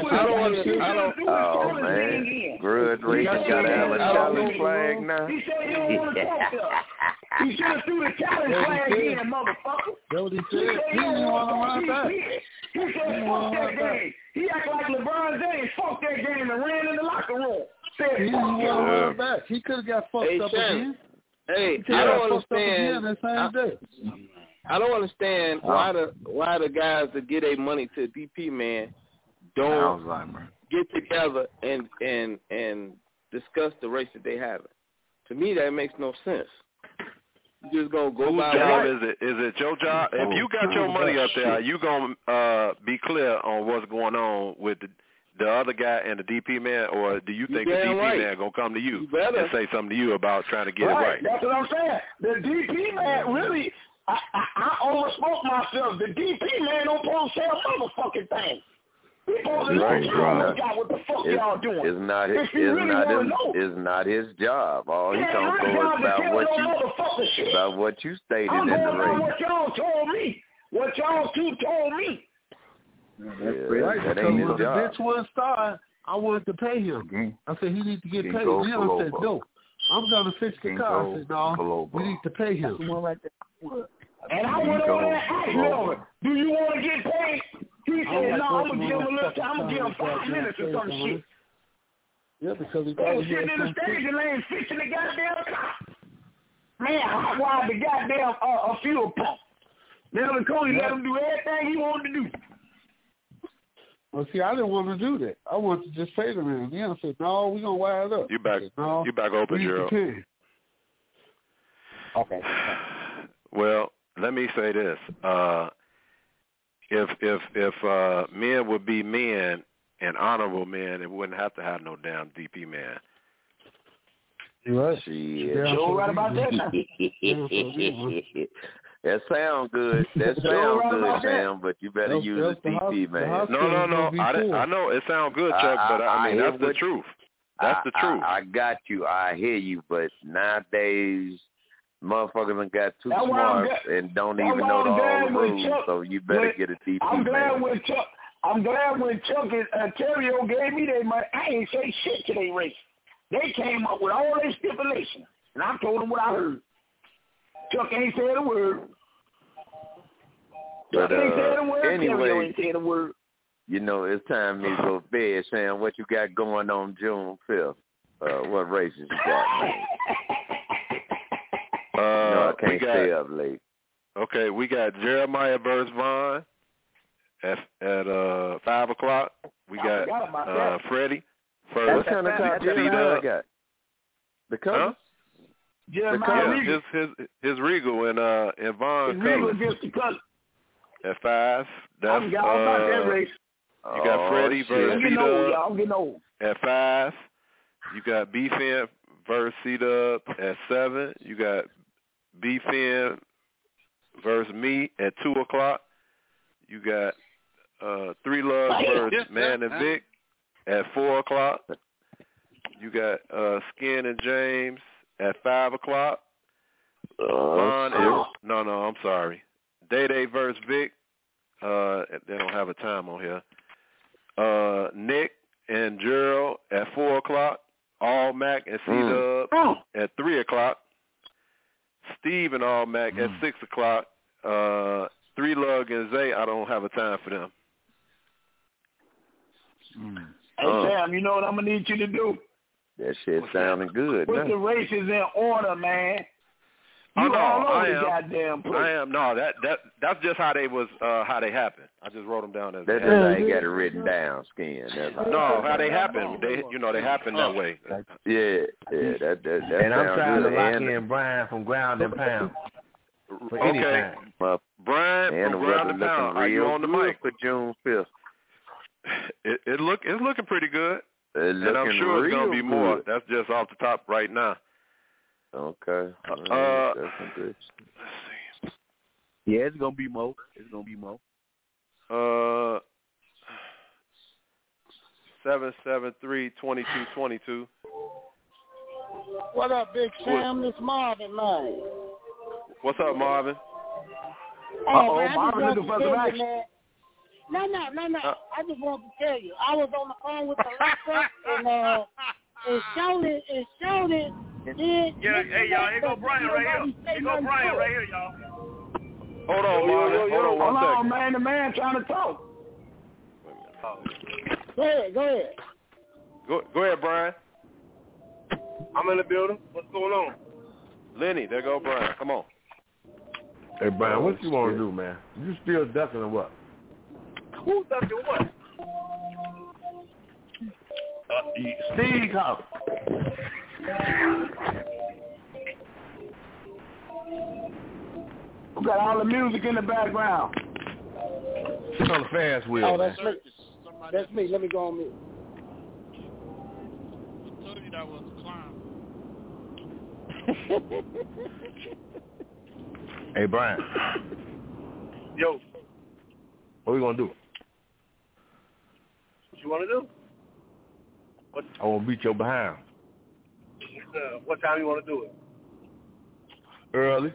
man, Grudge Racing got to have a challenge flag now. He said he don't want to talk to us. He should have threw the challenge flag in, motherfucker. That's what he said. He didn't want to run back. He said fuck that game. He act like LeBron James. Fuck that game and ran in the locker room. Said he didn't want to run back. He could have got fucked up again. Hey, I don't understand. I don't understand why the guys that get their money to DP man don't get together and discuss the race that they have. To me, that makes no sense. You just gonna go by. Whose job is it your job? If you got your money up there, you gonna be clear on what's going on with the other guy and the DP man, or do you think the DP man gonna come to you and say something to you about trying to get it right? That's what I'm saying. The DP man really. I overspoke myself. The DP man don't supposed to say a motherfucking thing. He supposed to know what the fuck y'all doing. It's not his job. All he gonna go is about what you stated in the race. What y'all told me. What y'all two told me. That ain't his job. When the bitch one started, I wanted to pay him. I said he needs to get paid. Leon said no. I'm gonna fix the car. I said no. We need to pay him. And I went over there and asked Melvin, do you want to get paid? He said, no, I'm going to give him a little time. I'm going to give him 5 minutes or some shit. Yeah, because he was sitting in the staging lane fixing the goddamn car. Man, I wired the goddamn fuel pump. Melvin Coney let him do everything he wanted to do. Well, see, I didn't want to do that. I wanted to just pay the man. Then I said, no, we're going to wire it up. You back open, Gerald. Okay. Well, let me say this: if men would be men and honorable men, it wouldn't have to have no damn DP man. You right? You're right about that now. That sound good. That sound good, Sam, but you better use a DP man. No. I know it sounds good, Chuck, but I mean, that's the truth. That's the truth. I got you. I hear you, but nowadays, motherfuckers done got too smart and don't even know all the rules, so you better get a DP I'm glad man. when Chuck and Terrio gave me their money, I ain't say shit to they race. They came up with all their stipulations, and I told them what I heard. Chuck ain't said a word. But ain't said a word. anyway, Terrio ain't said a word. You know, it's time me to go to bed, Sam. What you got going on June 5th? What races you got, man? No, I can't stay up late. Okay, we got Jeremiah versus Vaughn at 5 o'clock. We got Freddie first. What kind of car Jeremiah got? Because Jeremiah his Regal and Vaughn colors at 5. That's I'm about that race. You got Freddie versus C-Dub at 5. You got B-Fin versus C-Dub at 7. You got B-Fin versus me at 2 o'clock. You got 3 Lugs versus Man and Vic at 4 o'clock. You got Skin and James at 5 o'clock. No, I'm sorry. Day versus Vic. They don't have a time on here. Nick and Gerald at 4 o'clock. All Mac and C-Dub at 3 o'clock. Steve and All Mac at 6 o'clock. 3 Lug and Zay, I don't have a time for them. Hey, Sam, you know what I'm going to need you to do? That shit sounding good. Put the races in order, man. I am. Goddamn place. I am. No, that's just how they happened. I just wrote them down as that's how you got it written down, Skin. No, how they happen. They happen that way. Yeah. That and I'm trying good. to lock in Brian from Ground and Pound. For any time. Brian from Ground and Pound. Are you on the mic for June 5th? It's looking pretty good, and I'm sure it's gonna be more. That's just off the top right now. Okay. Let's good. see. Yeah, it's gonna be more. 773-2222. What up, Big Sam? This Marvin, man. What's up, Marvin? Hey, man, I just want to tell you, man. No. I just want to tell you, I was on the phone with the lockup, and it showed it. Hey, y'all, here go Brian right here. Y'all. Hold on, Marvin. Hold on one second. Man, the man trying to talk. Go ahead. Go ahead, Brian. I'm in the building. What's going on? Lenny, there go Brian. Come on. Hey, Brian, what you want to do, man? You still ducking or what? Who's ducking what? Steve Hop. We got all the music in the background. It's on the fast wheel. Oh, that's me. That's me. Let me go on mute. I told you that was a clown. Hey, Brian. Yo. What we gonna do? What you want to do? I want to beat your behind. What time you want to do it? Early.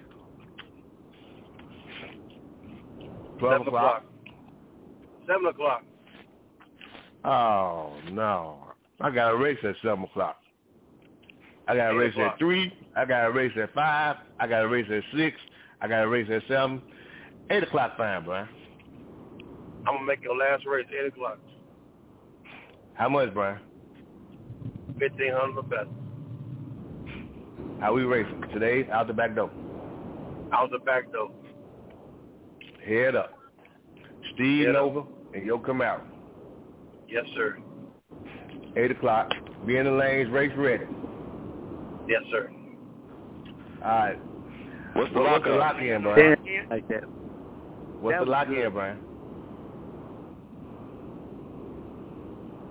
12 o'clock. 7 o'clock. Oh, no. I got a race at 7 o'clock. I got a race at 3. I got a race at 5. I got a race at 6. I got a race at 7. 8 o'clock fine, Brian. I'm going to make your last race 8 o'clock. How much, Brian? 1,500 or better. How we racing? Today, out the back door. Out the back door. Head up. Steve Nova and Yo Camaro. Yes, sir. 8 o'clock. Be in the lanes, race ready. Yes, sir. All right. What's the lock in, Brian? Like that. What's the lock in, Brian?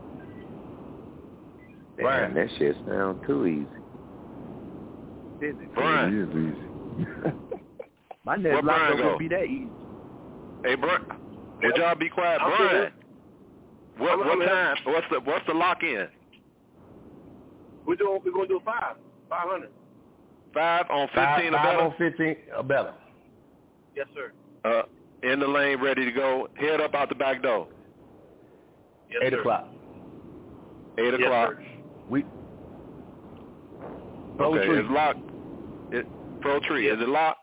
Damn, that shit sound too easy. Brian. It is easy. My next lock ain't gonna be that easy. Hey, Brian. Would y'all be quiet, Brian? What time? What's the lock in? We're gonna do 500. 5 on 15 or better. 5 on 15 or better. Yes, sir. In the lane, ready to go. Head up out the back door. Yes, 8 sir. o'clock. 8 o'clock. Sir. Okay, it's locked. Pro Tree, is it locked?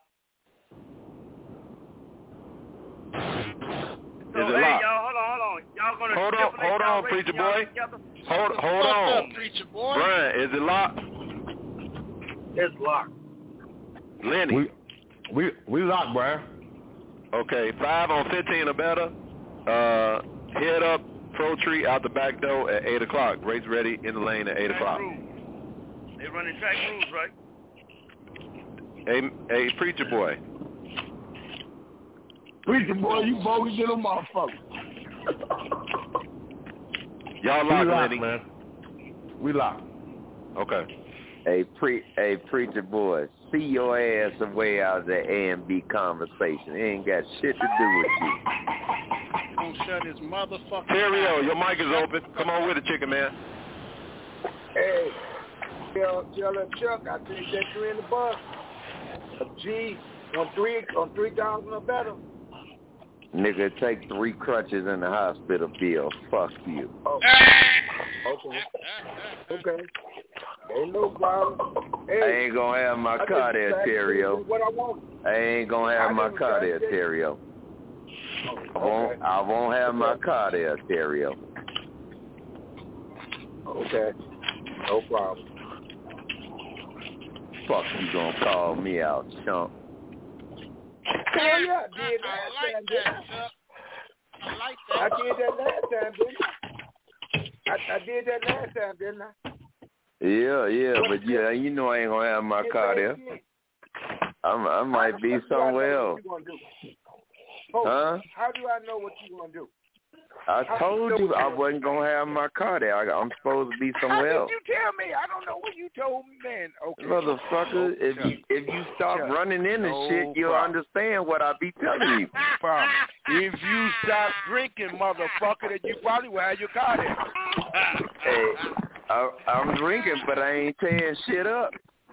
So, is it hey, locked? y'all, hold on. Y'all gonna hold on, preacher boy. Hold on. Preacher boy. Brian, is it locked? It's locked. Lenny. We locked, Brian. Okay, 5 on 15 or better. Head up Pro Tree out the back door at 8 o'clock. Race ready in the lane at 8 o'clock. They running track rules, right? Hey, preacher boy. Preacher boy, you bogus little motherfucker. Y'all locked, Lenny. Man. We locked. Okay. Hey, preacher boy, see your ass away out of that A&B conversation. It ain't got shit to do with you. Gonna shut his motherfucking Terrio, your mic is open. Come on with it, chicken man. Hey, tell Chuck I think that you in the bus. A G on 3,000 or better. Nigga, take 3 crutches in the hospital bill. Fuck you. Oh. Okay. Ain't no problem. Hey, I ain't gonna have my car there, Terrio. What I want. I ain't gonna have my car there, Terrio. I won't have my car there, Terrio. Okay. No problem. Fuck you gonna call me out, chump. Hell yeah, I did last time, Chuck. I like that. I did that last time, didn't I? I did that last time, didn't I? Yeah, but yeah, you know I ain't gonna have my car there. I might be somewhere else. Huh? How do I know what you gonna do? I told you I wasn't gonna have my car there. I'm supposed to be somewhere else. How did you tell me? I don't know what you told me, man. Okay. Motherfucker, if you stop running in and shit, you'll understand what I be telling you. If you stop drinking, motherfucker, then you probably will have your car there. Hey, I'm drinking, but I ain't tearing shit up.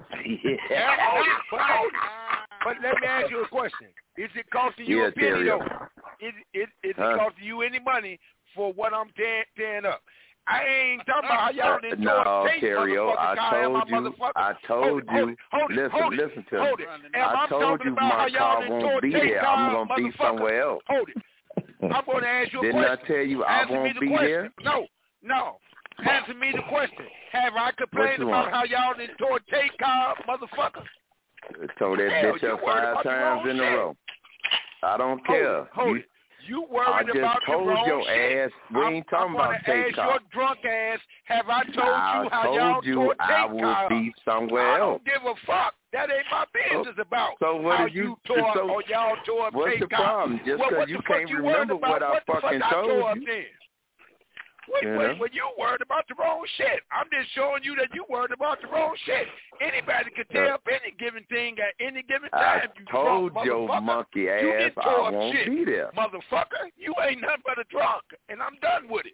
But let me ask you a question. Is it costing you a penny, though? Is it costing you any money for what I'm tearing up? I ain't talking about how y'all didn't no, Terrio, I told you. Listen to me. I told you my car won't be there. I'm going to be somewhere else. Hold it. I'm going to ask you a question. Didn't I tell you I won't be there? No. Answer me the question. Have I complained about how y'all didn't tore take car, motherfucker? Told that bitch up 5 times in a row. I don't care. You worried about the wrong shit. I just told your ass, we ain't talking about take car. Your drunk ass, have I told you how y'all tore take car? I will be somewhere else. I don't give a fuck. That ain't my business about so what how did you tore or y'all tore what's take the problem? Just because you can't remember what I fucking told you. Well, you worried about the wrong shit. I'm just showing you that you worried about the wrong shit. Anybody can tear up any given thing at any given time. I told your monkey ass I won't be there. Motherfucker, you ain't nothing but a drunk, and I'm done with it.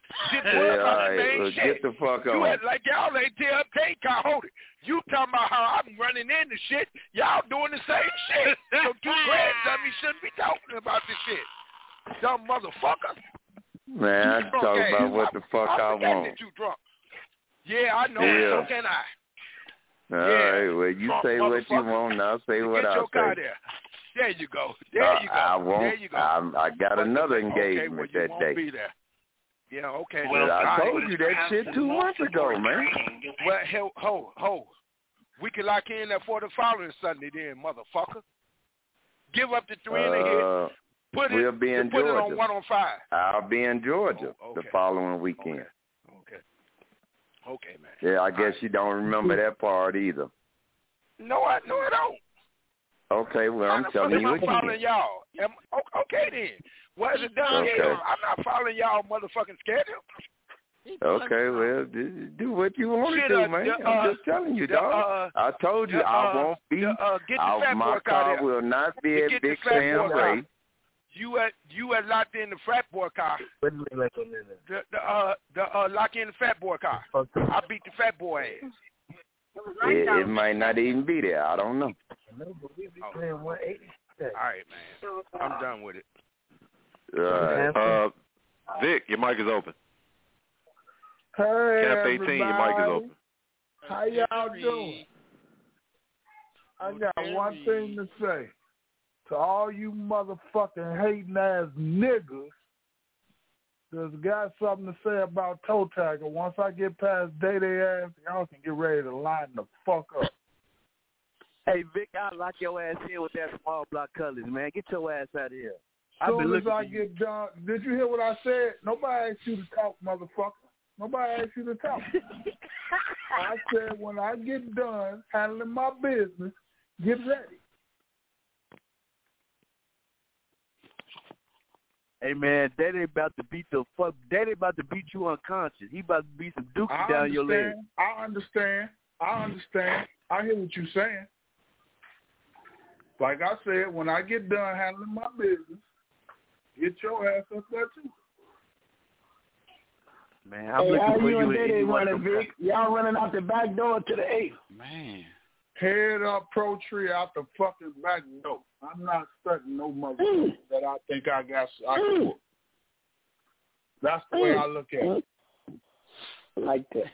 Get the fuck on. You act like y'all ain't tear up take car. Hold it. You talking about how I'm running into shit. Y'all doing the same shit. So 2 grand dummy shouldn't be talking about this shit. Dumb motherfucker. Man, I talk about what the fuck I want. That you drunk. Yeah, I know. So can I. All right, well, you say what you want, and I'll say what I say. Car there you go. There you go. I won't. There you go. I got another engagement that day. Be there. Yeah, okay. Well, I told you that shit 2 months ago, man. Well, ho. We can lock in that for the following Sunday then, motherfucker. Give up the 3 and a hit. We'll be in Georgia. Put it on 1 on 5. I'll be in Georgia the following weekend. Okay, man. Yeah, I guess you don't remember that part either. No, I don't. Okay, well, I'm telling you again. I'm following y'all. Okay, then. What is it done? Okay. I'm not following y'all motherfucking schedule. Okay, well, do what you want to do, man. I'm just telling you, dog. I told you I won't be. My car will not be at Big Sam Ray. You had locked in the fat boy car. The lock in the fat boy car. I beat the fat boy ass. It might not even be there. I don't know. All right, man. I'm done with it. Vic, your mic is open. Hey, Cap 18, your mic is open. How y'all doing? I got one thing to say. To all you motherfucking hating ass niggas, there's got something to say about Toe Tagger. Once I get past Day ass, y'all can get ready to line the fuck up. Hey, Vic, I'll lock your ass in with that small block colors, man. Get your ass out of here. Soon as I get done, did you hear what I said? Nobody asked you to talk, motherfucker. Nobody asked you to talk. I said when I get done handling my business, get ready. Hey man, Daddy about to beat the fuck. Daddy about to beat you unconscious. He about to beat some dookie down your leg. I understand. I hear what you're saying. Like I said, when I get done handling my business, get your ass up there too. Man, I'm looking for you. Vic? Y'all running out the back door to the 8th. Man. Head up Pro Tree out the fucking back door. I'm not studying no motherfucker that I think I can. That's the way I look at it. Like that.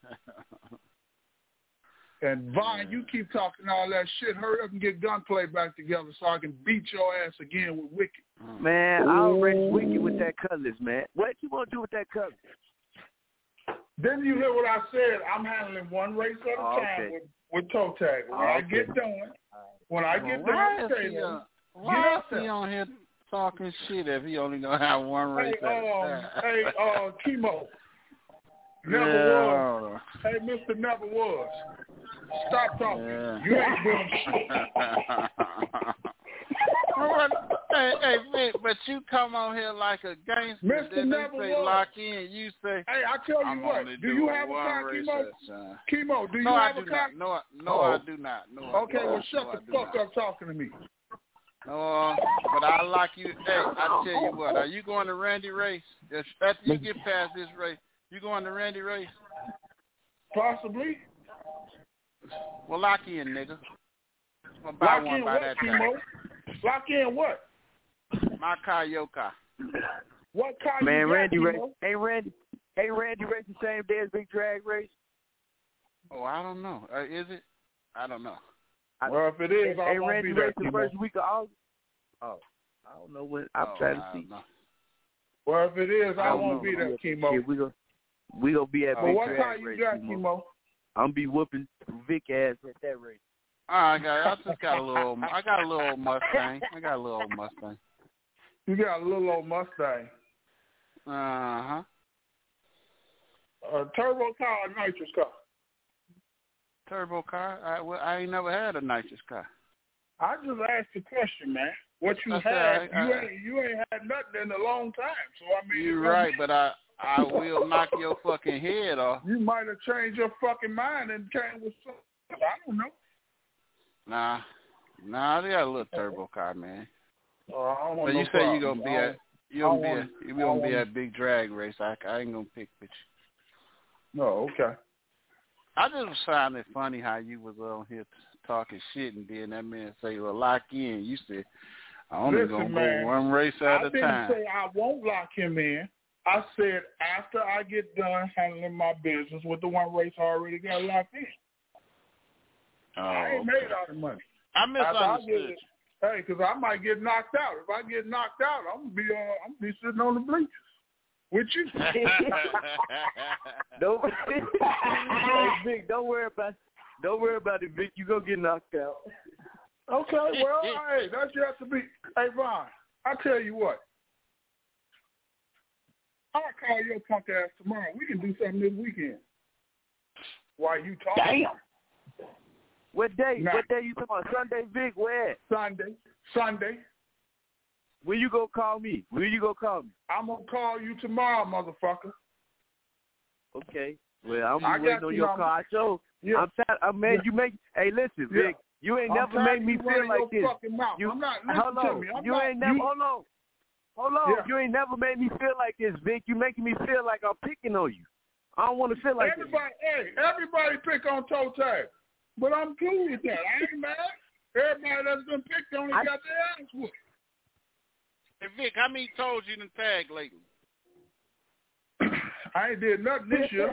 And Vaughn, you keep talking all that shit. Hurry up and get Gunplay back together so I can beat your ass again with Wicked. Man, I'll race Wicked with that colors, man. What you want to do with that colors? Didn't you hear what I said? I'm handling one race at a time with Toe Tag. When I get done, why is he on here talking shit if he only gonna have one race at a time? Hey, Chemo. Never was. Hey, Mr. Never was. Stop talking. Yeah. You ain't doing shit. Hey, Vic, but you come on here like a gangster. Mr. Then Never they say was. lock in. You say, hey, I tell you what. Do you have a car, Chemo? Chemo, do you have a car? No, I do not. Okay, well, shut the fuck up talking to me. No, but I lock you. Hey, I tell you what. Are you going to Randy race? After you get past this race, you going to Randy race? Possibly. Well, lock in, nigga. I'm gonna buy lock one in by what, that Chemo? time. Lock in what? My car, your car. What car man, you got, Randy race. Chemo? Hey, Randy race the same day as Big Drag race? Oh, I don't know. Is it? I don't know. Well, if it is, I won't Randy be there, race the first week of August? Oh, I don't know when. I'm trying to see. Well, if it is, I won't be there, Chemo. Yeah, we gonna be at Big what Drag car you race, got, Chemo? I'm be whooping Vic ass at that race. I just got a little. I got a little old Mustang. You got a little old Mustang. Uh-huh. A turbo car or nitrous car? Turbo car? I ain't never had a nitrous car. I just asked the question, man. What you had? You ain't had nothing in a long time. So I mean, you're right, but I will knock your fucking head off. You might have changed your fucking mind and came with something. I don't know. Nah, they got a little turbo car, man. But you say you gonna be at Big Drag race. I ain't gonna pick with you. No, okay. I just found it funny how you was on here talking shit, and then that man say, "Well, lock in." You said, "I only gonna go one race at a time." I didn't say I won't lock him in. I said after I get done handling my business with the one race I already got locked in. I ain't made all the money. I misunderstood. Hey, because I might get knocked out. If I get knocked out, I'm gonna be sitting on the bleachers with you. Hey, Vic, don't worry about it, Vic. You gonna get knocked out. Okay, well, hey, that's yet to be. Hey, Vaughn, I tell you what. I'll call your punk ass tomorrow. We can do something this weekend. While you talking. Damn. What day? Nah. What day you talking about? Sunday, Vic? Where? Sunday. When you gonna call me? I'm gonna call you tomorrow, motherfucker. Okay. Well, I'm waiting on your car show. Yeah. Man, you make. Hey, listen, Vic. You ain't never made me feel like this. You, I'm not hold on. You ain't never. Hold on. Hold on. Yeah. You ain't never made me feel like this, Vic. You making me feel like I'm picking on you. I don't want to feel like everybody. Hey, everybody pick on Toe Tag, but I'm cool with that. I ain't mad. Everybody that's been picked on got their ass whooped. Hey, Vic, how many toes you done tagged lately? I ain't did nothing this year.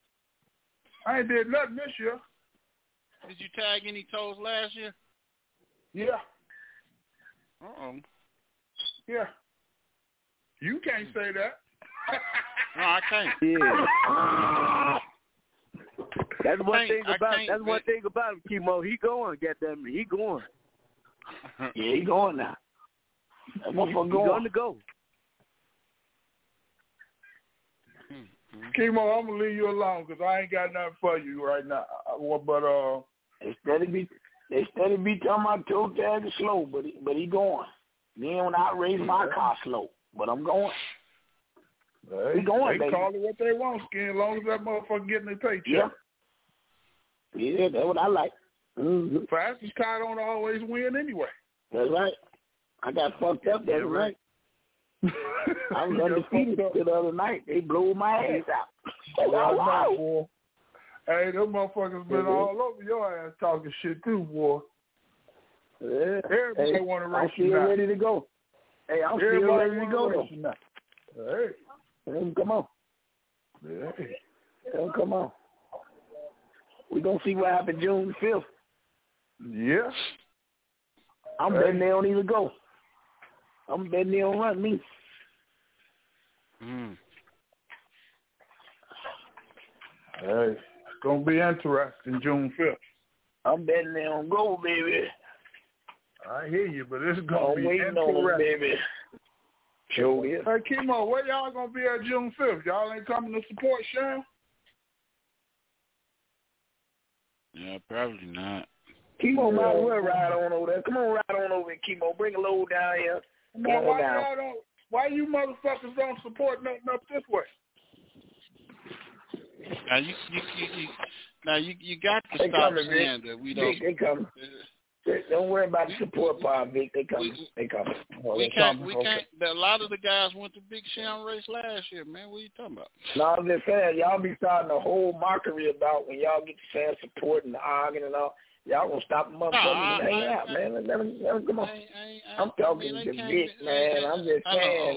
Did you tag any toes last year? Yeah. Uh-oh. Yeah. You can't say that. No, I can't. Yeah. That's one thing about him, Kimo. He going, goddamn it. He going. Yeah, he going now. That motherfucker going. He going to go. Kimo, I'm gonna leave you alone because I ain't got nothing for you right now. But they steady be talking about Toe Tag is slow, but he going. Then when I raise my car slow, but I'm going. He going. They call it what they want, Skin, as long as that motherfucker getting their paycheck. Yeah, that's what I like. The fastest car don't always win anyway. That's right. I got fucked up that night. I was undefeated till the other night. They blew my ass out. Wow, boy. Hey, them motherfuckers been all over your ass talking shit too, boy. Yeah. Everybody want to race I'm still ready to go. Hey, I'm still ready to go though. Hey, come on. Hey, come on. We gonna see what happens June 5th. Yeah. I'm betting they don't even go. I'm betting they don't run me. Hey, it's gonna be interesting June 5th. I'm betting they don't go, baby. I hear you, but it's gonna be interesting, on, baby. Sure is. Hey, Kimo, where y'all gonna be at June 5th? Y'all ain't coming to support Sham? Yeah, probably not. Kimo might as well ride on over there. Come on, ride on over there, Kimo. Bring a load down here. Now, why you motherfuckers don't support nothing up this way? Now you got to stop saying that we don't. They coming. Don't worry about the support part, Vic. They coming. They coming. We can't. A lot of the guys went to Big Sham race last year, man. What are you talking about? No, I'm just saying, y'all be starting a whole mockery about when y'all get the fan support and the arguing and all. Y'all gonna stop them motherfuckers and hang out, man. Let them come on. I'm talking to Vic, man. I'm just saying.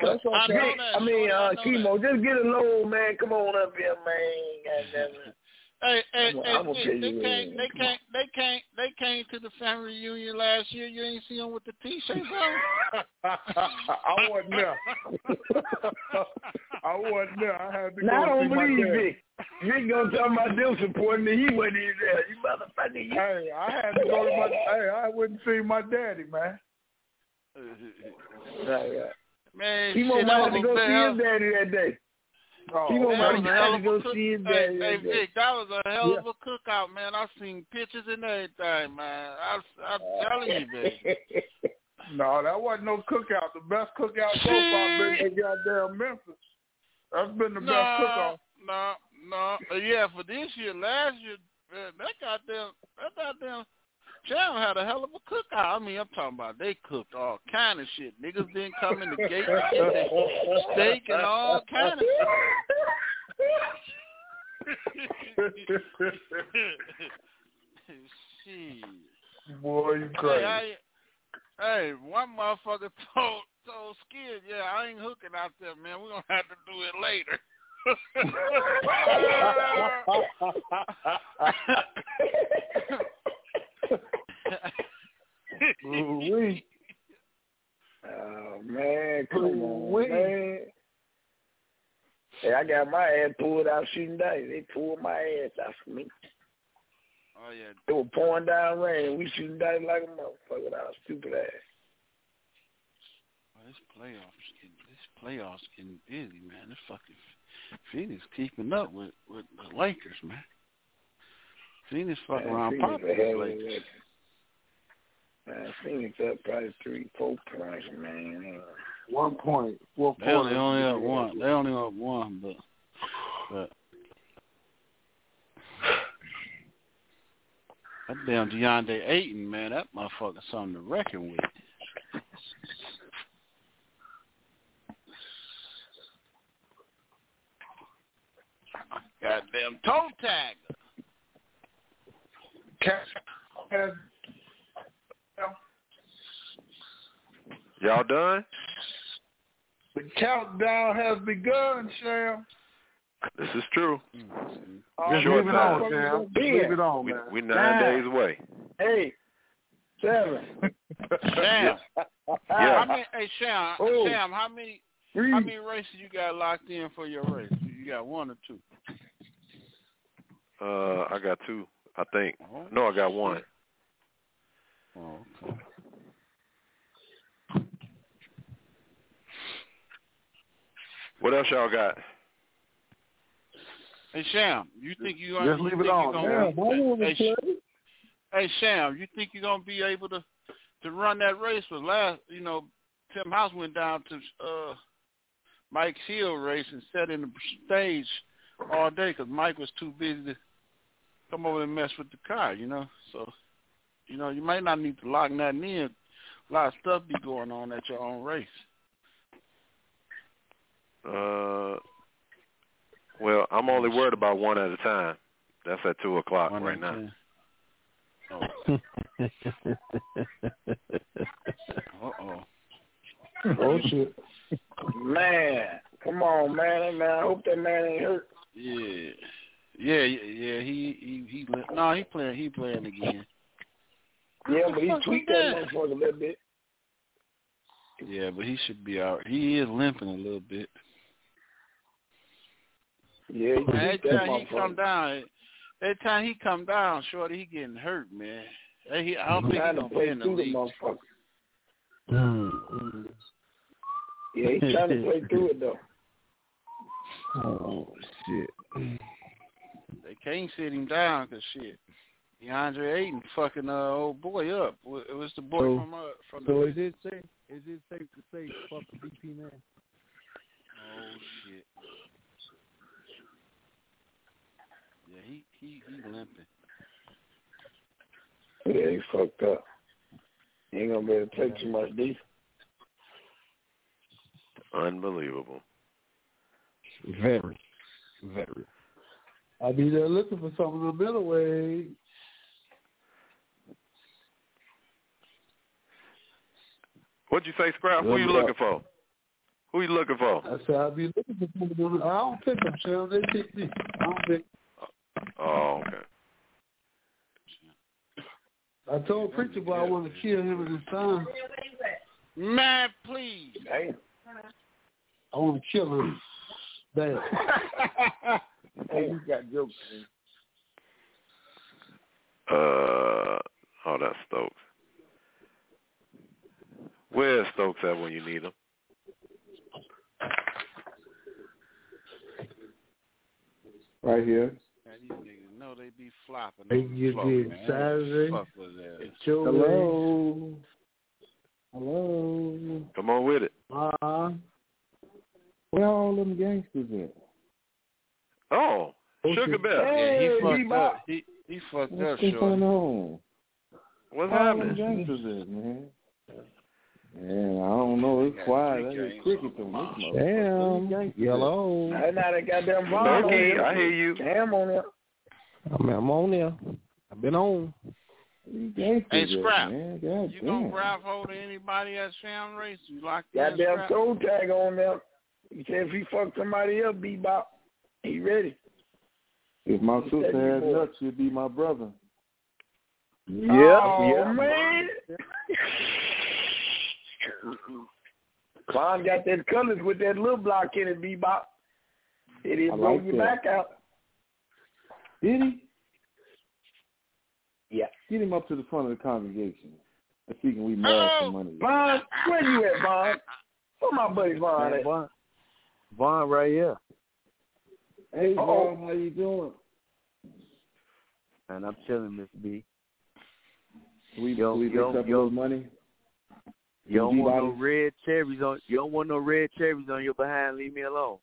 Kimo, just get a load, man. Come on up here, man. Hey, they came to the family reunion last year. You ain't see them with the T-shirts on? I wasn't there. I had to go I don't see my believe dad. Vic. Vic gonna talk about them supporting me. He wasn't even there. You motherfucker. Hey, I had to go to I wouldn't see my daddy, man. Right. Man, he might have to go see his daddy that day. He might have to go see his daddy. Hey, Vic, that was a hell of a cookout, man. I seen pictures and everything, man. I'm telling you, baby. No, that wasn't no cookout. The best cookout so far been in goddamn Memphis. That's been the best cookout. No. Yeah, for this year, last year, that goddamn Sham had a hell of a cookout. I mean, I'm talking about they cooked all kind of shit. Niggas didn't come in the gate to get their steak and all kind of shit. Boy, you crazy. Hey, one motherfucker told Skid, yeah, I ain't hooking out there, man. We're going to have to do it later. Oh, man, come on, man. Hey, I got my ass pulled out shooting dice. They pulled my ass out for me. Oh, yeah. They were pouring down rain, and we shooting dice like a motherfucker with our stupid ass. Oh, this playoffs getting busy, man. This fucking Phoenix keeping up with the Lakers, man. Phoenix fucking around popping the Lakers. Man, Phoenix up probably 3-4 points, man. 1 point. 4 They only up one. They only up one, but That damn DeAndre Ayton, man, that motherfucker something to reckon with. Goddamn toe tag. Y'all done? The countdown has begun, Sam. This is true. Just leave it on, Sam. Leave it on, man. We're 9 days away. 8, 7. Sam. Yeah. Sam, how many races you got locked in for your race? You got 1 or 2? I got 2, I think. No, I got 1. Oh, okay. What else y'all got? Hey Sham, you think you gonna? Just leave it on, Hey Sham, you think you're gonna be able to run that race? With last, Tim House went down to Mike's Hill race and sat in the stage all day because Mike was too busy to come over and mess with the car. So you might not need to lock nothing in. A lot of stuff be going on at your own race. Well, I'm only worried about 1 at a time. That's at 2:00 right now. Oh shit! Man, come on, man. I hope that man ain't hurt. Yeah. He playing again. Yeah, but he tweaked that motherfucker a little bit. Yeah, but he should be out. He is limping a little bit. Yeah, every time he come down, shorty, he getting hurt, man. I don't think he's gonna play in the league. Yeah, he's trying to play through it though. Oh shit! They can't sit him down because shit. DeAndre Ayton fucking old boy up. It was the boy from. So is it safe to say fuck the DP man? Oh shit. Yeah, he limping. Yeah, he fucked up. He ain't gonna be able to take too much defense. Unbelievable. Very. I'll be there looking for something in the middleweight. What'd you say, Scrap? Who you looking for? Who you looking for? I said I'll be looking for something. I don't pick them, Shell. They pick me. I don't pick. Oh, okay. I told Preacher Boy I want to kill him at this time. Man, please. Damn. I want to kill him. Damn. Hey, you got jokes, man. Oh, that's Stokes. Where's Stokes at when you need him? Right here. Man, these niggas know they be flopping. Hey, you did Saturday. Hello. Come on with it. Where all them gangsters at? Oh, Sugar Bear. Yeah, he fucked up. He fucked up, Shorty. What's all happening? Them gangsters at, man. Man, I don't know. It's quiet. That's cricket to me. Damn. Hello. Right now they got them bombs. Okay, I hear you. Damn on there. I'm on there. I've been on. Hey, Scrap, you gonna grab hold of anybody at Sham race? You locked in? Goddamn toe tag on there. He said if he fuck somebody up, Bebop, he ready. If my sister had nuts, she'd be my brother. Yeah, man. Vaughn got that colors with that little block in it, Bebop. It didn't blow your back out. Did he? Yeah. Get him up to the front of the congregation. Let's see can we marry some money. Vaughn, where you at, Vaughn? Where my buddy Vaughn at? Vaughn right here. Hey, Vaughn, how you doing? And I'm chilling, Miss B. We picked up your money. You don't want no red cherries on. You don't want no red cherries on your behind. Leave me alone.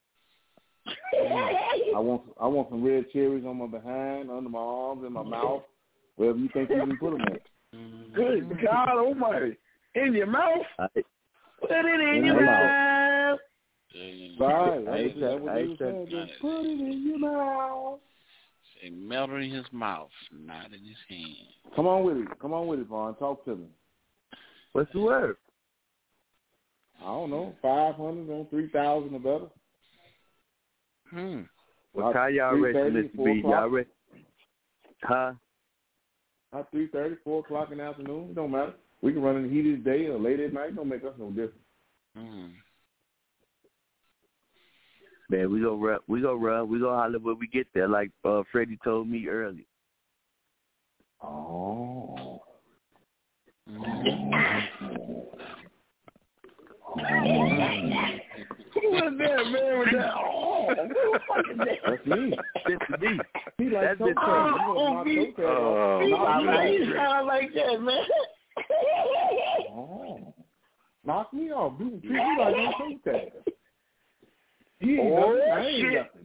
I want some red cherries on my behind, under my arms, in my mouth, Wherever you think you can put them at. Good God Almighty! In your mouth? Put it in your mouth. Right. Just put it in your mouth. Say melt in his mouth, not in his hand. Come on with it, Vaughn. Talk to me. What's the word? I don't know. 500 on 3,000 or better. What time y'all ready, Mr. B? Y'all ready? Huh? About 3:30, 4 o'clock in the afternoon. It don't matter. We can run in the heat of the day or late at night. It don't make us no difference. Man, we go run. We go holler when we get there, like Freddie told me earlier. Oh. Who was that, man? With that? Oh, who the fuck is that? That's me. Mr. B. He like That's so Mr. Oh, you sound like that, man. Oh. Knock me off. People treat me like no toe tagger. He ain't nothing. I ain't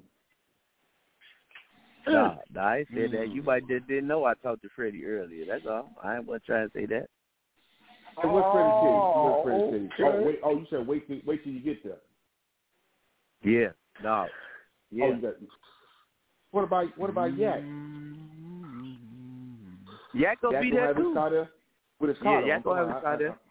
nothing. Nah, I ain't said that. You might just didn't know I talked to Freddie earlier. That's all. I ain't want to try to say that. Hey, what's Freddie tell you? You said wait till you get there. Yeah. No. Yeah. What about Yak? Yak gonna be there too. With his car. Yeah, Yak gonna have his car there.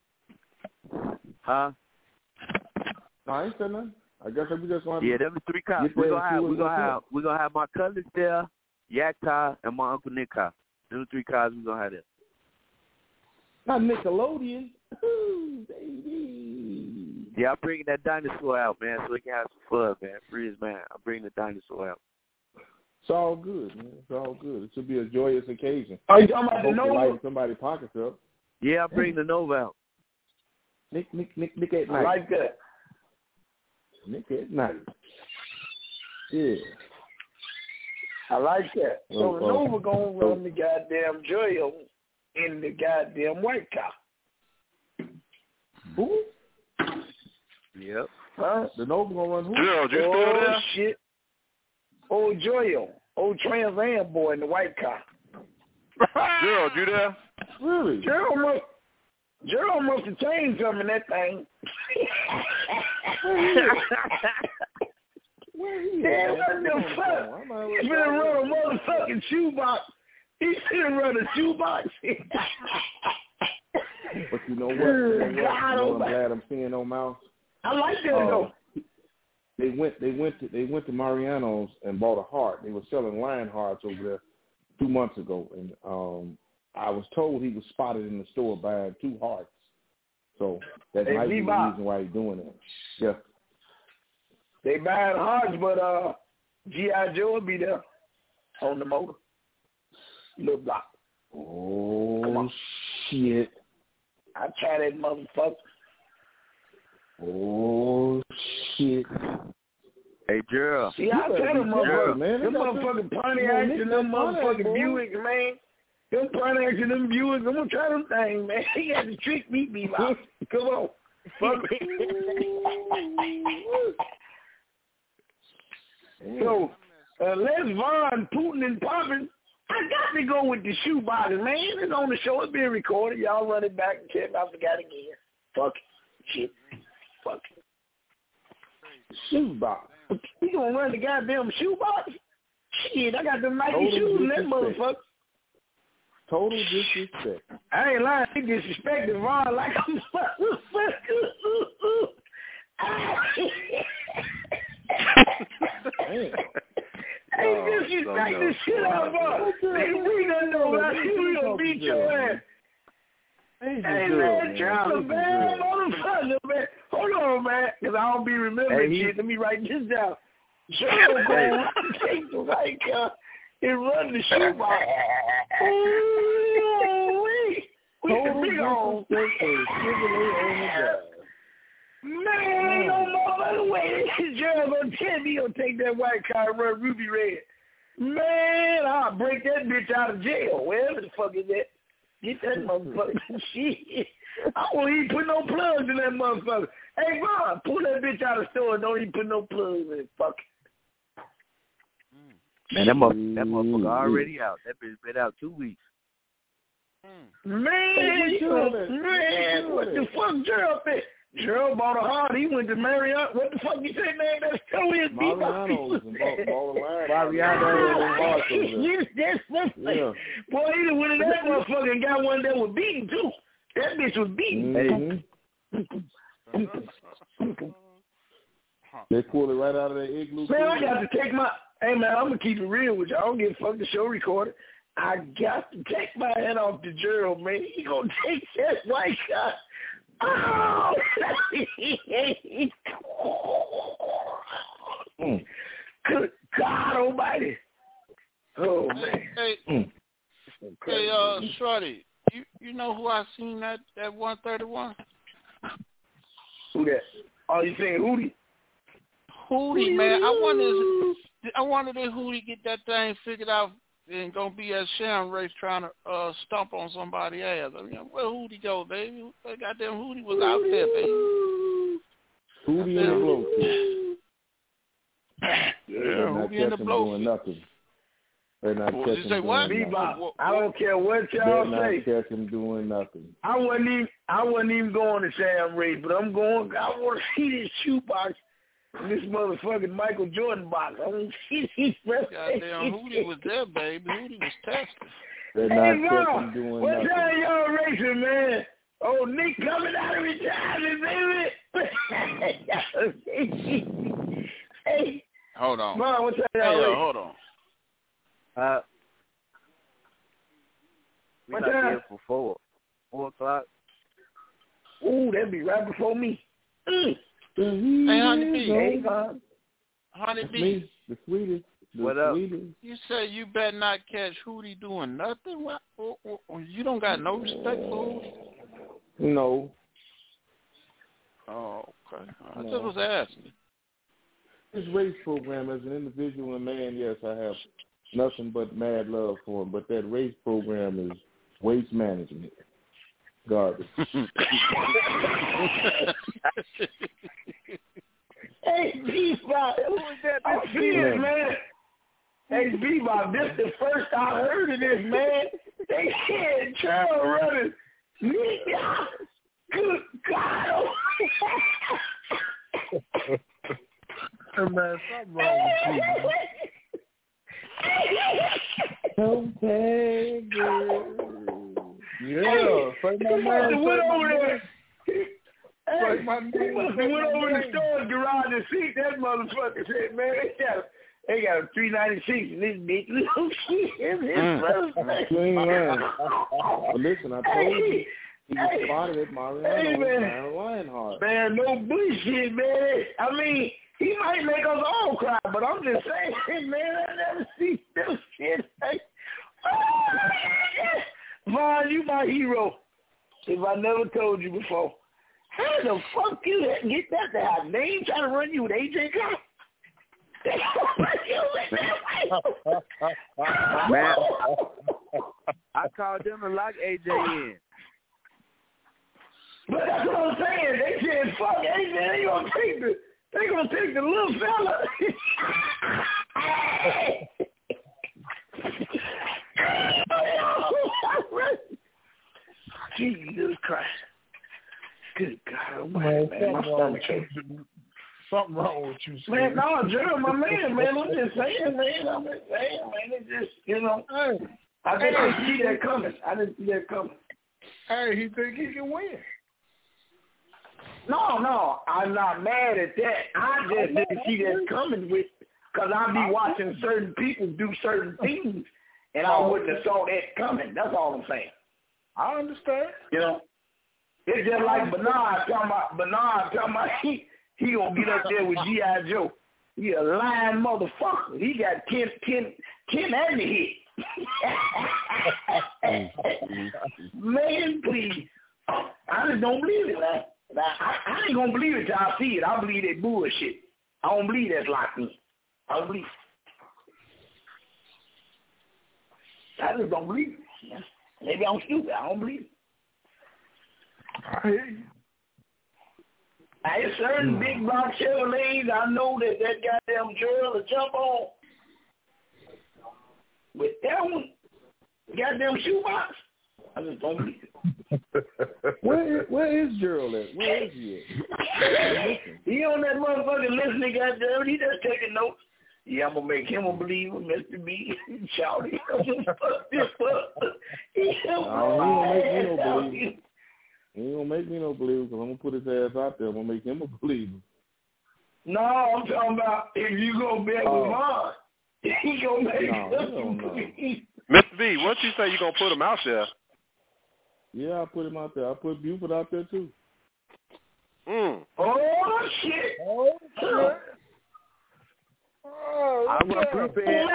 Huh? No, I ain't said nothing. I guess we just want. Yeah, them 3 cars. We're gonna have my cousins there, Yak car, and my Uncle Nick car. Them 3 cars we gonna have there. Not Nickelodeon. Ooh, baby. Yeah, I'm bringing that dinosaur out, man, so we can have some fun, man. Free as man. I'm bringing the dinosaur out. It's all good, man. It's all good. It should be a joyous occasion. Are you talking about the Nova? Lighting somebody's pockets up. Yeah, I'm bringing the Nova out. Nick at night. I like that. Nick at night. Yeah. I like that. So the Nova gonna run the goddamn Joyo in the goddamn white car. Who? Yep. Huh? The Nova gonna run who? Gerald, you still there? Shit. Old Joyo. Old Trans Am boy in the white car. Gerald, you there? Really? Gerald must have changed something in that thing. Where he Man, at? what the fuck? He's gonna run a motherfucking shoebox. He's gonna run a shoebox. But you know what? I'm glad I'm seeing no mouse. I like that though. They went to Mariano's and bought a heart. They were selling lion hearts over there 2 months ago, and I was told he was spotted in the store buying 2 hearts. So that might be the reason why he's doing it. Yeah. They buying hearts, but G.I. Joe will be there on the motor. Little block. Oh shit! I try that motherfucker. Oh shit! Hey, Gerald. See, I tell them motherfuckers, man. Them motherfucking Pontiacs and them motherfucking Buicks, man. Them Pontiacs and them Buicks, I'm gonna try them things, man. He got to trick me, Bebop. Come on. Fuck it. So, unless Von Putin and popping, I got to go with the shoebox, man. It's on the show. It's being recorded. Y'all run it back and tell me I forgot again. Fuck it. Shit. Fuck it. Shoebox. You gonna run the goddamn shoebox? Shit, I got them Nike shoes in that motherfucker. Total disrespect. I ain't lying. He disrespected Ron like a motherfucker. Hey, disrespect the shit out of Ron. Nigga, we done know about you. We gonna beat your ass. Hey, man, Charles, man, motherfucker, man. Hold on, man, because I don't be remembering shit. Let me write this down. Charles gonna take the right car and run the shoebox. Ooh-wee. We can be on. Man, ain't no more other way. This Gerald gonna tell me he'll take that white car and run Ruby Red. Man, I'll break that bitch out of jail. Wherever the fuck is that? Get that motherfucker. Shit. I won't even put no plugs in that motherfucker. Hey, Ron, pull that bitch out of the store and don't even put no plugs in it. Fuck it. Man, that motherfucker already out. That bitch been out 2 weeks. Man, what the fuck, Gerald? Gerald bought a heart. He went to Marriott. What the fuck you say, man? That's totally his Mariano's and bought a line. Mariano's and hearts over there. That's something. Yeah. Boy, he done went in that motherfucker and got one that was beaten, too. That bitch was beaten. They pulled it right out of their igloo. Man, I got to take my... Hey, man, I'm going to keep it real with you. I don't give a fuck the show recorded. I got to take my head off to Gerald, man. He going to take that white shot. Oh! Good God almighty. Oh, man. Hey, Shorty, you know who I seen at 131? Who that? Oh, you saying Hootie? Hootie, man. I wondered if Hootie get that thing figured out and gonna be at Sharon Race trying to stomp on somebody's ass. I mean, where Hootie go, baby? Goddamn Hootie was out there, baby. Hootie in the blow. Yeah, Hootie in the blow. Doing nothing. They're not catching him doing nothing. I don't care what y'all say. They're not catching him doing nothing. I wasn't even going to Sharon Race, but I'm going. I want to see this shoebox. This motherfucking Michael Jordan box. I want to see these. Goddamn, Hootie was there, baby. Hootie was tested. They're not catching doing what nothing. What time y'all racing, man? Oh, Nick coming out of retirement, baby. Hey. Hold on. Mom, what time y'all racing? Hold on. We not here for 4 o'clock. Ooh, that'd be right before me. Hey, Honey B. Honey B. The sweetest. What up? You say you better not catch Hootie doing nothing? What? You don't got no respect for Hootie? No. Oh, okay. I just was asking. His race program as an individual and man, yes, I have nothing but mad love for him. But that race program is waste management. Garbage. Hey, B-Bop. Who is that? I see it, man. Hey, B-Bop, this the first I heard of this, man. They said Charles running. Good God. Hey, man, something wrong with you. Don't take it. Yeah, He must have went over there. He must have went over the storage garage and see that motherfucker. Said, man, they got a 396 in this bitch. Little shit. You ain't lying. But listen, I told you. He was spotted at Mariano Lionheart. Man, no bullshit, man. I mean, he might make us all cry, but I'm just saying, man, I never see no shit. Vaughn, you my hero. If I never told you before. How the fuck you get that to have name trying to run you with AJ Clark? Man, I called them to lock AJ in. But that's what I'm saying. They said, fuck AJ, they gonna take the little fella. Jesus Christ. Good God, man. Something wrong with you, Steve. Man, no, Gerald, my man, I'm just saying, man. It's just, you know, I didn't see that coming. Hey, he think he can win. No, I'm not mad at that. I just didn't see that coming because I be watching certain people do certain things, and I wouldn't have saw that coming. That's all I'm saying. I understand. You know, it's just like Bernard talking about he gonna get up there with G.I. Joe. He a lying motherfucker. He got 10 and the hit. Man, please. I just don't believe it, man. I ain't gonna believe it till I see it. I believe that bullshit. I don't believe that's locked in. I don't believe it. I just don't believe it. Yeah. Maybe I'm stupid. I don't believe it. I hear you. There's certain big block Chevrolets I know that goddamn Gerald will jump on. With that one, goddamn shoebox, I just don't believe it. Where is Gerald at? Where is he at? He on that motherfucking listening, goddamn. He just taking notes. Yeah, I'm gonna make him a believer, Mr. B. Shouty. Fuck this fuck. He ain't gonna make me no believer because I'm gonna put his ass out there. I'm gonna make him a believer. No, I'm talking about if you go bet with mine, he gonna make him a believer. Mr. B, what you say you gonna put him out there? Yeah, I put him out there. I put Buford out there too. Oh shit! I run Buford. Hey,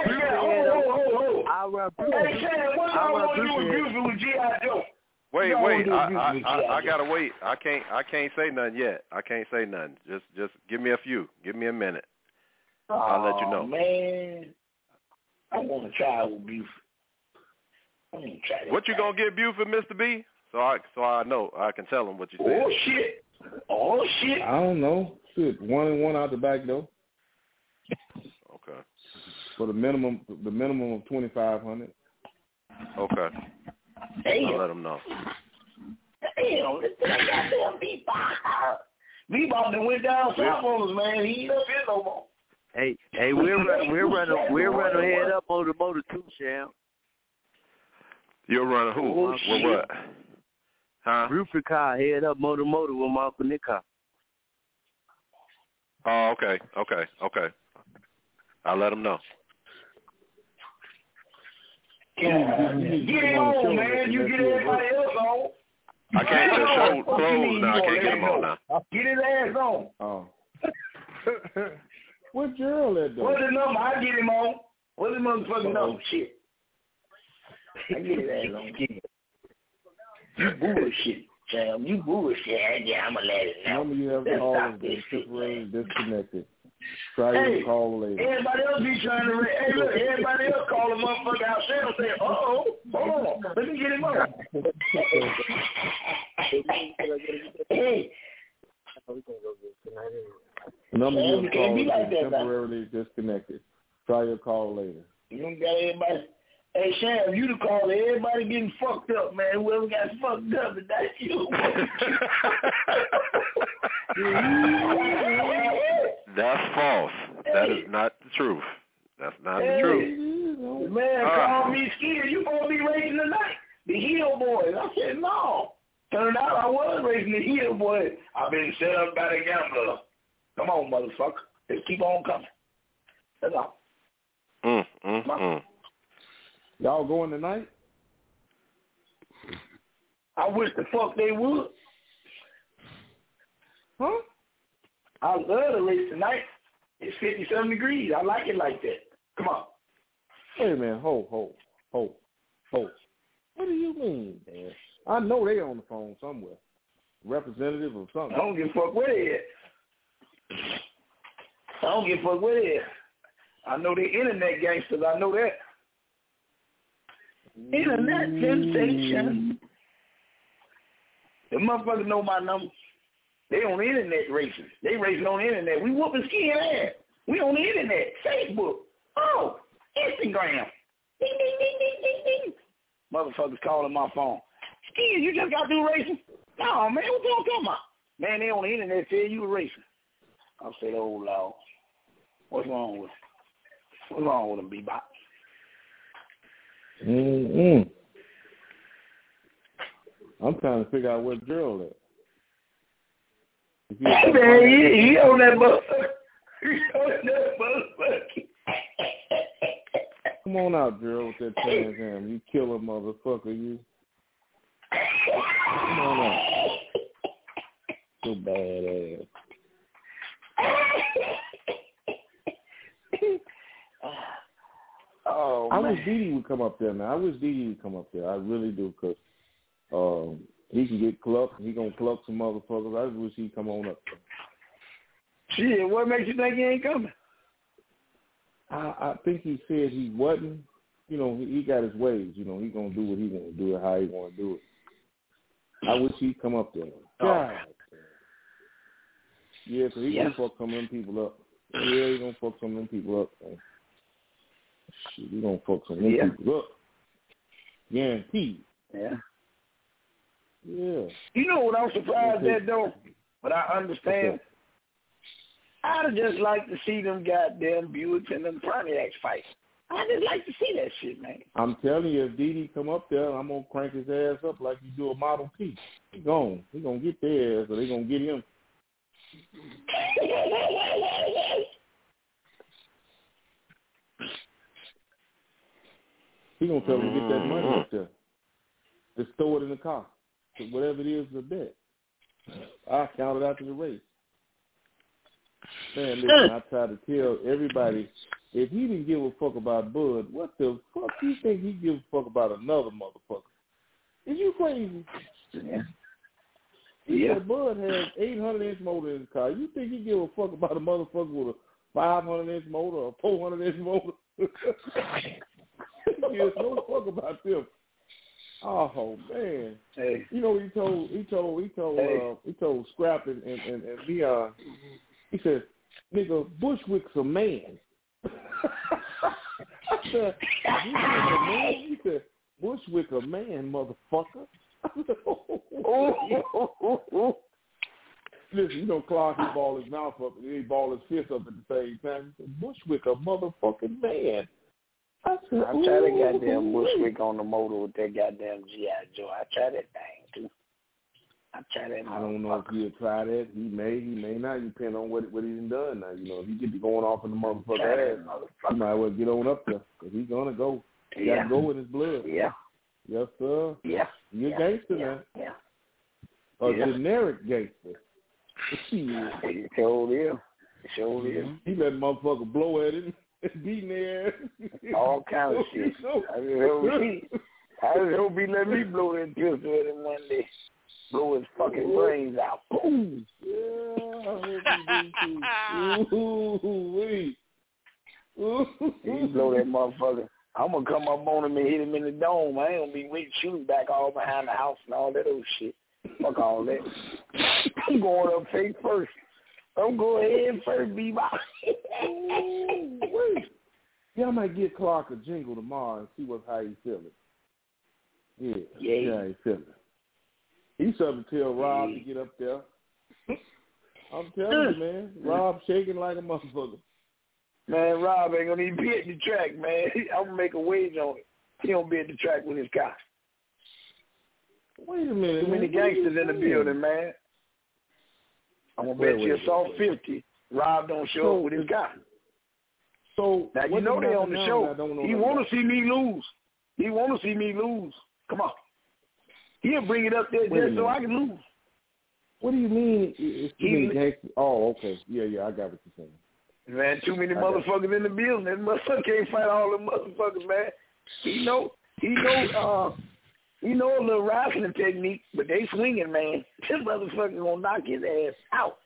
Shannon, what y'all want to do with Buford with G.I. Joe? Wait, I gotta wait. I can't say nothing yet. I can't say nothing. Just give me a few. Give me a minute. I'll let you know. Man, I want to try with Buford. What you gonna get Buford, Mr. B? So I know I can tell him what you said. Oh shit! I don't know. Shit, 1-1 out the back though. Okay. For the minimum of $2,500. Okay. Damn. I'll let him know. Damn, this thing goddamn Bebop. Bebop done went down south on us, man. He ain't up here no more. Hey, we're running head up on the motor too, Sham. You'll run who? With what? Huh? Roofer car head up motor with my Uncle Nick car. Oh, okay. I'll let him know. Yeah. Get him on, man. You get everybody else on. I can't. The show closed now. I can't get him on now. Get his ass on. Oh. Where's Gerald at though? What's his number? I get him on. What's his motherfucking number? Shit. I get his ass on. You bullshit, Sam. You bullshit. Yeah, I'm going to let it know. Number you have to call is temporarily disconnected. Try to call later. Everybody else be trying to... Hey, look, everybody else call the motherfucker out there and say, hold on. Let me get him on. Hey. The number you have to call is temporarily disconnected. Try your call later. You don't got everybody... Hey, Sham, you the caller. Everybody getting fucked up, man. Whoever got fucked up, that's you. That's false. That is not the truth. That's not the truth. Man, call me scared. You supposed to be racing tonight. The Heel Boys. I said, no. Turned out I was racing the Heel Boys. I've been set up by the gambler. Come on, motherfucker. Let's keep on coming. That's all. Y'all going tonight? I wish the fuck they would. Huh? I love to race tonight. It's 57 degrees. I like it like that. Come on. Wait a minute. Hold. What do you mean, man? I know they on the phone somewhere. Representative or something. I don't give a fuck where they at. I know they internet gangsters. I know that. Internet sensation. The motherfuckers know my number. They on the internet racing. They racing on the internet. We whooping skin ass. We on the internet. Facebook. Oh, Instagram. Ding, ding, ding, ding, ding, ding. Motherfuckers calling my phone. Skin, you just got through racing? No, man, what you talking about? Man, they on the internet tell you racing. I said, oh, Lord. What's wrong with them, Bebop? I'm trying to figure out where Gerald is. Hey, man, he on that motherfucker. Come on out, Gerald, with that Trans Am. You killer motherfucker, you. Come on out. So badass. Oh, I wish Didi would come up there, man. I wish Didi would come up there. I really do, because he can get clucked. He going to cluck some motherfuckers. I just wish he'd come on up there. Shit, what makes you think he ain't coming? I think he said he wasn't. You know, he got his ways. You know, he going to do what he want to do it, how he want to do it. I wish he'd come up there. God. Yeah, because he going to fuck some of them people up. Yeah, he going to fuck some of them people up, man. Shit, he going to fuck some of them people up. Guaranteed. Yeah. Yeah. You know what I'm surprised at, though? But I understand. I'd just like to see them goddamn Buicks and them Pontiacs fight. I just like to see that shit, man. I'm telling you, if Didi come up there, I'm going to crank his ass up like you do a Model T. He gone. He going to get their ass, or they going to get him. He going to tell him to get that money up there. Just throw it in the car. So whatever it is, the bet. I count it after the race. Man, listen, I try to tell everybody, if he didn't give a fuck about Bud, what the fuck do you think he gives a fuck about another motherfucker? Is you crazy? Yeah. He said Bud has 800-inch motor in his car. You think he give a fuck about a motherfucker with a 500-inch motor or a 400-inch motor? He gives no fuck about them. Oh man! Hey. You know he told Scrap and Leon. He said, "Nigga, Bushwick's a man." I said, "Bushwick a man?" He said, "Bushwick a man, motherfucker." I said, oh. Listen, you know Clark, he balled his mouth up and he balled his fist up at the same time. He said, "Bushwick a motherfucking man." I tried that goddamn Bushwick on the motor with that goddamn G.I. Joe. I tried that thing, too. I don't know if he'll try that. He may not. Depending on what he done now. You know, if he get to going off in the motherfucker ass, he might well get on up there because he's going to go. He got to go in his blood. Yeah. Yes, sir. Yeah. You're a gangster now. Yeah. A generic gangster. He sure is. He let motherfucker blow at him. Beating their ass. All kind of shit. I just hope he let me blow that pistol at him one day. Blow his fucking brains out. Boom. Yeah, I hope he He blow that motherfucker. I'm going to come up on him and hit him in the dome. I ain't going to be waiting shooting back all behind the house and all that old shit. Fuck all that. I'm going up face first. I'm going ahead first, Bebop. Yeah, I might get Clark a jingle tomorrow and see how he feeling. Yeah, how he feeling. He's something to tell Rob to get up there. I'm telling you, man. Rob shaking like a motherfucker. Man, Rob ain't going to even be at the track, man. I'm going to make a wage on it. He don't be at the track with his guy. Wait a minute, Too many gangsters in the building, man. I'm going to bet you a soft 50. Rob don't show up with his guy. So now, you know they on the show. He want to see me lose. Come on. He'll bring it up there just so I can lose. What do you mean? It's too many gangsters? Oh, okay. Yeah, I got what you're saying. Man, too many motherfuckers in the building. That motherfucker can't fight all the motherfuckers, man. He know a little wrestling technique, but they swinging, man. This motherfucker gonna knock his ass out.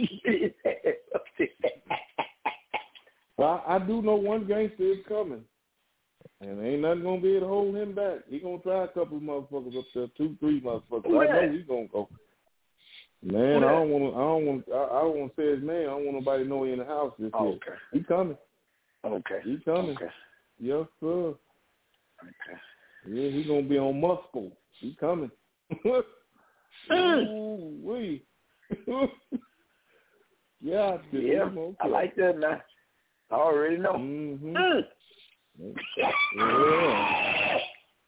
Well, I do know one gangster is coming, and ain't nothing gonna be able to hold him back. He gonna try a couple of motherfuckers up there, 2, 3 motherfuckers. I know he gonna go. Man, I don't want to say his name. I don't want nobody to know he in the house this year. Okay. He coming. Okay. He coming. Okay. Yes, sir. Okay. Yeah, he gonna be on Muscle. He coming. Ooh, wee. Yeah, okay. I like that, man. I already know. Yeah.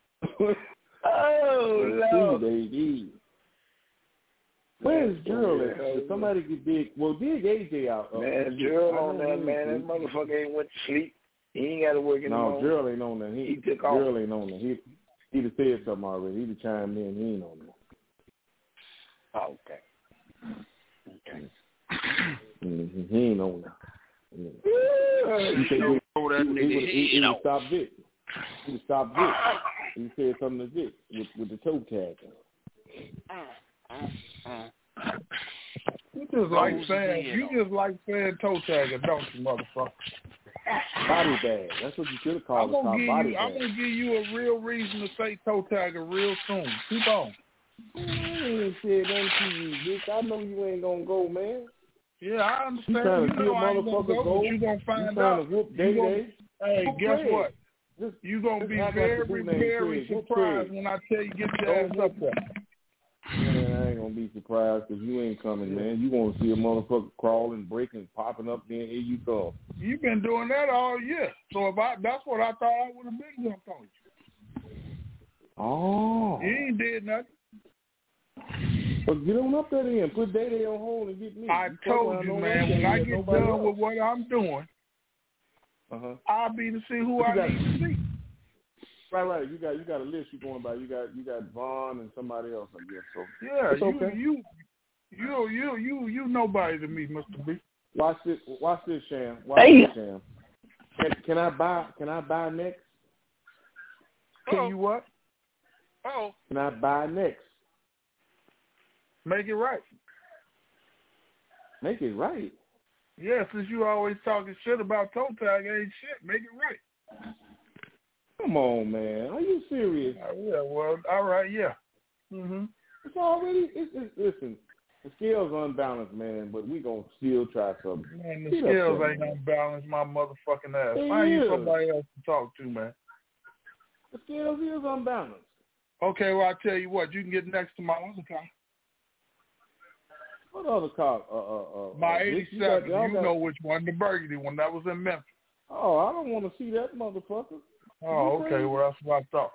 Oh, Lord. Baby. Where's Gerald at? Did somebody get dig? Well, dig AJ out. Man, Gerald on that, man. That motherfucker ain't went to sleep. He ain't got to work anymore. No, Gerald ain't on that. He took off. Gerald ain't on that. He'd have said something already. He'd have chimed in. He ain't on that. Oh, okay. He ain't on that. He said he would stop Vic. He would stop Vic. He said something to Vic with the toe tag. You just like saying toe tagger, don't you, motherfucker? Body bag. That's what you should have called it. I'm gonna give you a real reason to say toe tagger real soon. Keep on. I ain't said nothing to you, bitch. I know you ain't gonna go, man. Yeah, I understand. You trying to see a I ain't motherfucker go, go? But you gonna find trying out. to whoop Day. Hey, guess what? You're going to be very, very surprised when I tell you get your ass up there. Man, I ain't going to be surprised because you ain't coming, man. You going to see a motherfucker crawling, breaking, popping up, then here you come. You've been doing that all year. So that's what I thought I would have been jumped on you. Oh. You ain't did nothing. But get on up there then. Put Day on hold and get me. I told you, man, when I get done with what I'm doing, I'll be to see who I need to see. Right. You got a list you're going by. You got Vaughn and somebody else, I guess. So yeah, okay. you nobody to me, Mr. B. Watch this, Sham. Watch this, Sham. Can I buy next? Can you what? Oh. Can I buy next? Make it right. Make it right? Yeah, since you always talking shit about toe tag, ain't shit. Make it right. Come on, man. Are you serious? Yeah, well, all right, yeah. Mm-hmm. It's already, listen, the scale's unbalanced, man, but we going to still try something. Man, the scales ain't unbalanced my motherfucking ass. Find you somebody else to talk to, man. The scales is unbalanced. Okay, well, I tell you what, you can get next to my other car. What other car? My 87, you know which one, the burgundy one. That was in Memphis. Oh, I don't want to see that motherfucker. Oh, okay, well, that's what I thought.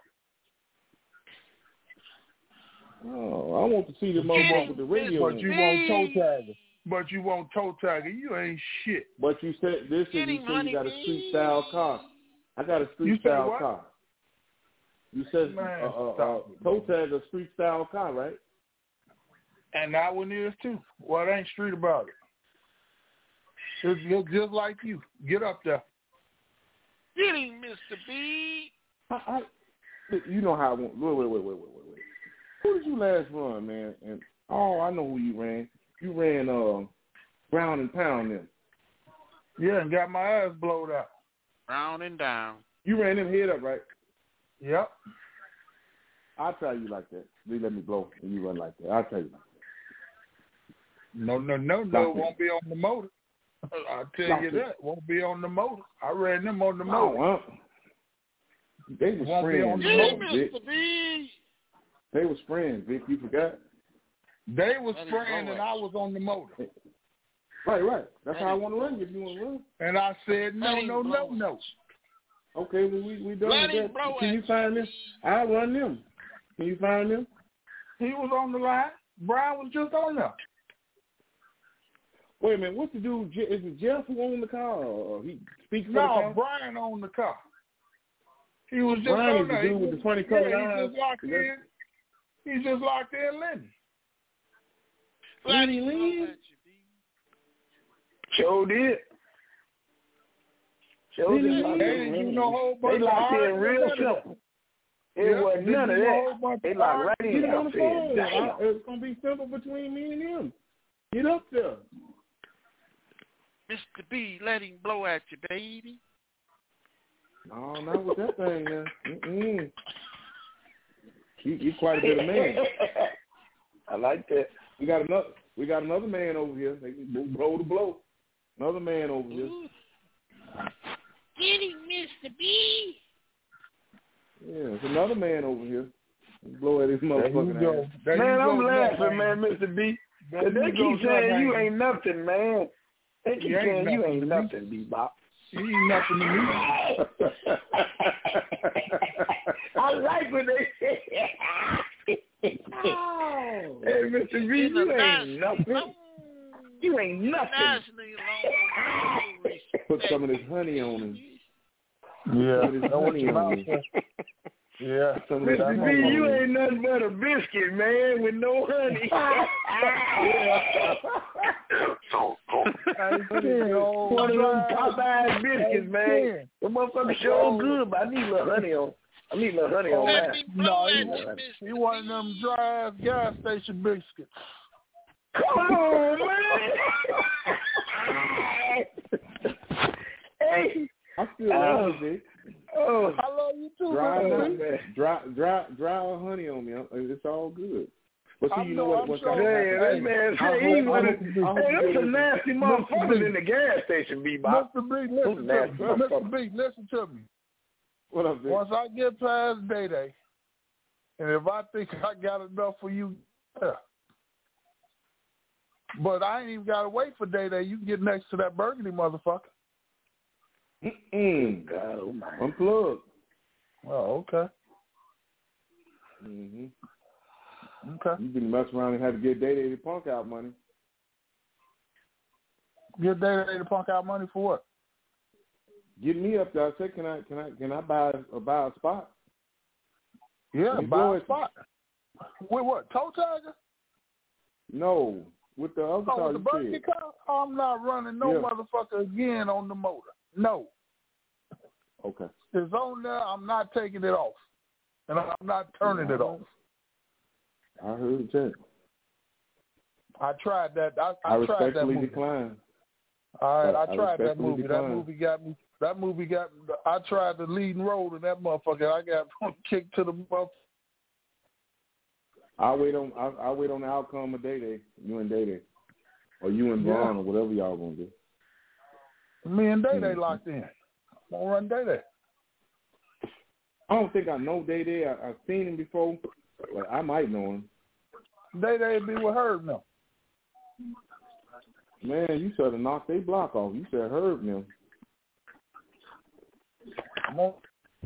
Oh, I want to see the motherfucker with the radio. But you won't toe tag her. But you won't toe tag her. You ain't shit. But you said this is you said you got a street style car. I got a street style car. You said toe tag a street style car, right? And that one is too. Well, it ain't street about it. It's just like you. Get up there. Get him, Mr. B. You know how I want. Wait. Who did you last run, man? And I know who you ran. You ran Brown and Pound them. Yeah, and got my ass blowed out. Brown and down. You ran them head up, right? Yep. I'll try you like that. They let me blow and you run like that. I'll tell you. No, it won't be on the motor. I'll tell you that. Won't be on the motor. I ran them on the motor. They were spraying, Vic. They were spraying, Vic. You forgot? They were spraying and I was on the motor. Right. That's how I want to run if you want to run. And I said, no. Okay, well, we done with that. Can you find them? I'll run them. Can you find them? He was on the line. Brian was just on there. Wait a minute, what's the dude? Is it Jeff who owned the car, or he speaks for the car? No, Brian owned the car. He was just Brian on there. Brian is the dude with the funny colored eyes. He's just locked in Lenny. Lenny. Sure did. They locked in real simple. It wasn't none of that. They locked right in. It's going to be simple between me and him. Get up there. Mr. B, let him blow at you, baby. No, not with that thing, man. He's quite a bit of man. I like that. We got another man over here. They can blow to blow. Another man over here. Get him, Mr. B. Yeah, there's another man over here. Blow at his motherfucking ass. Man, I'm laughing, man, Mr. B. They keep saying you ain't nothing, man. They keep saying you ain't nothing, B-Bop. You ain't nothing to me. I like what they say. Hey, Mr. B, you ain't nothing. You ain't nothing. Put some of this honey on him. Yeah. Some of this honey on him. Yeah. Mr. B, you ain't nothing but a biscuit, man, with no honey. One of those Popeye biscuits, man. The motherfucker sure good, but I need a little honey on. That. No, he one of them dry ass gas station biscuits. Come on, man. Hey. I still love you, Vic. Oh, I love you too, dry honey on me. It's all good. But see, you know what's that man say he wanted. Hey, that's a nasty motherfucker in the gas station, B-Bop. Mr. B, listen to me. What up, Vic? Once I get past Day, and if I think I got enough for you, yeah. But I ain't even got to wait for Day. You can get next to that burgundy motherfucker. God, oh my. Unplug. Oh, okay. Mm-hmm. Okay. You can mess around and have to get Day the Punk out money. Get Day the Punk out money for what? Get me up there. I said, can I buy a spot? Yeah, buy a spot. With what? Toe Tiger? No, with the other car. With the burgundy car? I'm not running no motherfucker again on the motor. No. Okay. It's on there. I'm not taking it off, and I'm not turning it off. I heard that. I tried that. I respectfully tried that movie. decline. All right, I tried that movie. Decline. That movie got. I tried the leading role in that motherfucker. I got kicked to the motherfucker. I'll wait on the outcome of Day. You and Day, or you and Braun, or whatever y'all gonna do. Me and Day locked in. I'm gonna run Day. I don't think I know Day. I've seen him before. Well, I might know him. Day be with Herb now. Man, you should have knocked their block off. You said Herb now. Come on.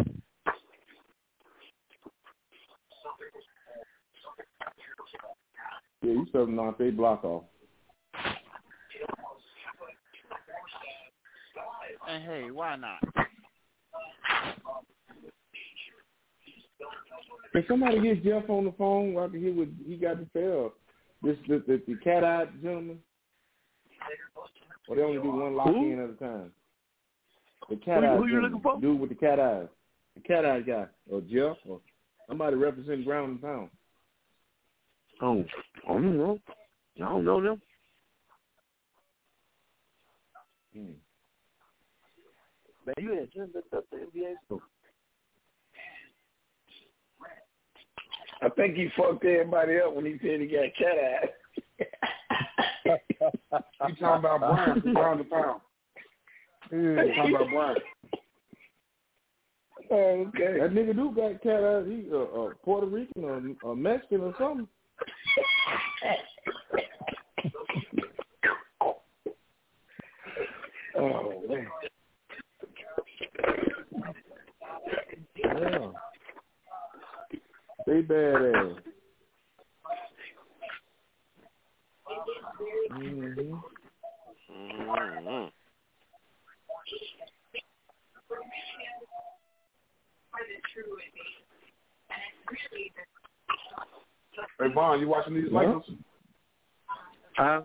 Yeah, you should have knocked their block off. And hey, why not? Can somebody get Jeff on the phone where I can hear what he got to say? The cat-eyed gentleman? Or they only do one lock-in at a time? The cat-eyed who you looking for? Dude with the cat eyes. The cat-eyed guy. Or Jeff. Or somebody representing Ground and Pound. Oh, I don't know. I don't know them. Man, you had just looked up the NBA stuff. I think he fucked everybody up when he said he got cat eyes. You talking about Brian from Ground and Pound. You talking about Brian. Oh, okay. That nigga do got cat eyes. He Puerto Rican or Mexican or something. Oh, man. Yeah. They badass. Mm-hmm. Hey, Vaughn, you watching these Lakers? Huh?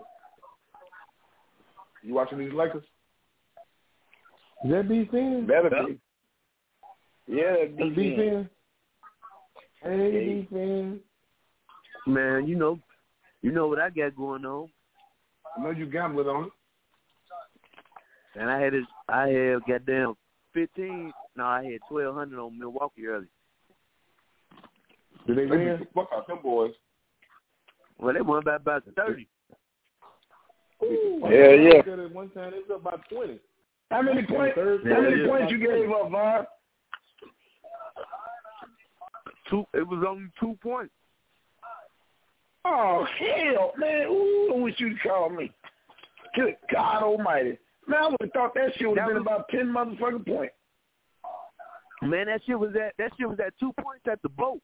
You watching these Lakers? Is that B-Fin? Better be. Yeah, B-Fin. Hey, B-Fin. Man, you know what I got going on. I know you gambling on it. And I had goddamn 15. No, I had 1,200 on Milwaukee early. Did they win? Fuck out them boys. Well, they won by about 30. Ooh, yeah. One time it was about 20. How many points? How many points you gave up, Vaughn? 2. It was only 2 points. Oh hell, man! Ooh, I wish you'd call me. Good God Almighty, man! I would have thought that shit would have been about 10 motherfucking points. Man, that shit was at 2 points at the boat.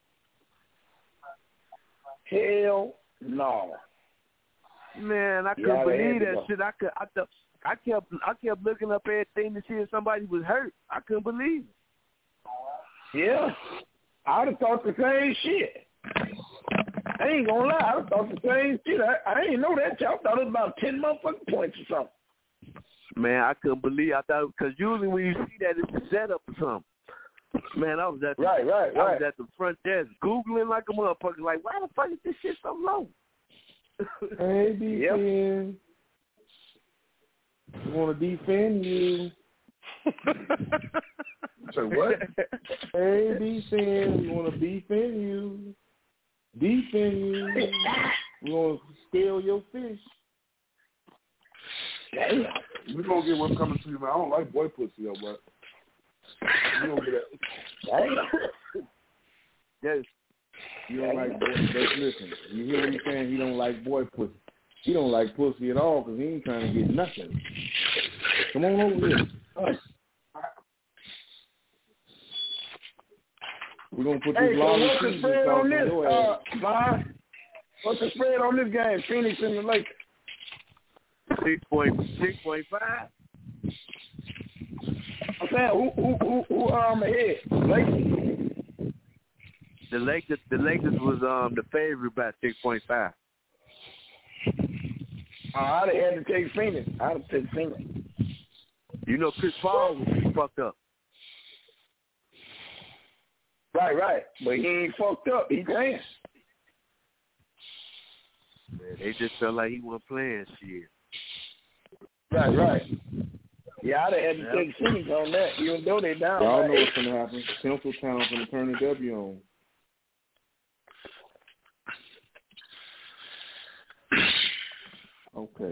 Hell no. Man, I couldn't believe that shit. I kept looking up everything to see if somebody was hurt. I couldn't believe it. Yeah, I would have thought the same shit. I ain't gonna lie, I thought the same shit. I didn't know that. I thought it was about 10 motherfucking points or something. Man, I couldn't believe. I thought because usually when you see that, it's a setup or something. Man, I was at I was at the front desk Googling like a motherfucker. Like, why the fuck is this shit so low? Hey, B-Fin. We want to defend you. Say what? Hey, B-Fin. We want to defend you. Defend you. We want to scale your fish. Damn. We're going to get what's coming to you, man. I don't like boy pussy, though, but. You don't get that. Yes. You don't like boy. But listen, you hear what he's saying? He don't like boy pussy. He don't like pussy at all because he ain't trying to get nothing. Come on over here. We're going to put this law what's the spread on this, Bob? What's the spread on this game? Phoenix and the Lakers. 6.5. I'm saying, who ahead? Lakers? The Lakers was the favorite by 6.5. I'd have had to take Phoenix. I'd have taken Phoenix. You know, Chris Paul was fucked up. Right. But he ain't fucked up. He playing. Man, they just felt like he wasn't playing shit. Right. Yeah, I'd have had to take Phoenix on that, even though they down. Y'all know what's going to happen. Central Town's going to turn the W on. Okay.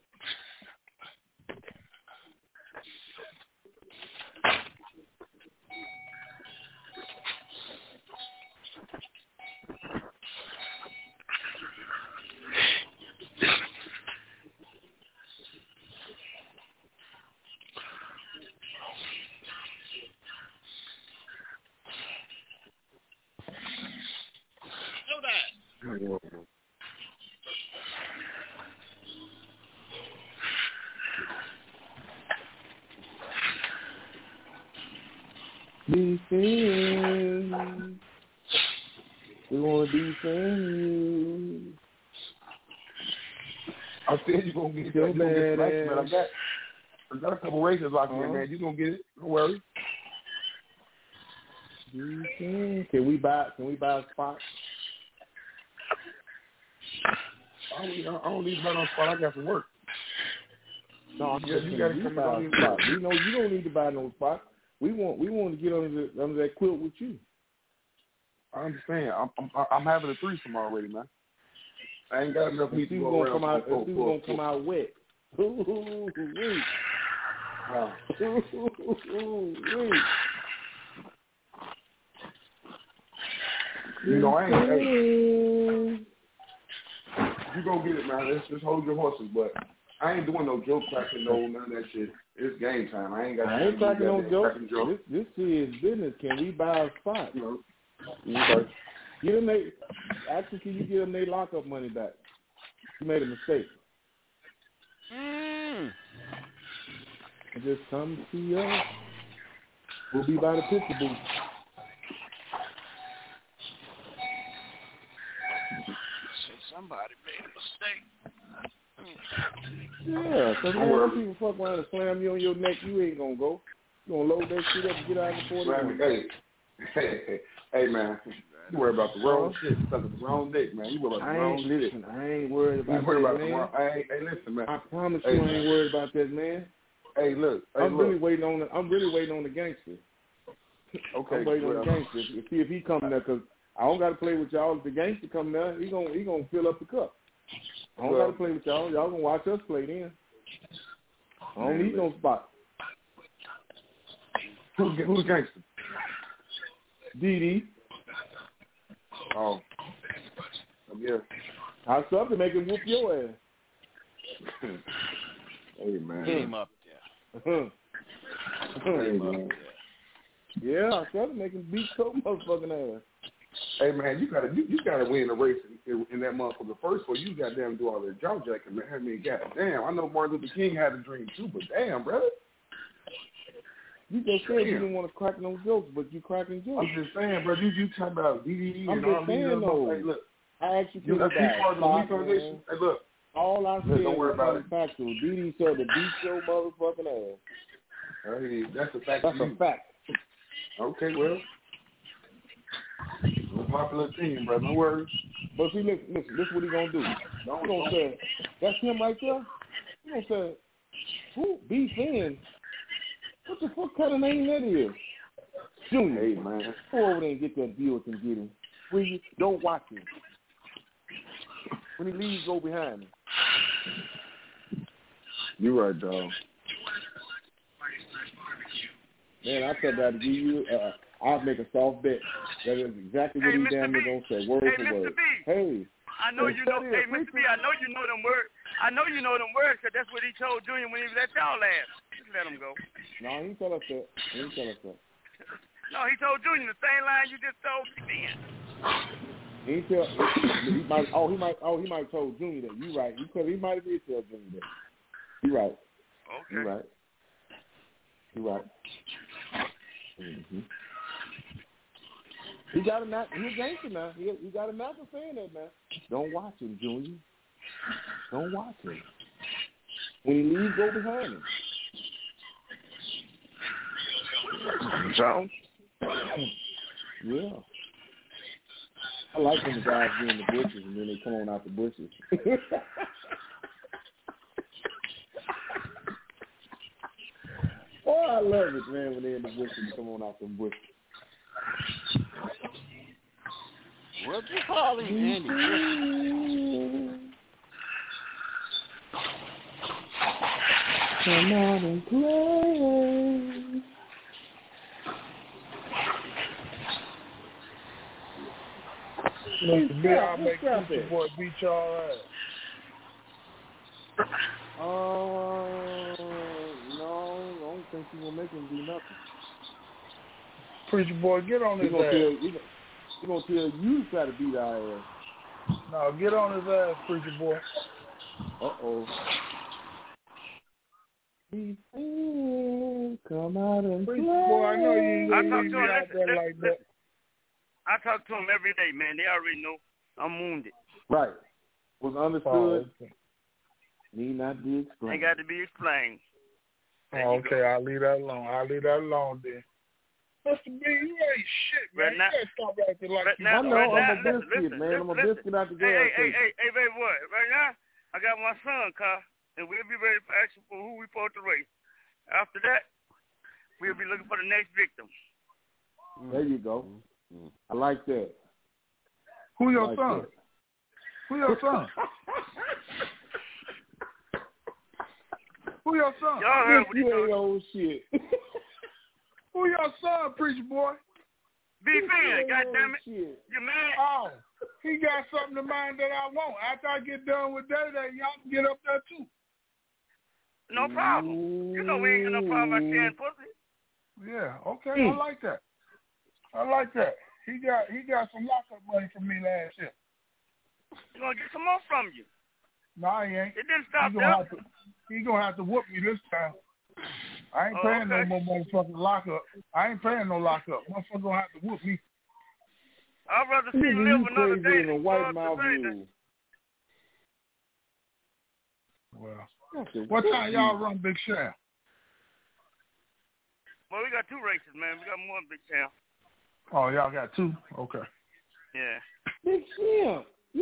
Defend. We want to defend you. I said you're going to get it. Man. I got a couple races locked in, man. You're going to get it. Don't worry. Can we buy a spot? I don't need to buy no spot. I got some work. No, I'm just you got to buy a spot. We know you don't need to buy no spot. We want to get under that quilt with you. I understand. I'm having a threesome already, man. I ain't got enough meat to go around. It's gonna come out wet. Ooh, You know, I ain't. Hey, you gonna get it, man. Let's just hold your horses, but I ain't doing no joke cracking, none of that shit. It's game time. I ain't cracking no jokes. This is business. Can we buy a spot? Okay. Give them actually, can you give them their lockup money back? You made a mistake. Just come see us. We'll be by the picture booth. Somebody made a mistake. Yeah, because when people fuck around and slam you on your neck, you ain't going to go. You going to load that shit up and get out of the 40. Hey, man. You worry about the wrong shit because of the wrong dick, man. You worry about the wrong shit. I ain't worried about that, man. Hey, listen, man. I promise you I ain't worried about that, man. Hey, look. I'm really waiting on the gangster. Okay. I'm waiting on the gangster to see if he come there, because I don't got to play with y'all. If the gangster come there, he gonna fill up the cup. I don't got to play with y'all. Y'all gonna watch us play then. I don't need no spot. Who's gangster? DD. Oh. Yeah. I subbed to make him whoop your ass. Hey, man. Came up there. Hey, man. Yeah, I subbed to make him beat your motherfucking ass. Hey, man, you gotta win the race in that motherfucker first, or you goddamn do all that jaw jacking, man. I mean, goddamn, I know Martin Luther King had a dream too, but damn, brother. You just said you didn't want to crack no jokes, but you cracking jokes. I'm just saying, bro. You talking about DDE and all these things. Hey, look. I actually think about Foundation. Hey, look. All I said don't worry about was factual. DD said to beat your motherfucking ass. Hey, that's a fact. That's a fact. Okay, well. Popular opinion, bro. No worries. But see, listen, this is what he gonna do. He gonna say, that's him right there. He gonna say, who? B-Fin? What the fuck kind of name that is? Junior. Hey, man. Go over there and get that Buick and get him. Will you? Don't watch him. When he leaves, go behind him. You right, dog. Man, I said that to give you. I'll make a soft bet. That is exactly what he damn near gonna say, word for word. Hey. I know you know. Hey, Mr. B, I know you know them words. I know you know them words because that's what he told Junior when he was at y'all last. Just let him go. No, he didn't tell us that. He didn't tell us that. No, he told Junior the same line you just told me then. He tell. He might. Oh, he might. Oh, he might told Junior that. You right. He might have did tell Junior that. You right. Okay. You right. You right. Mm-hmm. He got a knack. He's a gangster now. He got a knack for saying that now. Don't watch him, Junior. Don't watch him. When he leaves, go behind him. Jones? Yeah. I like when the guys be in the bushes and then they come on out the bushes. Oh, I love it, man, when they're in the bushes and come on out the bushes. What you call him, Andy? Come out and play. Mr. B, I'll make Preacher Boy beat y'all ass. No, I don't think he's gonna make him do nothing. Preacher Boy, get on his ass. He's gonna tell you to try to beat our ass. No, get on his ass, Preacher Boy. Uh-oh. Come out and play. Boy, I know you ain't gonna leave me out there like that. I talk to him every day, man. They already know I'm wounded. Right. Was understood. Need not be explained. Ain't got to be explained. Okay, I'll leave that alone then. Mr. B, you ain't shit, man. You gotta stop acting like you. I know, I'm a biscuit, man. I'm a biscuit out the gas station. Hey, baby boy. Right now, I got my son, car, and we'll be ready for action for who we supposed to race. After that, we'll be looking for the next victim. There you go. I like that. Who your son? That. Who your son? Who your son? Y'all heard what he told old shit. Who your son, Preacher Boy? B-Fin, goddammit. You mad? Oh, he got something in mind that I want. After I get done with that, y'all can get up there too. No problem. You know we ain't got no problem about sharing pussy. Yeah, okay, I like that. I like that. He got some lockup money from me last year. He's gonna get some more from you. No, he ain't. It didn't stop there. He gonna have to whoop me this time. I ain't paying no more motherfucking lockup. I ain't paying no lockup. Motherfucker gonna have to whoop me. I'd rather see you live another day than white mouth rule. Well, what time y'all run Big Sham? Well, we got 2 races, man. We got more Big Sham. Oh, y'all got 2? Okay. Yeah. Big Sham.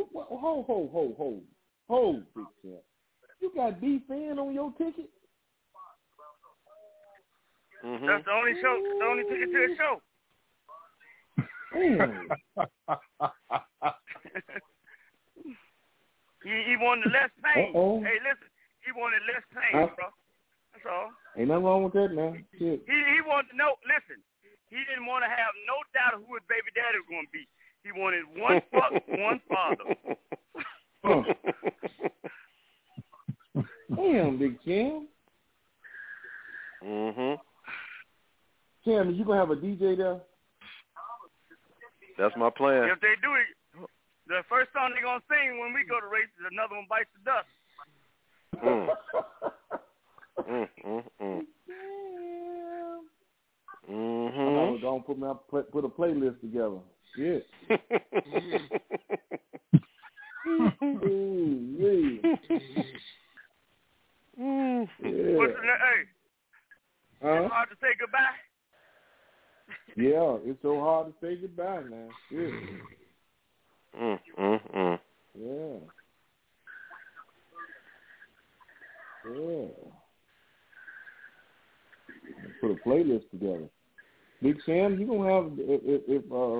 Hold, Big Sham. You got B-Fin on your ticket? Mm-hmm. That's the only show. The only ticket to the show. He wanted less pain. Hey, listen. He wanted less pain, bro. That's all. Ain't nothing wrong with that, man. Shit. He wanted to know. Listen. He didn't want to have no doubt of who his baby daddy was going to be. He wanted one fuck, one father. Damn, Big Cam. Mm-hmm. Cam, you going to have a DJ there? That's my plan. If they do it, the first song they're going to sing when we go to race is Another One Bites the Dust. Mm-hmm. I'm going to put a playlist together. Shit. What's the hey? It's hard to say goodbye. Yeah, it's so hard to say goodbye, man. Shit. Yeah. Yeah. Put a playlist together. Big Sam, you gonna have if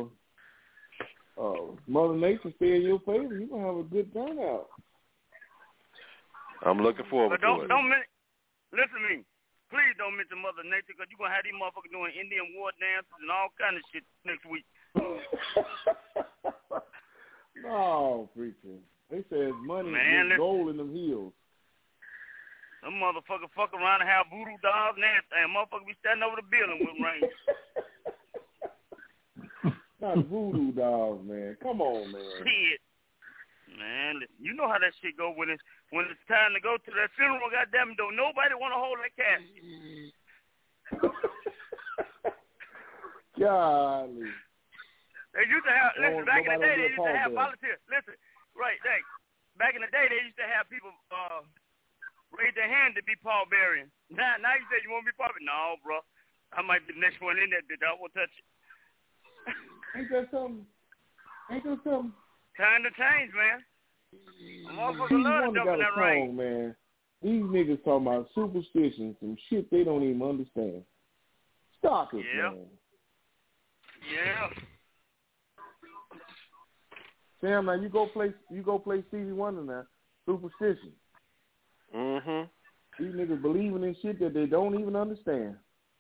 Mother Nature stay in your favor, you gonna have a good turnout. I'm looking forward to it. Don't listen to me. please don't mention Mother Nature because you're going to have these motherfuckers doing Indian war dances and all kind of shit next week. No, preacher. They said money is gold in them hills. Them motherfuckers fuck around and have voodoo dolls and everything. Motherfuckers be standing over the building with rain. Not voodoo dolls, man. Come on, man. Shit. Man, you know how that shit go when it's time to go to that funeral. Goddamn, don't nobody want to hold that casket. Golly. They used to have, listen, back in the day, they used to have volunteers. Listen, right, back in the day, they used to have people raise their hand to be pallbearers. Now you say you want to be pallbearer? No, bro. I might be the next one in that bitch. I won't touch it. Ain't that something? Time to change, man. Motherfuckers love to jump in that rain. Man. These niggas talking about superstitions, some shit they don't even understand. Stop it, man. Yeah. Sam, now you go play Stevie Wonder now. Superstition. Mhm. These niggas believing in shit that they don't even understand.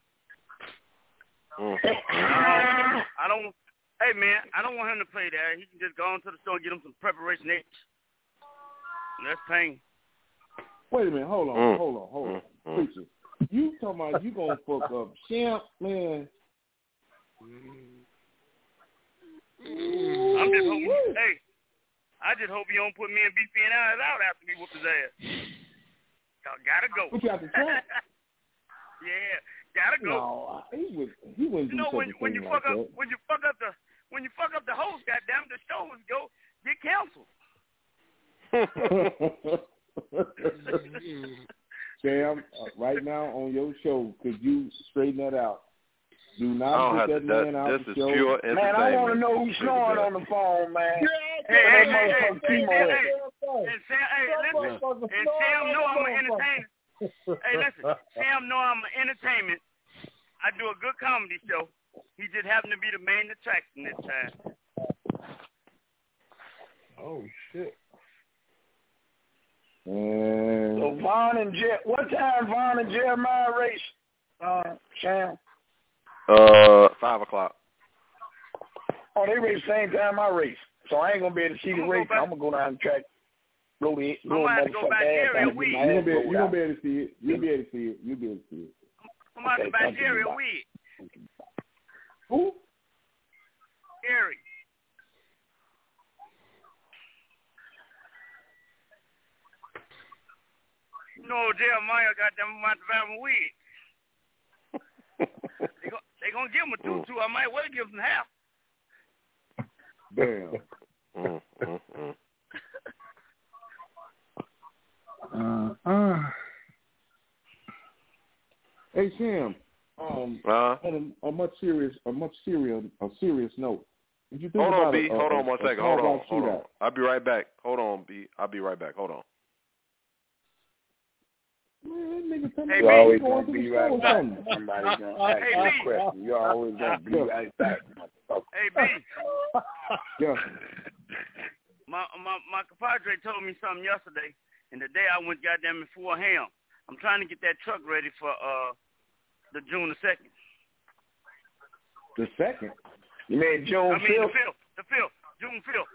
I don't. Hey man, I don't want him to play that. He can just go into the store and get him some preparation H. That's pain. Wait a minute, hold on. Preacher, you talking about you gonna fuck up Champ, man? I'm just hoping. Hey, I just hope he don't put me and BP and eyes out after we whoop his ass. Y'all gotta go. What you have to try? Yeah, gotta go. No, he wouldn't do such a thing when you like fuck up, that. when you fuck up the host, goddamn, the show would go get canceled. Sam, right now on your show, could you straighten that out? Do not put that man out the the show. show. Man, I want to know who's snoring on the phone, man. Hey, and Sam know I'm an entertainer. Hey, listen, Sam know I'm an entertainment. I do a good comedy show. He just happened to be the main attraction this time. Oh shit. So what time Vaughn and Jeremiah race? Sam. 5 o'clock. Oh, they race the same time I race. So I ain't gonna be able to see the race. I'm gonna go down the track. I'm gonna have to go back there a week. You're gonna be able to see it. You'll be able to see it. I'm gonna have to go back there a week. Who? Gary. No, Jeremiah got them about to have a week. They gonna give him a 2-2. I might well give him half. Damn. Hey Sam, on a much serious note. Did you think hold about on, B. Hold on one second. Hold on. I'll be right back. Hold on, B. I'll be right back. Hold on. Man, you always gonna be right back. Somebody's gonna ask you a question. You always gonna be right back. Hey B. Yeah. My compadre told me something yesterday, and the day I went goddamn it for him. I'm trying to get that truck ready for the June the 2nd. The 2nd? You mean June 5th? The 5th. June 5th.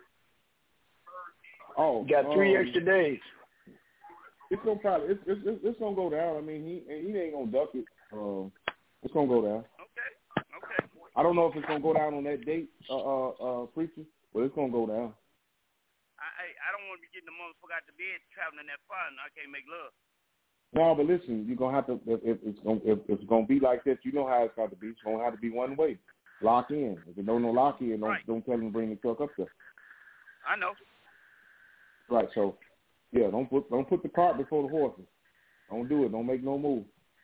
Oh, you got 3 extra days. It's gonna probably it's gonna go down. I mean, he ain't gonna duck it. It's gonna go down. Okay. I don't know if it's gonna go down on that date, preacher, but it's gonna go down. I don't want to be getting the motherfucker out the bed traveling that far, and I can't make love. No, but listen, you're gonna have to if it's gonna be like that, you know how it's got to be. It's gonna have to be one way. Lock in. If you don't know lock in, don't tell him to bring the truck up there. I know. Right. So. Yeah, don't put the cart before the horses. Don't do it. Don't make no move.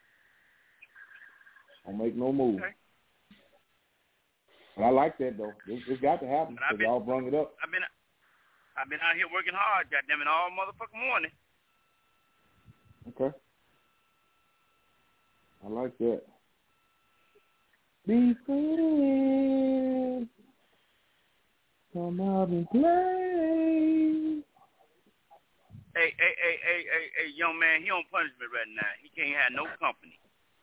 Okay. But I like that though. It's got to happen because y'all brung it up. I've been out here working hard, goddamn it, all motherfucking morning. Okay. I like that. Be friends. Come out and play. Hey, young man, he on punishment right now. He can't have no company.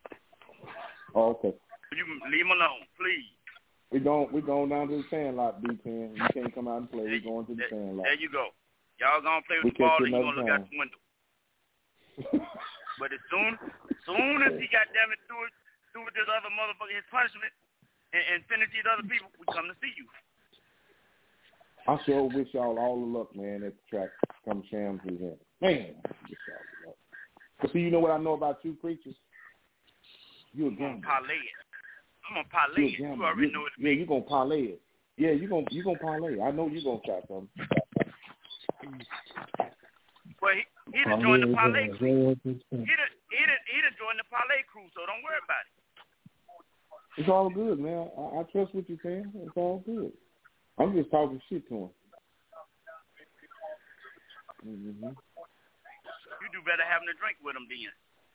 Oh, okay. You can leave him alone, please. We going down to the Sandlot, B10. You can't come out and play. We're going to the Sandlot. There you go. Y'all gonna play with the ball and you gonna look out the window. But as soon as he goddamn it do with this other motherfucker his punishment and finish these other people, we come to see you. I sure wish y'all all the luck, man, at the track. Come Shams event. Man, wish y'all the luck. But see, you know what I know about you preachers? You a gambler. I'm gonna parlay it. You already know what it means. Yeah, you gonna parlay it. Yeah, you gonna parlay. I know you gonna try something. Well, he done joined the parlay crew. He done joined the parlay crew, so don't worry about it. It's all good, man. I trust what you're saying. It's all good. I'm just talking shit to him. Mm-hmm. You do better having a drink with him then.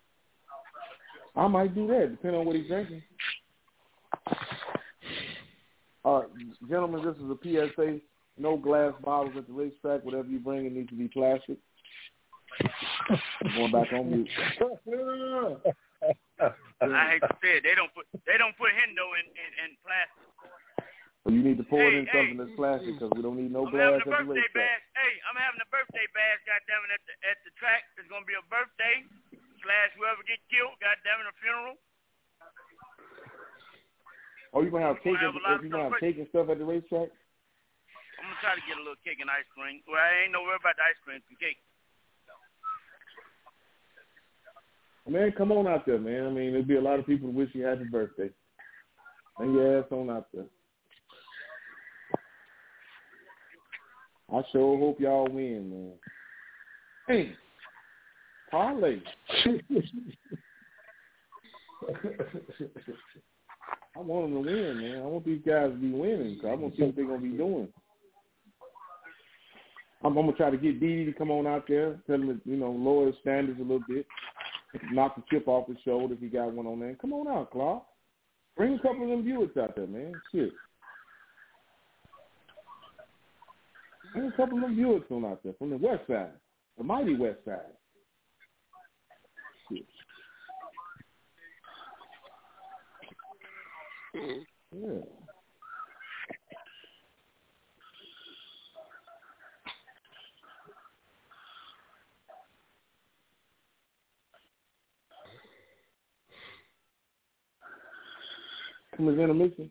I might do that, depending on what he's drinking. All right, gentlemen, this is a PSA. No glass bottles at the racetrack. Whatever you bring, it needs to be plastic. I'm going back on mute. I hate to say it. They don't put Hendo in plastic. Well, you need to pour it in something that's plastic because we don't need no glass at the racetrack. I'm having a birthday bash, goddammit, at the track. It's gonna be a birthday / whoever get killed, goddammit, a funeral. Oh, you gonna have cake? You gonna have cake and stuff at the racetrack? I'm gonna try to get a little cake and ice cream. Well, I ain't no worry about the ice cream and cake. Man, come on out there, man. I mean, there'll be a lot of people who wish you happy birthday. Bring your ass on out there. I sure hope y'all win, man. Hey, parlay. I want them to win, man. I want these guys to be winning because I want to see what they're going to be doing. I'm going to try to get Dee to come on out there, tell him to, lower his standards a little bit, knock the chip off his shoulder if he got one on there. Come on out, Clark. Bring a couple of them viewers out there, man. Shit. Bring a couple of them viewers on out there from the west side, the mighty west side. Shit. Yeah. Come again, intermission.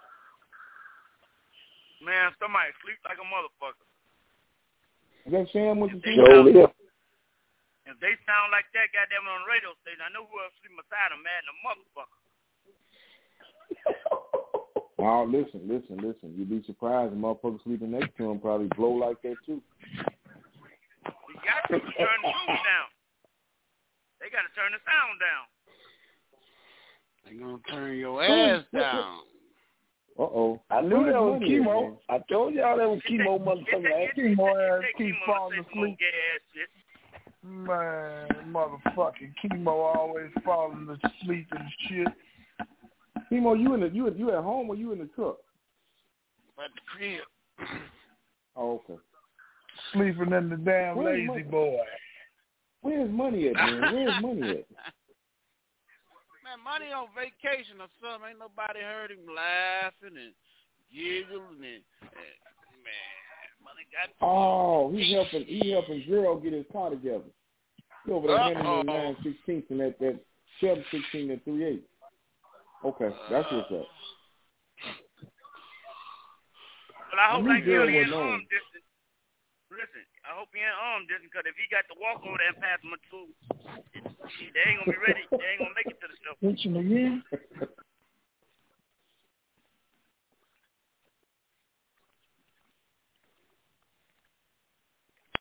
Man, somebody sleep like a motherfucker. Is that Sham with the If they sound like that, goddamn, on the radio station, I know who else sleep beside them, man, the motherfucker. Oh, listen. You'd be surprised the motherfucker sleeping next to him probably blow like that, too. You got to turn the tune down. They got to turn the sound down. They gonna turn your ass down. Uh-oh. I knew that was chemo. I told y'all that was chemo, motherfucker. Chemo ass keep falling asleep. Man, motherfucking chemo always falling asleep and shit. Chemo, you at home or you in the truck? At the crib. Oh, okay. Sleeping in the damn lazy boy. Where's money at, man? Where's money at? Man, money on vacation or something. Ain't nobody heard him laughing and giggling and man, money got. Oh, he helping Zero get his car together. He over there handing him 9/16 and that 7/16 and 3/8. Okay, that's what's up. Well, I hope like he ain't arm distance. Listen, I hope he ain't arm distance because if he got to walk over there and pass him a tool, they ain't gonna be ready. They ain't gonna make it to the show. Mention again?